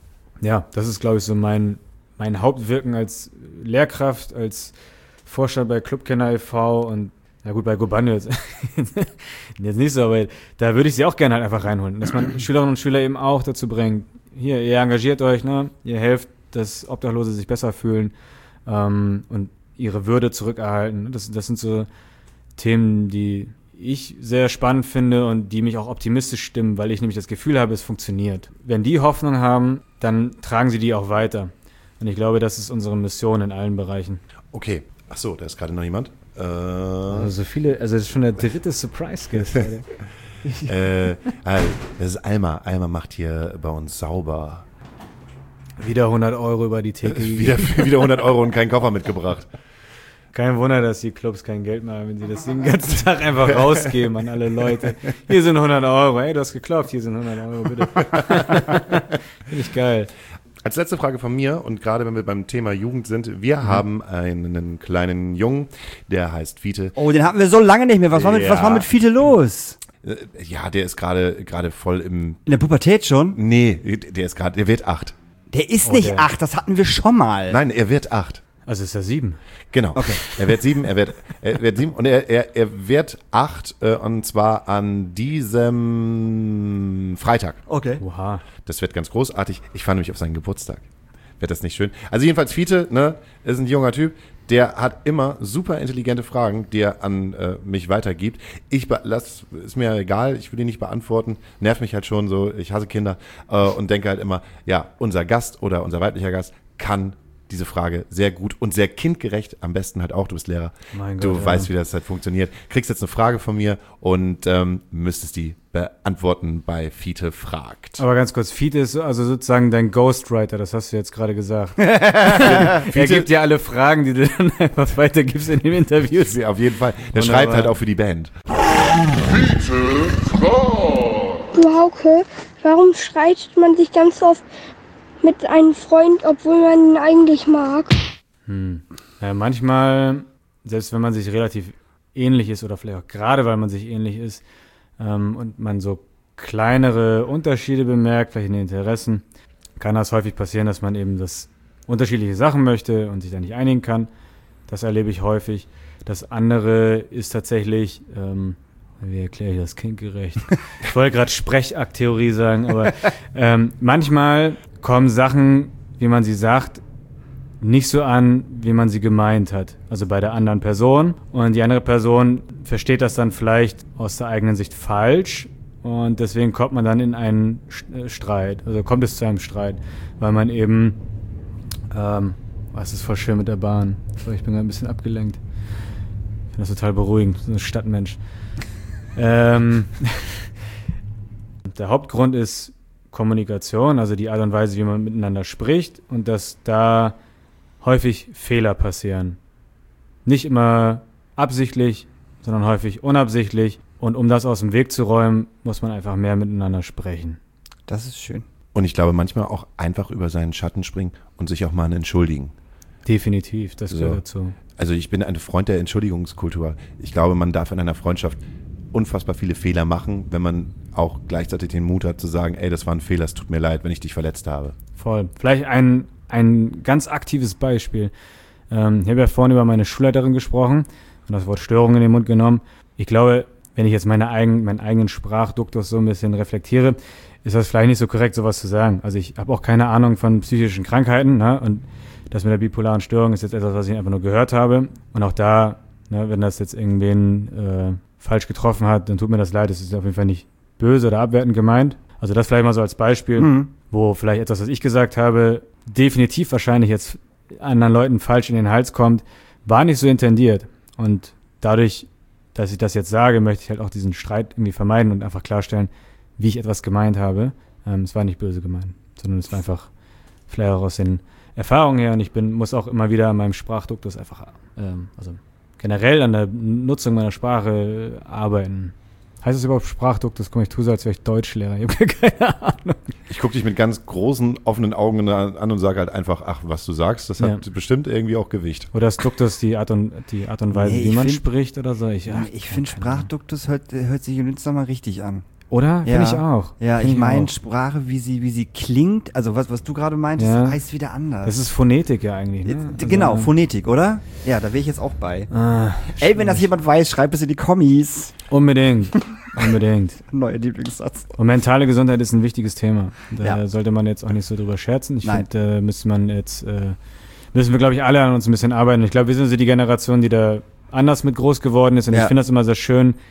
ja, das ist, glaube ich, so mein, mein Hauptwirken als Lehrkraft, als Vorstand bei Clubkinder e V und ja gut, bei Go Banjo jetzt, jetzt nicht so, aber da würde ich sie auch gerne halt einfach reinholen, dass man Schülerinnen und Schüler eben auch dazu bringt, hier, ihr engagiert euch, ne? Ihr helft, dass Obdachlose sich besser fühlen ähm, und ihre Würde zurückerhalten. Das, das sind so Themen, die ich sehr spannend finde und die mich auch optimistisch stimmen, weil ich nämlich das Gefühl habe, es funktioniert. Wenn die Hoffnung haben, dann tragen sie die auch weiter. Und ich glaube, das ist unsere Mission in allen Bereichen. Okay. Ach so, da ist gerade noch jemand. Äh, also so viele, also das ist schon der dritte Surprise-Guest. äh, das ist Alma. Alma macht hier bei uns sauber. Wieder hundert Euro über die Theke. wieder, wieder hundert Euro und keinen Koffer mitgebracht. Kein Wunder, dass die Clubs kein Geld mehr haben, wenn sie das den ganzen Tag einfach rausgeben an alle Leute. Hier sind hundert Euro. Hey, du hast geklopft, hier sind hundert Euro, bitte. Finde ich geil. Als letzte Frage von mir, und gerade wenn wir beim Thema Jugend sind, wir mhm. haben einen kleinen Jungen, der heißt Fiete. Oh, den hatten wir so lange nicht mehr. Was war mit, ja. was war mit Fiete los? Ja, der ist gerade gerade voll im... In der Pubertät schon? Nee, der ist gerade, der wird acht. Der ist oh, nicht der. acht, das hatten wir schon mal. Nein, er wird acht. Also ist er sieben. Genau. Okay. Er wird sieben, er wird, er wird sieben und er, er, er wird acht äh, und zwar an diesem Freitag. Okay. Oha. Das wird ganz großartig. Ich fahre nämlich auf seinen Geburtstag. Wird das nicht schön? Also jedenfalls Fiete, ne, ist ein junger Typ, der hat immer super intelligente Fragen, die er an äh, mich weitergibt. Ich be- lass, ist mir egal, ich will die nicht beantworten, nervt mich halt schon so, ich hasse Kinder äh, und denke halt immer, ja, unser Gast oder unser weiblicher Gast kann diese Frage sehr gut und sehr kindgerecht, am besten halt auch, du bist Lehrer, Mein du Gott, ja. weißt, wie das halt funktioniert. Kriegst jetzt eine Frage von mir und ähm, müsstest die beantworten bei Fiete fragt. Aber ganz kurz, Fiete ist also sozusagen dein Ghostwriter, das hast du jetzt gerade gesagt. Er gibt dir alle Fragen, die du dann einfach weitergibst in den Interviews. Ja, auf jeden Fall. Der Wunderbar. schreibt halt auch für die Band. Du Hauke, warum streitet man sich ganz oft mit einem Freund, obwohl man ihn eigentlich mag? Hm. Ja, manchmal, selbst wenn man sich relativ ähnlich ist oder vielleicht auch gerade, weil man sich ähnlich ist ähm, und man so kleinere Unterschiede bemerkt, vielleicht in den Interessen, kann das häufig passieren, dass man eben das unterschiedliche Sachen möchte und sich da nicht einigen kann. Das erlebe ich häufig. Das andere ist tatsächlich, ähm, wie erkläre ich das kindgerecht? Ich wollte gerade Sprechakttheorie sagen, aber ähm, manchmal kommen Sachen, wie man sie sagt, nicht so an, wie man sie gemeint hat. Also bei der anderen Person. Und die andere Person versteht das dann vielleicht aus der eigenen Sicht falsch. Und deswegen kommt man dann in einen Streit. Also kommt es zu einem Streit. Weil man eben, ähm, oh, es ist voll schön mit der Bahn. So, ich bin gerade ein bisschen abgelenkt. Ich finde das total beruhigend. So ein Stadtmensch. ähm, der Hauptgrund ist Kommunikation, also die Art und Weise, wie man miteinander spricht und dass da häufig Fehler passieren. Nicht immer absichtlich, sondern häufig unabsichtlich. Und um das aus dem Weg zu räumen, muss man einfach mehr miteinander sprechen. Das ist schön. Und ich glaube, manchmal auch einfach über seinen Schatten springen und sich auch mal entschuldigen. Definitiv, das gehört So. dazu. Also ich bin ein Freund der Entschuldigungskultur. Ich glaube, man darf in einer Freundschaft unfassbar viele Fehler machen, wenn man auch gleichzeitig den Mut hat zu sagen, ey, das war ein Fehler, es tut mir leid, wenn ich dich verletzt habe. Voll. Vielleicht ein, ein ganz aktives Beispiel. Ähm, ich habe ja vorhin über meine Schulleiterin gesprochen und das Wort Störung in den Mund genommen. Ich glaube, wenn ich jetzt meine eigen, meinen eigenen Sprachduktus so ein bisschen reflektiere, ist das vielleicht nicht so korrekt, sowas zu sagen. Also ich habe auch keine Ahnung von psychischen Krankheiten, ne? Und das mit der bipolaren Störung ist jetzt etwas, was ich einfach nur gehört habe. Und auch da, ne, wenn das jetzt irgendwen äh, falsch getroffen hat, dann tut mir das leid. Es ist auf jeden Fall nicht böse oder abwertend gemeint. Also das vielleicht mal so als Beispiel, mhm. wo vielleicht etwas, was ich gesagt habe, definitiv wahrscheinlich jetzt anderen Leuten falsch in den Hals kommt, war nicht so intendiert. Und dadurch, dass ich das jetzt sage, möchte ich halt auch diesen Streit irgendwie vermeiden und einfach klarstellen, wie ich etwas gemeint habe. Ähm, es war nicht böse gemeint, sondern es war einfach vielleicht auch aus den Erfahrungen her. Und ich bin, muss auch immer wieder an meinem Sprachduktus einfach, ähm, also generell an der Nutzung meiner Sprache arbeiten. Heißt das überhaupt Sprachduktus? Komm, ich tue so, als wäre ich Deutschlehrer. Ich habe keine Ahnung. Ich gucke dich mit ganz großen, offenen Augen an und sage halt einfach, ach, was du sagst, das hat Ja. bestimmt irgendwie auch Gewicht. Oder ist Duktus die Art und, die Art und Weise, Nee, wie ich man find- spricht oder so? Ich, ach, Ich finde keine Ahnung. Sprachduktus hört, hört sich jetzt nochmal richtig an. Oder? Finde ich auch. Ja, Find ich meine auch. Sprache, wie sie, wie sie klingt, also was, was du gerade meintest, Ja. heißt wieder anders. Das ist Phonetik ja eigentlich, ne? Jetzt- Also, genau, Phonetik, oder? Ja, da wäre ich jetzt auch bei. Ah, Ey, wenn das jemand weiß, schreibt es in die Kommis. unbedingt. Unbedingt. Neuer Lieblingssatz. Und mentale Gesundheit ist ein wichtiges Thema. Da Ja. sollte man jetzt auch nicht so drüber scherzen. Ich Nein. finde, da müsste man jetzt, äh, müssen wir, glaube ich, alle an uns ein bisschen arbeiten. Ich glaube, wir sind so die Generation, die da anders mit groß geworden ist. Und Ja. ich finde das immer sehr schön,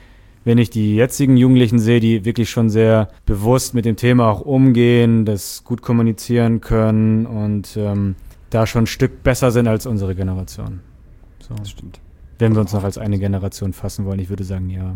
wenn ich die jetzigen Jugendlichen sehe, die wirklich schon sehr bewusst mit dem Thema auch umgehen, das gut kommunizieren können und ähm, da schon ein Stück besser sind als unsere Generation. So. Das stimmt. Wenn wir uns noch als eine Generation fassen wollen, ich würde sagen, ja.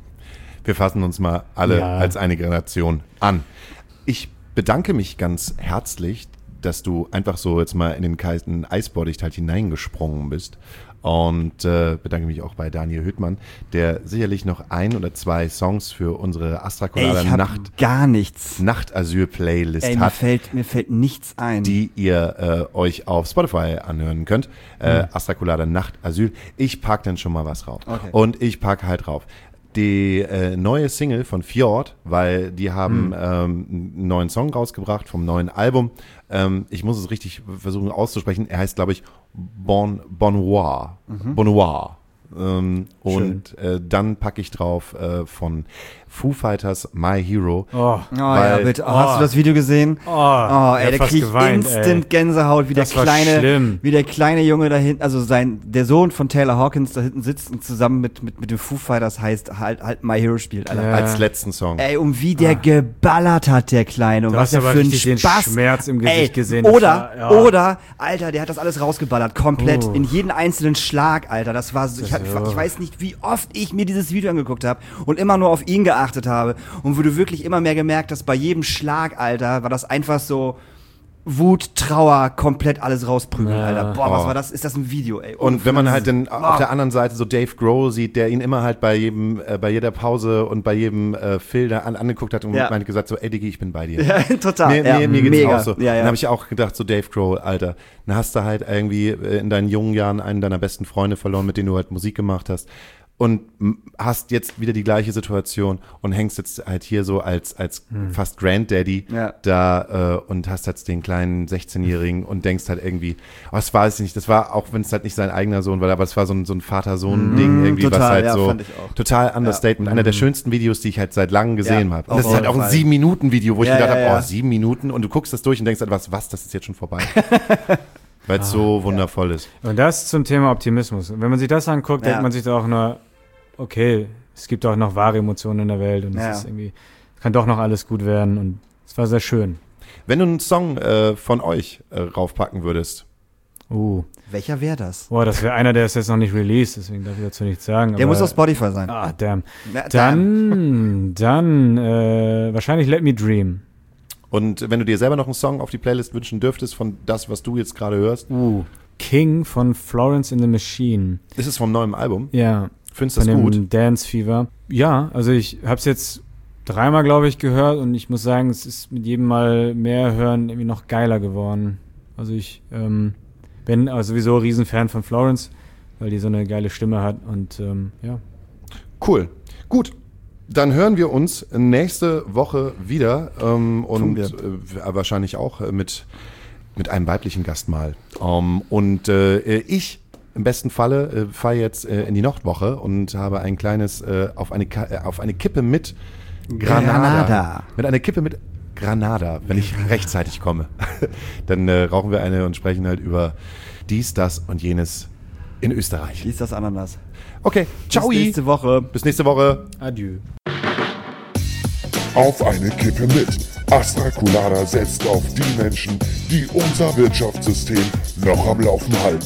Wir fassen uns mal alle Ja. als eine Generation an. Ich bedanke mich ganz herzlich, dass du einfach so jetzt mal in den kalten Eisbohrdicht halt hineingesprungen bist. Und äh, bedanke mich auch bei Daniel Hüttmann, der sicherlich noch ein oder zwei Songs für unsere Astra Ey, Colada ich hab Nacht, gar nichts. Nachtasyl-Playlist Ey, mir hat, fällt, mir fällt nichts ein. die ihr äh, euch auf Spotify anhören könnt. Äh, Mhm. Astra Colada Nacht Asyl. Ich pack dann schon mal was drauf. Okay. Und ich pack halt drauf die äh, neue Single von Fjord, weil die haben Mhm. ähm, einen neuen Song rausgebracht vom neuen Album. Ähm, ich muss es richtig versuchen auszusprechen. Er heißt, glaube ich, Bon Bonnoir. Mhm. Bonnoir. Ähm, und äh, dann packe ich drauf äh, von Foo Fighters My Hero. Oh, Oh ja, Weil- bitte. Oh, hast du das Video gesehen? oh, Oh, ey, ich hab der fast kriegt geweint, instant ey. Gänsehaut, wie der Das war kleine, schlimm. wie der kleine Junge da hinten, also sein, der Sohn von Taylor Hawkins da hinten sitzt und zusammen mit, mit, mit den Foo Fighters heißt, halt, halt My Hero spielt, Alter. Ja. Als letzten Song. Ey, und wie der geballert hat, der Kleine. Und Du was hast er aber für einen richtig den Spaß. Schmerz im Gesicht Ey, gesehen. Das Oder, war- ja. oder, Alter, der hat das alles rausgeballert, komplett, Oh. in jeden einzelnen Schlag, Alter. Das war so, ich, hab, so. ich weiß nicht, wie oft ich mir dieses Video angeguckt habe und immer nur auf ihn geachtet habe. Und wo du wirklich immer mehr gemerkt hast, bei jedem Schlag, Alter, war das einfach so Wut, Trauer, komplett alles rausprügeln, Ja. Alter. Boah, was Oh. war das? Ist das ein Video, ey? Und wenn man halt dann auf Oh. der anderen Seite so Dave Grohl sieht, der ihn immer halt bei jedem, äh, bei jeder Pause und bei jedem äh, Phil da an, angeguckt hat und Ja. meinte gesagt so, ey Diggi, ich bin bei dir. Ja, total. Mir, ja, mir, mir geht's mega. auch so. Ja, ja. Dann habe ich auch gedacht, so Dave Grohl, Alter, dann hast du halt irgendwie äh, in deinen jungen Jahren einen deiner besten Freunde verloren, mit denen du halt Musik gemacht hast. Und m- hast jetzt wieder die gleiche Situation und hängst jetzt halt hier so als, als fast Granddaddy Ja. da äh, und hast jetzt den kleinen sechzehnjährigen und denkst halt irgendwie, oh, das weiß ich nicht, das war, auch wenn es halt nicht sein eigener Sohn war, aber es war so ein, so ein Vater-Sohn-Ding irgendwie, was total, halt ja, so fand ich auch. total Understatement. Einer der schönsten Videos, die ich halt seit langem gesehen Ja, habe. auf Und das ist halt jeden auch ein Fall. sieben-Minuten-Video, wo ich Ja, gedacht ja, habe, ja. oh, sieben Minuten und du guckst das durch und denkst halt, was, was, das ist jetzt schon vorbei. Weil es so wundervoll ist. Und das zum Thema Optimismus. Und wenn man sich das anguckt, Ja. denkt man sich doch auch nur, okay, es gibt auch noch wahre Emotionen in der Welt und Ja. es ist irgendwie, kann doch noch alles gut werden und es war sehr schön. Wenn du einen Song äh, von euch äh, raufpacken würdest, Uh, Welcher wäre das? boah, das wäre einer, der ist jetzt noch nicht released, deswegen darf ich dazu nichts sagen. Der aber, muss auf Spotify sein. Ah, damn. Na, Dann, dann, äh, wahrscheinlich Let Me Dream. und wenn du dir selber noch einen Song auf die Playlist wünschen dürftest von das, was du jetzt gerade hörst, Uh, King von Florence and the Machine. ist es vom neuen Album? Ja, Findest du von das dem gut? Dance Fever. Ja, also ich habe es jetzt dreimal, glaube ich, gehört und ich muss sagen, es ist mit jedem Mal mehr hören irgendwie noch geiler geworden. Also ich ähm, bin also sowieso ein Riesenfan von Florence, weil die so eine geile Stimme hat und ähm, ja. Cool. Gut. Dann hören wir uns nächste Woche wieder ähm, und wir. äh, wahrscheinlich auch äh, mit, mit einem weiblichen Gast mal. Ähm, und äh, ich im besten Falle äh, fahre jetzt äh, in die Nordwoche und habe ein kleines äh, auf, eine, Ka- äh, auf eine Kippe mit Granada. Granada. Mit einer Kippe mit Granada, wenn ich rechtzeitig komme. Dann äh, rauchen wir eine und sprechen halt über dies, das und jenes in Österreich. Wie ist das Ananas? Okay, ciao. Bis nächste Woche. Bis nächste Woche. Adieu. Auf eine Kippe mit. Astra Colada setzt auf die Menschen, die unser Wirtschaftssystem noch am Laufen halten.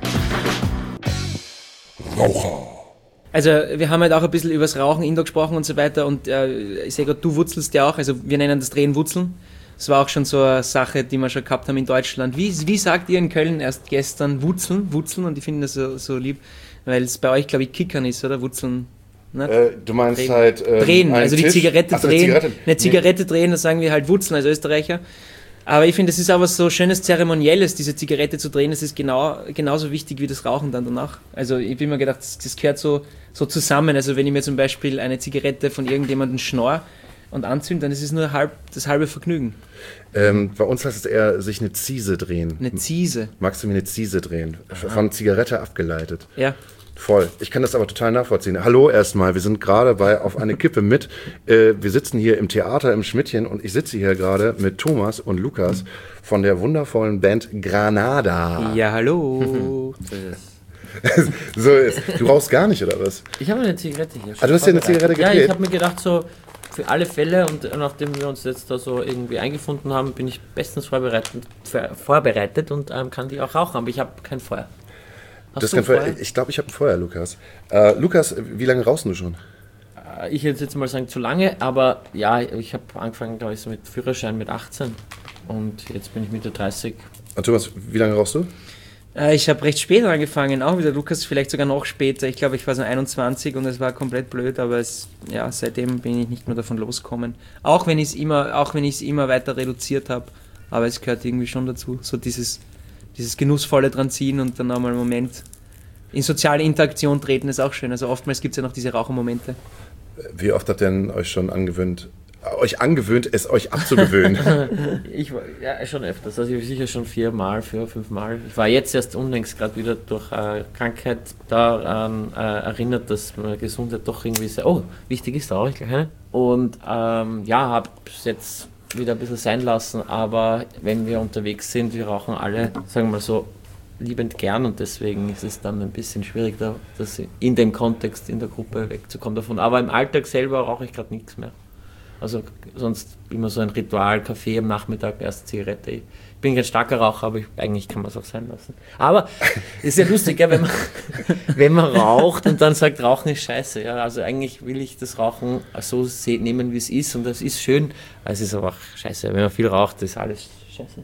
Raucher. Also wir haben halt auch ein bisschen über das Rauchen, Indoor gesprochen und so weiter und äh, ich sehe gerade, du wurzelst ja auch, also wir nennen das Drehen Wurzeln. Das war auch schon so eine Sache, die wir schon gehabt haben in Deutschland. Wie, wie sagt ihr in Köln erst gestern Wurzeln? Wurzeln und ich finde das so, so lieb, weil es bei euch, glaube ich, Kickern ist, oder? Wurzeln. Nicht? Äh, du meinst Drehen. halt ähm, drehen, einen also die Tisch? Zigarette Ach so, eine drehen. Zigarette. Eine Zigarette drehen, das sagen wir halt Wurzeln als Österreicher. Aber ich finde, es ist aber so schönes Zeremonielles, diese Zigarette zu drehen. Das ist genau, genauso wichtig wie das Rauchen dann danach. Also ich habe mir gedacht, das, das gehört so, so zusammen. Also wenn ich mir zum Beispiel eine Zigarette von irgendjemandem schnorr und anzünde, dann ist es nur halb, das halbe Vergnügen. Ähm, bei uns heißt es eher, sich eine Ziese drehen. Eine Ziese. Magst du mir eine Ziese drehen? Von Zigarette abgeleitet. Ja. Voll. Ich kann das aber total nachvollziehen. Hallo erstmal, wir sind gerade bei Auf eine Kippe mit. Äh, wir sitzen hier im Theater im Schmidtchen und ich sitze hier gerade mit Thomas und Lukas von der wundervollen Band Granada. Ja, hallo. so ist. Du rauchst gar nicht, oder was? Ich habe eine Zigarette hier. Ah, du hast dir eine Zigarette Ja, gedreht? ich habe mir gedacht, so für alle Fälle und nachdem wir uns jetzt da so irgendwie eingefunden haben, bin ich bestens vorbereitet, vorbereitet und ähm, kann die auch rauchen, aber ich habe kein Feuer. Hast Das du kann ein Feuer? Feuer? Ich glaube, ich habe ein Feuer, Lukas. Äh, Lukas, wie lange rauchst du schon? Ich würde jetzt mal sagen, zu lange, aber ja, ich habe angefangen, glaube ich, so mit Führerschein mit achtzehn und jetzt bin ich Mitte dreißig. Und Thomas, wie lange rauchst du? Äh, ich habe recht spät angefangen, auch wieder Lukas, vielleicht sogar noch später. Ich glaube, ich war so einundzwanzig und es war komplett blöd, aber es, ja, seitdem bin ich nicht mehr davon losgekommen. Auch wenn ich es immer, auch wenn ich es immer weiter reduziert habe, aber es gehört irgendwie schon dazu, so dieses, dieses genussvolle dran ziehen und dann auch mal einen Moment in soziale Interaktion treten ist auch schön. Also oftmals gibt es ja noch diese Rauchermomente. Wie oft habt ihr denn euch schon angewöhnt, euch angewöhnt, es euch abzugewöhnen? ich war ja schon öfters, also ich sicher schon viermal, vier, fünfmal. Ich war jetzt erst unlängst gerade wieder durch äh, Krankheit daran äh, erinnert, dass meine Gesundheit doch irgendwie sehr, oh, wichtig ist, auch ich gleich. Und ähm, ja, habe es jetzt wieder ein bisschen sein lassen, aber wenn wir unterwegs sind, wir rauchen alle, sagen wir mal so, liebend gern und deswegen ist es dann ein bisschen schwierig, da, das in dem Kontext in der Gruppe wegzukommen davon. Aber im Alltag selber rauche ich gerade nichts mehr. Also sonst immer so ein Ritual, Kaffee am Nachmittag, erste Zigarette. Ich bin kein starker Raucher, aber ich, eigentlich kann man es auch sein lassen. Aber es ist ja lustig, ja, wenn, man, wenn man raucht und dann sagt, Rauchen ist scheiße. Ja, also eigentlich will ich das Rauchen so se- nehmen, wie es ist und das ist schön. Es ist aber auch scheiße. Wenn man viel raucht, ist alles scheiße.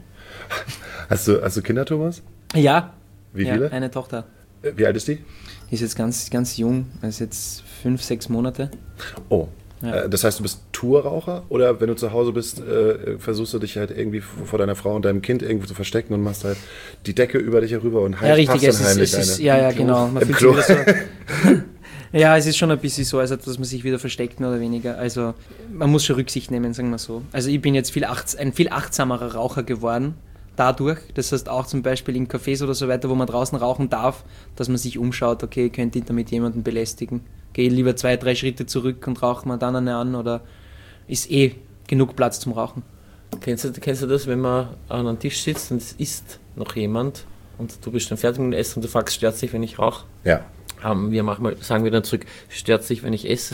Hast du, hast du Kinder, Thomas? Ja. Wie ja, viele? eine Tochter. Wie alt ist die? Die ist jetzt ganz, ganz jung, ist jetzt fünf, sechs Monate. Oh. Ja. Das heißt, du bist Tourraucher oder wenn du zu Hause bist, äh, versuchst du dich halt irgendwie vor deiner Frau und deinem Kind irgendwo zu verstecken und machst halt die Decke über dich herüber und ja, richtig, passt dann es heimlich ist, es ist, eine. ja, ja, genau. Man Im fühlt sich Klo. wieder so, ja, es ist schon ein bisschen so, also dass man sich wieder versteckt, mehr oder weniger. Also man muss schon Rücksicht nehmen, sagen wir so. Also ich bin jetzt viel achts- ein viel achtsamerer Raucher geworden dadurch. Das heißt auch zum Beispiel in Cafés oder so weiter, wo man draußen rauchen darf, dass man sich umschaut, okay, könnte ich damit jemanden belästigen. Gehe lieber zwei, drei Schritte zurück und rauche mal dann eine an oder ist eh genug Platz zum Rauchen. Kennst du, kennst du das, wenn man an einem Tisch sitzt und es isst noch jemand und du bist dann fertig mit dem Essen und du fragst, stört sich, wenn ich rauche? Ja. Um, wir manchmal sagen wir dann zurück, stört sich, wenn ich esse?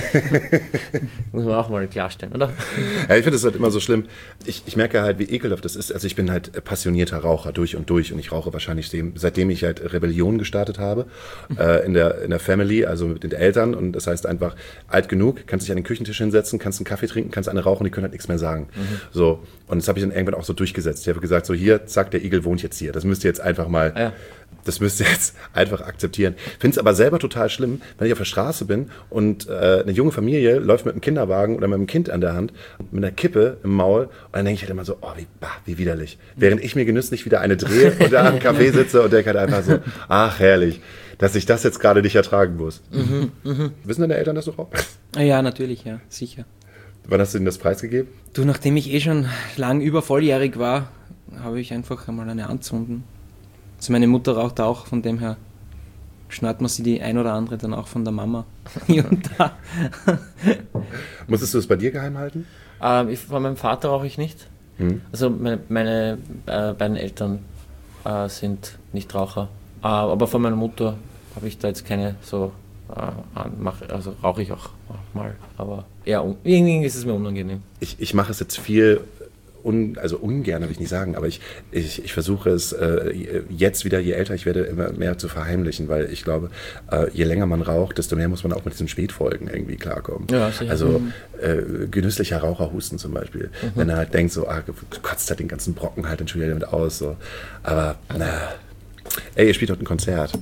Muss man auch mal klarstellen, oder? Ja, ich finde es halt immer so schlimm. Ich, ich merke halt, wie ekelhaft das ist. Also ich bin halt passionierter Raucher durch und durch und ich rauche wahrscheinlich dem, seitdem ich halt Rebellion gestartet habe äh, in der in der Family, also mit den Eltern. Und das heißt einfach alt genug, kannst dich an den Küchentisch hinsetzen, kannst einen Kaffee trinken, kannst eine rauchen, die können halt nichts mehr sagen. Mhm. So, und das habe ich dann irgendwann auch so durchgesetzt. Ich habe gesagt, so hier, zack, der Igel wohnt jetzt hier. Das müsst ihr jetzt einfach mal... Ja. Das müsst ihr jetzt einfach akzeptieren. Finde es aber selber total schlimm, wenn ich auf der Straße bin und äh, eine junge Familie läuft mit einem Kinderwagen oder mit einem Kind an der Hand, mit einer Kippe im Maul und dann denke ich halt immer so, oh, wie, bah, wie widerlich. Während ich mir genüsslich wieder eine drehe und da am Café sitze und denke halt einfach so, ach herrlich, dass ich das jetzt gerade nicht ertragen muss. Mhm, mh. Wissen deine Eltern das doch auch? Ja, natürlich, ja, sicher. Wann hast du ihnen das preisgegeben? Du, nachdem ich eh schon lang über volljährig war, habe ich einfach einmal eine anzünden. Also meine Mutter raucht auch, von dem her schnallt man sie die ein oder andere dann auch von der Mama hier und da. Musstest du das bei dir geheim halten? Ähm, ich, von meinem Vater rauche ich nicht. Hm. Also meine, meine äh, beiden Eltern äh, sind nicht Raucher. Äh, aber von meiner Mutter habe ich da jetzt keine so, äh, mach, also rauche ich auch mal. Aber ja, irgendwie ist es mir unangenehm. Ich, ich mache es jetzt viel... Un, also ungern, will ich nicht sagen, aber ich, ich, ich versuche es äh, jetzt wieder, je älter ich werde, immer mehr zu verheimlichen, weil ich glaube, äh, je länger man raucht, desto mehr muss man auch mit diesen Spätfolgen irgendwie klarkommen. Ja, also äh, genüsslicher Raucherhusten zum Beispiel, mhm. wenn er halt denkt so, ah, du kotzt halt den ganzen Brocken halt dann schon wieder damit aus, so. Aber na, ey, ihr spielt heute ein Konzert.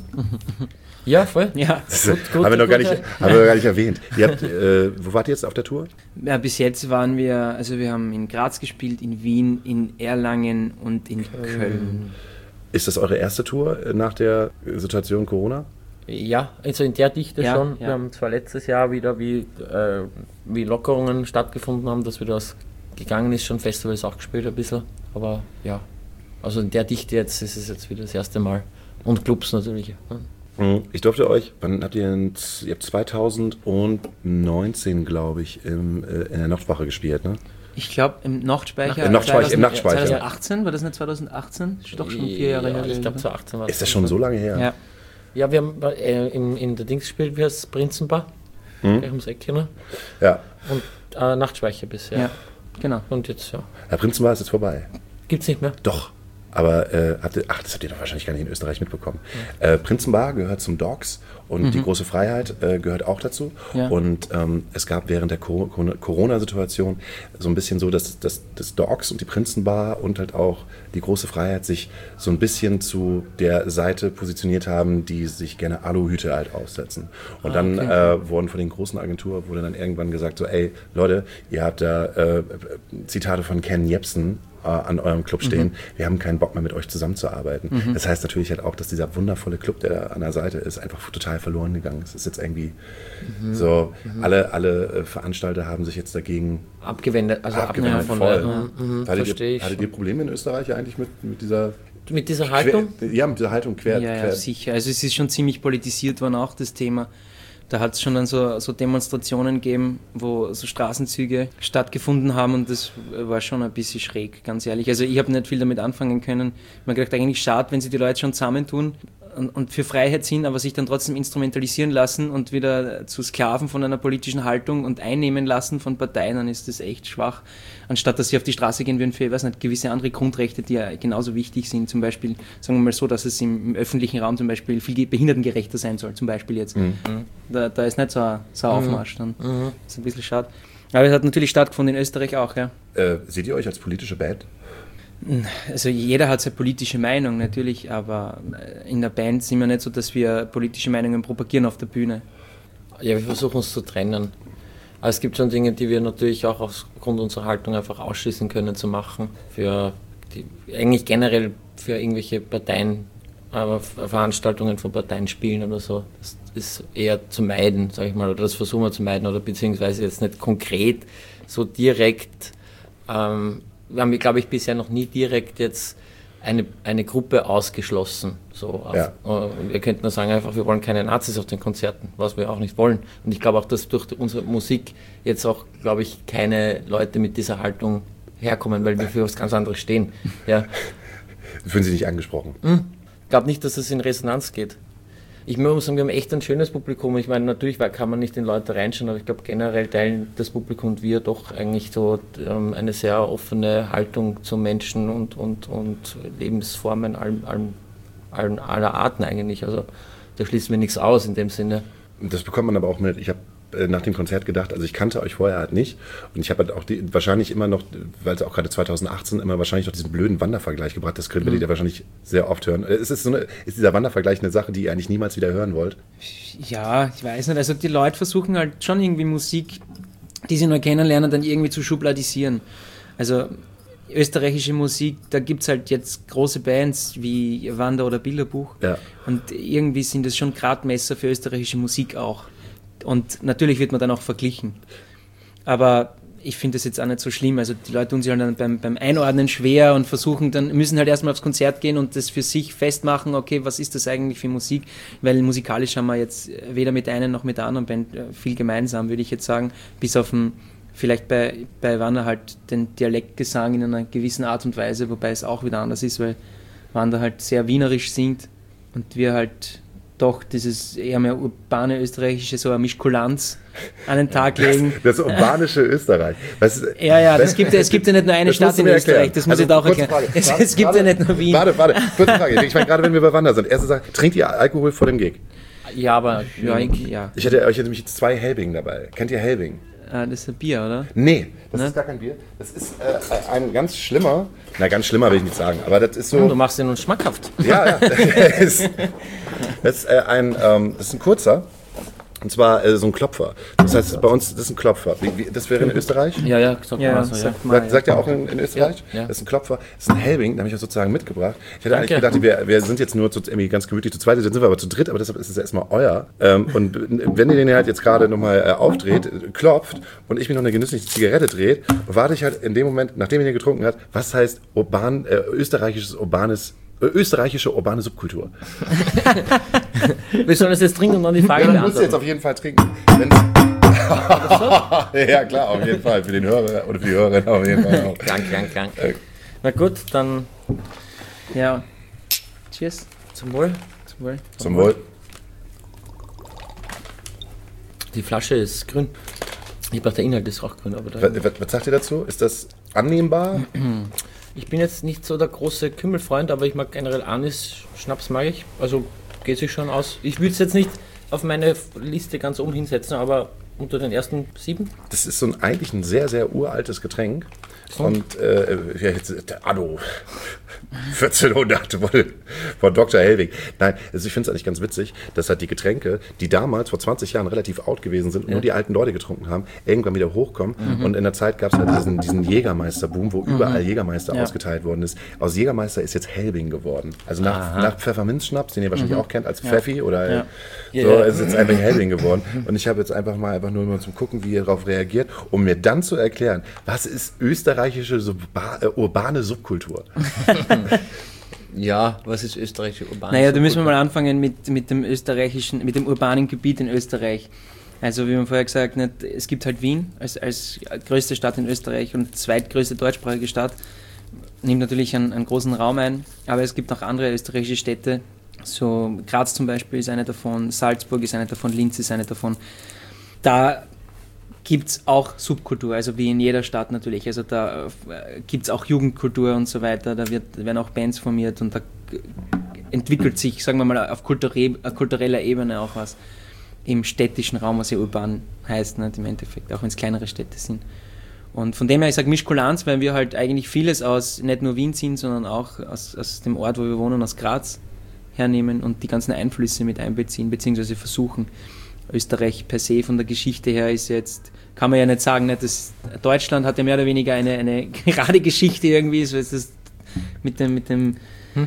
Ja, voll. Ja. Das gut, gut, haben wir noch gar nicht, haben wir gar nicht erwähnt. Ihr habt, äh, wo wart ihr jetzt auf der Tour? Ja, bis jetzt waren wir, also wir haben in Graz gespielt, in Wien, in Erlangen und in Köln. Ist das eure erste Tour nach der Situation Corona? Ja, also in der Dichte ja, schon. Ja. Wir haben zwar letztes Jahr wieder, wie, äh, wie Lockerungen stattgefunden haben, dass wieder was gegangen ist, schon Festivals auch gespielt ein bisschen. Aber ja, also in der Dichte jetzt ist es jetzt wieder das erste Mal. Und Clubs natürlich. Ja. Ich durfte euch, wann habt ihr, in, ihr habt zwanzig neunzehn, glaube ich, im, äh, in der Nachtwache gespielt, ne? Ich glaube, im Nachtspeicher. Im Nachtspeicher, im Nachtspeicher. zwanzig achtzehn, war das nicht zwanzig achtzehn? Ist doch schon vier Jahre ja, her. Ich glaube, zwanzig achtzehn war Ist das schon so lange her? Ja. Ja, wir haben äh, in, in der Dings gespielt, wie heißt es, Prinzenbar, Mhm. gleich ums Eck, ne? Ja. Und äh, Nachtschweiche bisher. Ja, genau. Und jetzt, ja. Herr Prinzenbar ist jetzt vorbei. Gibt's nicht mehr? Doch. Aber, äh, habt ihr, ach, das habt ihr doch wahrscheinlich gar nicht in Österreich mitbekommen. Äh, Prinzenbar gehört zum Dogs und Mhm. die große Freiheit äh, gehört auch dazu. Ja. Und ähm, es gab während der Co- Co- Corona-Situation so ein bisschen so, dass, dass das Dogs und die Prinzenbar und halt auch die große Freiheit sich so ein bisschen zu der Seite positioniert haben, die sich gerne Aluhüte halt aufsetzen. Und Ah, dann okay. äh, wurden von den großen Agenturen wurde dann irgendwann gesagt so, ey Leute, ihr habt da äh, Zitate von Ken Jebsen äh, an eurem Club stehen. Mhm. Wir haben keinen Bock mehr mit euch zusammenzuarbeiten. Mhm. Das heißt natürlich halt auch, dass dieser wundervolle Club, der da an der Seite ist, einfach total verloren gegangen ist. Es ist jetzt irgendwie Mhm. so, Mhm. alle, alle äh, Veranstalter haben sich jetzt dagegen Abgewendet, also abgewendet abgewendet von voll. der- Mhm, hattet, verstehe ihr, ich hattet schon. ihr Probleme in Österreich eigentlich mit, mit dieser Mit dieser Haltung? Quer, ja, mit dieser Haltung quer. Ja, ja, quer. sicher. Also es ist schon ziemlich politisiert worden auch, das Thema. Da hat es schon dann so, so Demonstrationen gegeben, wo so Straßenzüge stattgefunden haben und das war schon ein bisschen schräg, ganz ehrlich. Also ich habe nicht viel damit anfangen können. Ich habe mir gedacht, eigentlich schade, wenn sich die Leute schon zusammentun und, und für Freiheit sind, aber sich dann trotzdem instrumentalisieren lassen und wieder zu Sklaven von einer politischen Haltung und einnehmen lassen von Parteien, dann ist das echt schwach. Anstatt dass sie auf die Straße gehen würden für, ich weiß nicht, gewisse andere Grundrechte, die ja genauso wichtig sind. Zum Beispiel, sagen wir mal so, dass es im, im öffentlichen Raum zum Beispiel viel behindertengerechter sein soll, zum Beispiel jetzt. Mhm. Da, da ist nicht so ein, so ein Mhm. Aufmarsch dann. Mhm. Das ist ein bisschen schade. Aber es hat natürlich stattgefunden in Österreich auch, ja. Äh, seht ihr euch als politische Band? Also jeder hat seine politische Meinung natürlich, aber in der Band sind wir nicht so, dass wir politische Meinungen propagieren auf der Bühne. Ja, wir versuchen uns zu trennen. Aber es gibt schon Dinge, die wir natürlich auch aufgrund unserer Haltung einfach ausschließen können zu machen. Für die, eigentlich generell für irgendwelche Parteien, aber Veranstaltungen von Parteien spielen oder so. Das ist eher zu meiden, sage ich mal, oder das versuchen wir zu meiden, oder beziehungsweise jetzt nicht konkret so direkt. Ähm, wir haben, glaube ich, bisher noch nie direkt jetzt eine, eine Gruppe ausgeschlossen. So auf, Ja. äh, wir könnten nur sagen, einfach, wir wollen keine Nazis auf den Konzerten, was wir auch nicht wollen. Und ich glaube auch, dass durch unsere Musik jetzt auch, glaube ich, keine Leute mit dieser Haltung herkommen, weil wir für was ganz anderes stehen. Ja. Fühlen Sie sich angesprochen? Hm. Ich glaube nicht, dass es in Resonanz geht. Ich muss sagen, wir haben echt ein schönes Publikum. Ich meine, natürlich kann man nicht in Leute reinschauen, aber ich glaube, generell teilen das Publikum und wir doch eigentlich so ähm, eine sehr offene Haltung zu Menschen und, und, und Lebensformen allen, allen, allen, aller Arten eigentlich. Also da schließen wir nichts aus in dem Sinne. Das bekommt man aber auch mit. Ich habe äh, nach dem Konzert gedacht, also ich kannte euch vorher halt nicht und ich habe halt auch die, wahrscheinlich immer noch, weil es auch gerade zwanzig achtzehn immer wahrscheinlich noch diesen blöden Wandervergleich gebracht, das werdet ihr Mhm. wahrscheinlich sehr oft hören. Ist, es so eine, ist dieser Wandervergleich eine Sache, die ihr eigentlich niemals wieder hören wollt? Ja, ich weiß nicht. Also die Leute versuchen halt schon irgendwie Musik, die sie neu kennenlernen, dann irgendwie zu schubladisieren. Also österreichische Musik, da gibt es halt jetzt große Bands wie Wander oder Bilderbuch. Ja. Und irgendwie sind das schon Gradmesser für österreichische Musik auch. Und natürlich wird man dann auch verglichen. Aber ich finde das jetzt auch nicht so schlimm. Also die Leute tun sich halt dann beim, beim Einordnen schwer und versuchen dann, müssen halt erstmal aufs Konzert gehen und das für sich festmachen, okay, was ist das eigentlich für Musik? Weil musikalisch haben wir jetzt weder mit der einen noch mit der anderen Band viel gemeinsam, würde ich jetzt sagen, bis auf ein, vielleicht bei, bei Wander halt den Dialektgesang in einer gewissen Art und Weise, wobei es auch wieder anders ist, weil Wander halt sehr wienerisch singt und wir halt doch dieses eher mehr urbane österreichische, so eine Mischkulanz an den Tag legen. Das, das urbanische Österreich. Was, ja, ja, das gibt, es gibt ja nicht nur eine das Stadt musst du in mir Österreich, erklären. das muss Also, ich da auch kurze erklären. Frage. Es, Warte, es gibt warte, ja nicht nur Wien. Warte, warte, kurze Frage. Ich meine, gerade wenn wir bei Wander sind, erste Sache, trinkt ihr Alkohol vor dem Gig? Ja, aber Ja, ich, ja. Ich hätte, ich hätte nämlich jetzt zwei Helbing dabei. Kennt ihr Helbing? Ah, das ist ein Bier, oder? Nee, das Ne? ist gar kein Bier. Das ist äh, ein ganz schlimmer, na ganz schlimmer will ich nicht sagen, aber das ist so... Hm, du machst den nun schmackhaft. Ja, ja. Das ist, das ist, äh, ein, ähm, das ist ein kurzer. Und zwar äh, so ein Klopfer. Das heißt, bei uns, das ist ein Klopfer. Wie, wie, das wäre in Österreich? Ja, ja, sagt Ja, man so, ja. sagt man. Sagt, sagt ihr auch in, in Österreich? Ja, ja. Das ist ein Klopfer. Das ist ein Helbing, den habe ich auch sozusagen mitgebracht. Ich hätte eigentlich Danke. gedacht, wir, wir sind jetzt nur zu, irgendwie ganz gemütlich zu zweit, jetzt sind wir aber zu dritt, aber deshalb ist es erstmal euer. Ähm, und wenn ihr den halt jetzt gerade nochmal äh, aufdreht, äh, klopft und ich mir noch eine genüssliche Zigarette dreht, warte ich halt in dem Moment, nachdem ihr den getrunken habt, was heißt urban, äh, österreichisches urbanes österreichische urbane Subkultur. Wir sollen das jetzt trinken und dann die Frage Ja, dann musst du jetzt beantworten. auf jeden Fall trinken. Ja, klar, auf jeden Fall. Für den Hörer oder für die Hörerin auf jeden Fall auch. Krank, krank, krank. Na gut, dann Ja. Cheers. zum Wohl. Zum Wohl. Zum Wohl. Die Flasche ist grün. Ich glaube, der Inhalt ist auch grün. Aber da Was, was, was sagt ihr dazu? Ist das annehmbar? Ich bin jetzt nicht so der große Kümmelfreund, aber ich mag generell Anis-Schnaps, mag ich. Also geht sich schon aus. Ich würde es jetzt nicht auf meine Liste ganz oben hinsetzen, aber unter den ersten sieben. Das ist so ein, eigentlich ein sehr, sehr uraltes Getränk. Und äh, ja, jetzt, der Anno vierzehnhundert von Doktor Hellwig. Nein, also ich finde es eigentlich ganz witzig, dass halt die Getränke, die damals vor zwanzig Jahren relativ out gewesen sind und Ja. nur die alten Leute getrunken haben, irgendwann wieder hochkommen. Mhm. Und in der Zeit gab es halt diesen, diesen Jägermeister-Boom, wo Mhm. überall Jägermeister Ja. ausgeteilt worden ist. Aus Jägermeister ist jetzt Helbing geworden. Also nach, Aha. nach Pfefferminzschnaps, den ihr wahrscheinlich Mhm. auch kennt als Ja. Pfeffi oder Ja. so, Ja, ja. ist jetzt einfach Helbing geworden. Und ich habe jetzt einfach mal einfach nur mal zum Gucken, wie ihr darauf reagiert, um mir dann zu erklären, was ist österreichische Sub- äh, urbane Subkultur? Ja, was ist österreichische urbane Naja, da müssen wir Subkultur? mal anfangen mit, mit dem österreichischen, mit dem urbanen Gebiet in Österreich. Also wie man vorher gesagt hat, es gibt halt Wien als, als größte Stadt in Österreich und zweitgrößte deutschsprachige Stadt. Nimmt natürlich einen, einen großen Raum ein, aber es gibt noch andere österreichische Städte. So Graz zum Beispiel ist eine davon, Salzburg ist eine davon, Linz ist eine davon. Da gibt es auch Subkultur, also wie in jeder Stadt natürlich. Also da äh, gibt es auch Jugendkultur und so weiter, da wird, werden auch Bands formiert und da g- entwickelt sich, sagen wir mal, auf kulturell, äh, kultureller Ebene auch was im städtischen Raum, was ja urban heißt, nicht, im Endeffekt, auch wenn es kleinere Städte sind. Und von dem her, ich sage Mischkulanz, weil wir halt eigentlich vieles aus nicht nur Wien ziehen, sondern auch aus, aus dem Ort, wo wir wohnen, aus Graz hernehmen und die ganzen Einflüsse mit einbeziehen, beziehungsweise versuchen. Österreich per se von der Geschichte her ist jetzt, kann man ja nicht sagen, nicht, dass Deutschland hat ja mehr oder weniger eine, eine gerade Geschichte irgendwie, so ist es mit dem, mit dem Hm?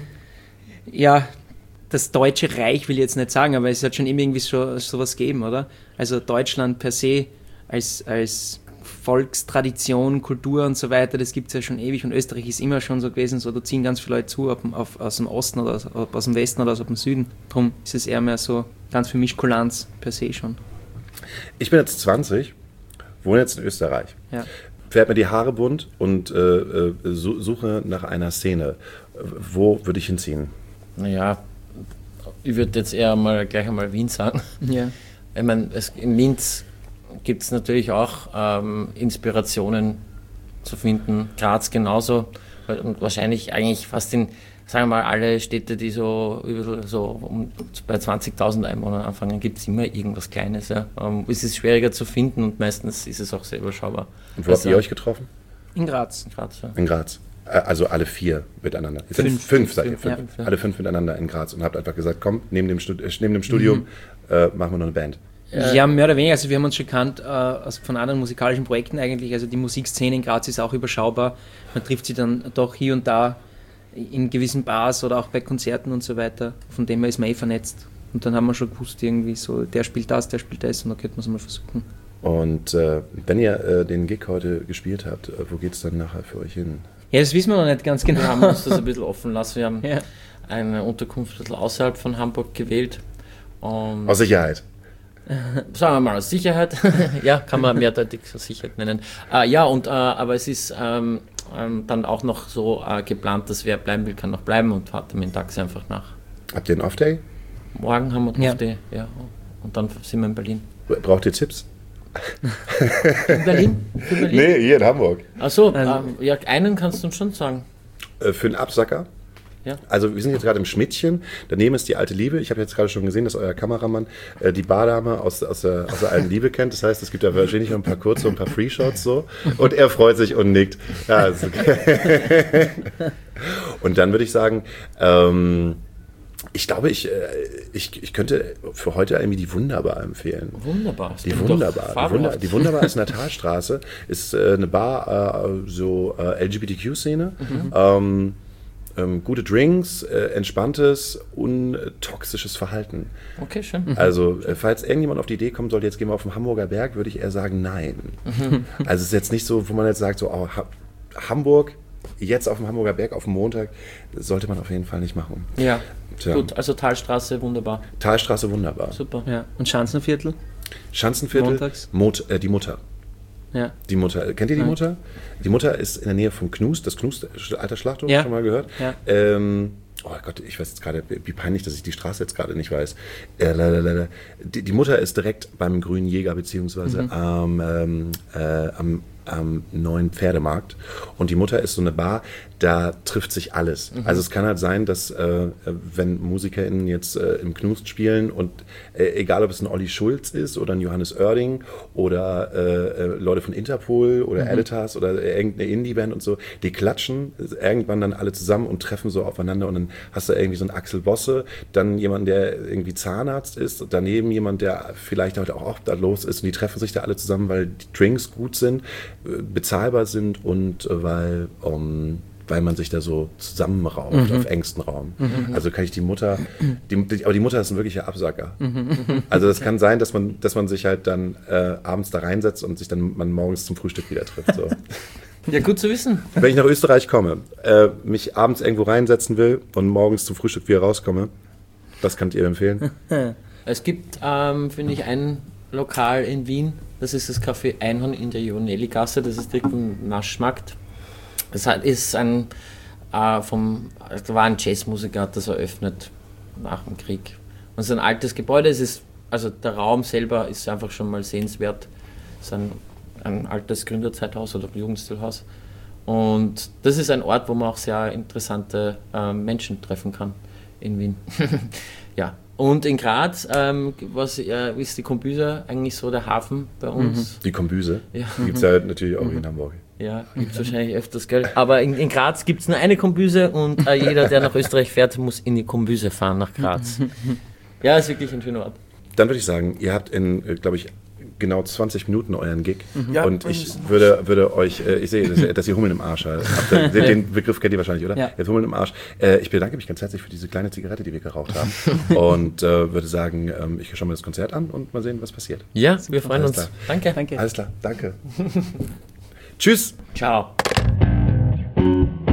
ja, das Deutsche Reich will ich jetzt nicht sagen, aber es hat schon immer irgendwie so, sowas gegeben, oder? Also Deutschland per se als, als Volkstradition, Kultur und so weiter, das gibt es ja schon ewig und Österreich ist immer schon so gewesen, so da ziehen ganz viele Leute zu, ob, auf, aus dem Osten oder aus, ob aus dem Westen oder aus dem Süden. Darum ist es eher mehr so ganz für mich Kulanz per se schon. Ich bin jetzt zwanzig, wohne jetzt in Österreich. Ja. Färbe mir die Haare bunt und äh, äh, su- suche nach einer Szene. Wo würde ich hinziehen? Naja, ich würde jetzt eher mal gleich einmal Wien sagen. Ja. Ich meine, es, in Linz gibt es natürlich auch ähm, Inspirationen zu finden, Graz genauso und wahrscheinlich eigentlich fast in, sagen wir mal, alle Städte, die so, über- so um, bei zwanzigtausend Einwohnern anfangen, gibt es immer irgendwas Kleines. Ja. Ähm, es ist schwieriger zu finden und meistens ist es auch sehr überschaubar. Und wo habt ihr euch getroffen? In Graz. In Graz, ja. In Graz. Äh, Also alle vier miteinander. Ihr seid Fünf. Fünf, seid ihr. Fünf, Fünf. ja. Alle fünf miteinander in Graz und habt einfach gesagt, komm, neben dem, Stud äh, neben dem Studium äh, machen wir noch eine Band. Ja, mehr oder weniger. Also wir haben uns schon gekannt äh, aus, von anderen musikalischen Projekten eigentlich. Also die Musikszene in Graz ist auch überschaubar. Man trifft sie dann doch hier und da in gewissen Bars oder auch bei Konzerten und so weiter. Von dem her ist man eh vernetzt. Und dann haben wir schon gewusst, irgendwie so, der spielt das, der spielt das und da könnte man es mal versuchen. Und äh, wenn ihr äh, den Gig heute gespielt habt, äh, wo geht es dann nachher für euch hin? Ja, das wissen wir noch nicht ganz genau. Wir haben uns das ein bisschen offen lassen. Wir haben Ja. eine Unterkunft ein bisschen außerhalb von Hamburg gewählt. Und Aus Sicherheit. Sagen wir mal aus Sicherheit. Ja, kann man mehrdeutig aus Sicherheit nennen. Äh, ja, und, äh, aber es ist ähm, ähm, dann auch noch so äh, geplant, dass wer bleiben will, kann noch bleiben und fahrt mit dem Taxi einfach nach. Habt ihr einen Off-Day? Morgen haben wir Ja. Off-Day, ja. Und dann sind wir in Berlin. Braucht ihr Tipps? In Berlin? Für Berlin? Nee, hier in Hamburg. Achso, Also- ähm, ja, einen kannst du uns schon sagen. Äh, für einen Absacker? Ja. Also wir sind jetzt gerade im Schmidtchen, daneben ist die alte Liebe. Ich habe jetzt gerade schon gesehen, dass euer Kameramann äh, die Bardame aus, aus, der, aus der alten Liebe kennt. Das heißt, es gibt da wahrscheinlich noch ein paar kurze und ein paar Free-Shots so. Und er freut sich und nickt. Ja, ist okay. Und dann würde ich sagen, ähm, ich glaube, ich, äh, ich, ich könnte für heute irgendwie die Wunderbar empfehlen. Wunderbar. das Die klingt doch Wunderbar. Die, Wunder, fabelhaft. die Wunderbar ist in der Talstraße, ist äh, eine Bar, äh, so äh, L G B T Q-Szene. Mhm. Ähm, ähm, gute Drinks, äh, entspanntes, untoxisches Verhalten. Okay, schön. Also, äh, falls irgendjemand auf die Idee kommen sollte, jetzt gehen wir auf den Hamburger Berg, würde ich eher sagen, nein. Mhm. Also, es ist jetzt nicht so, wo man jetzt sagt, so, oh, ha Hamburg, jetzt auf dem Hamburger Berg, auf dem Montag, das sollte man auf jeden Fall nicht machen. Ja, Tja. gut, also Talstraße, wunderbar. Talstraße, wunderbar. Super. Ja. Und Schanzenviertel? Schanzenviertel, Montags? Mot äh, die Mutter. Ja. Die Mutter. Kennt ihr die Nein. Mutter? Die Mutter ist in der Nähe vom Knust, das Knust, alter Schlachthof, Ja. schon mal gehört. Ja. Ähm, oh Gott, ich weiß jetzt gerade, wie peinlich, dass ich die Straße jetzt gerade nicht weiß. Äh, lalalala. die, die Mutter ist direkt beim Grünen Jäger, beziehungsweise Mhm. am, ähm, äh, am, am neuen Pferdemarkt. Und die Mutter ist so eine Bar, da trifft sich alles. Mhm. Also es kann halt sein, dass äh, wenn MusikerInnen jetzt äh, im Knust spielen und äh, egal ob es ein Olli Schulz ist oder ein Johannes Oerding oder äh, äh, Leute von Interpol oder Mhm. Editors oder irgendeine Indie-Band und so, die klatschen irgendwann dann alle zusammen und treffen so aufeinander und dann hast du irgendwie so einen Axel Bosse, dann jemand, der irgendwie Zahnarzt ist, daneben jemand, der vielleicht heute auch obdachlos ist und die treffen sich da alle zusammen, weil die Drinks gut sind, äh, bezahlbar sind und äh, weil um, weil man sich da so zusammenrauft Mhm. auf engstem Raum. Mhm. Also kann ich die Mutter, die, die, aber die Mutter ist ein wirklicher Absacker. Mhm. Also das kann sein, dass man, dass man sich halt dann äh, abends da reinsetzt und sich dann man morgens zum Frühstück wieder trifft. So. Ja, gut zu wissen. Wenn ich nach Österreich komme, äh, mich abends irgendwo reinsetzen will und morgens zum Frühstück wieder rauskomme, was könnt ihr empfehlen? Es gibt, ähm, finde ich, ein Lokal in Wien, das ist das Café Einhorn in der Ionelli-Gasse, das ist direkt am Naschmarkt. Das hat- ist ein, äh, vom, da war ein Jazzmusiker, hat das eröffnet nach dem Krieg. Und es ist ein altes Gebäude, es ist, also der Raum selber ist einfach schon mal sehenswert. Es ist ein, ein altes Gründerzeithaus oder Jugendstilhaus. Und das ist ein Ort, wo man auch sehr interessante äh, Menschen treffen kann in Wien. Ja. Und in Graz, ähm, was äh, ist die Kombüse eigentlich so der Hafen bei uns? Die Kombüse? Ja. Die gibt es ja natürlich auch in Hamburg. Ja, gibt es wahrscheinlich öfters, gell? Aber in, in Graz gibt es nur eine Kombüse und äh, jeder, der nach Österreich fährt, muss in die Kombüse fahren, nach Graz. Ja, ist wirklich ein schöner Ort. Dann würde ich sagen, ihr habt in, äh, glaube ich, genau zwanzig Minuten euren Gig. Mhm. Ja, und ich mindestens. würde, würde euch, äh, ich sehe, dass, dass ihr Hummeln im Arsch habt. Den, den Begriff kennt ihr wahrscheinlich, oder? Ja. Jetzt Hummeln im Arsch. Äh, ich bedanke mich ganz herzlich für diese kleine Zigarette, die wir geraucht haben. und äh, würde sagen, ähm, ich schaue mir das Konzert an und mal sehen, was passiert. Ja, wir freuen Alles uns. klar. Danke. Danke. Alles klar, danke. Tschüss. Ciao.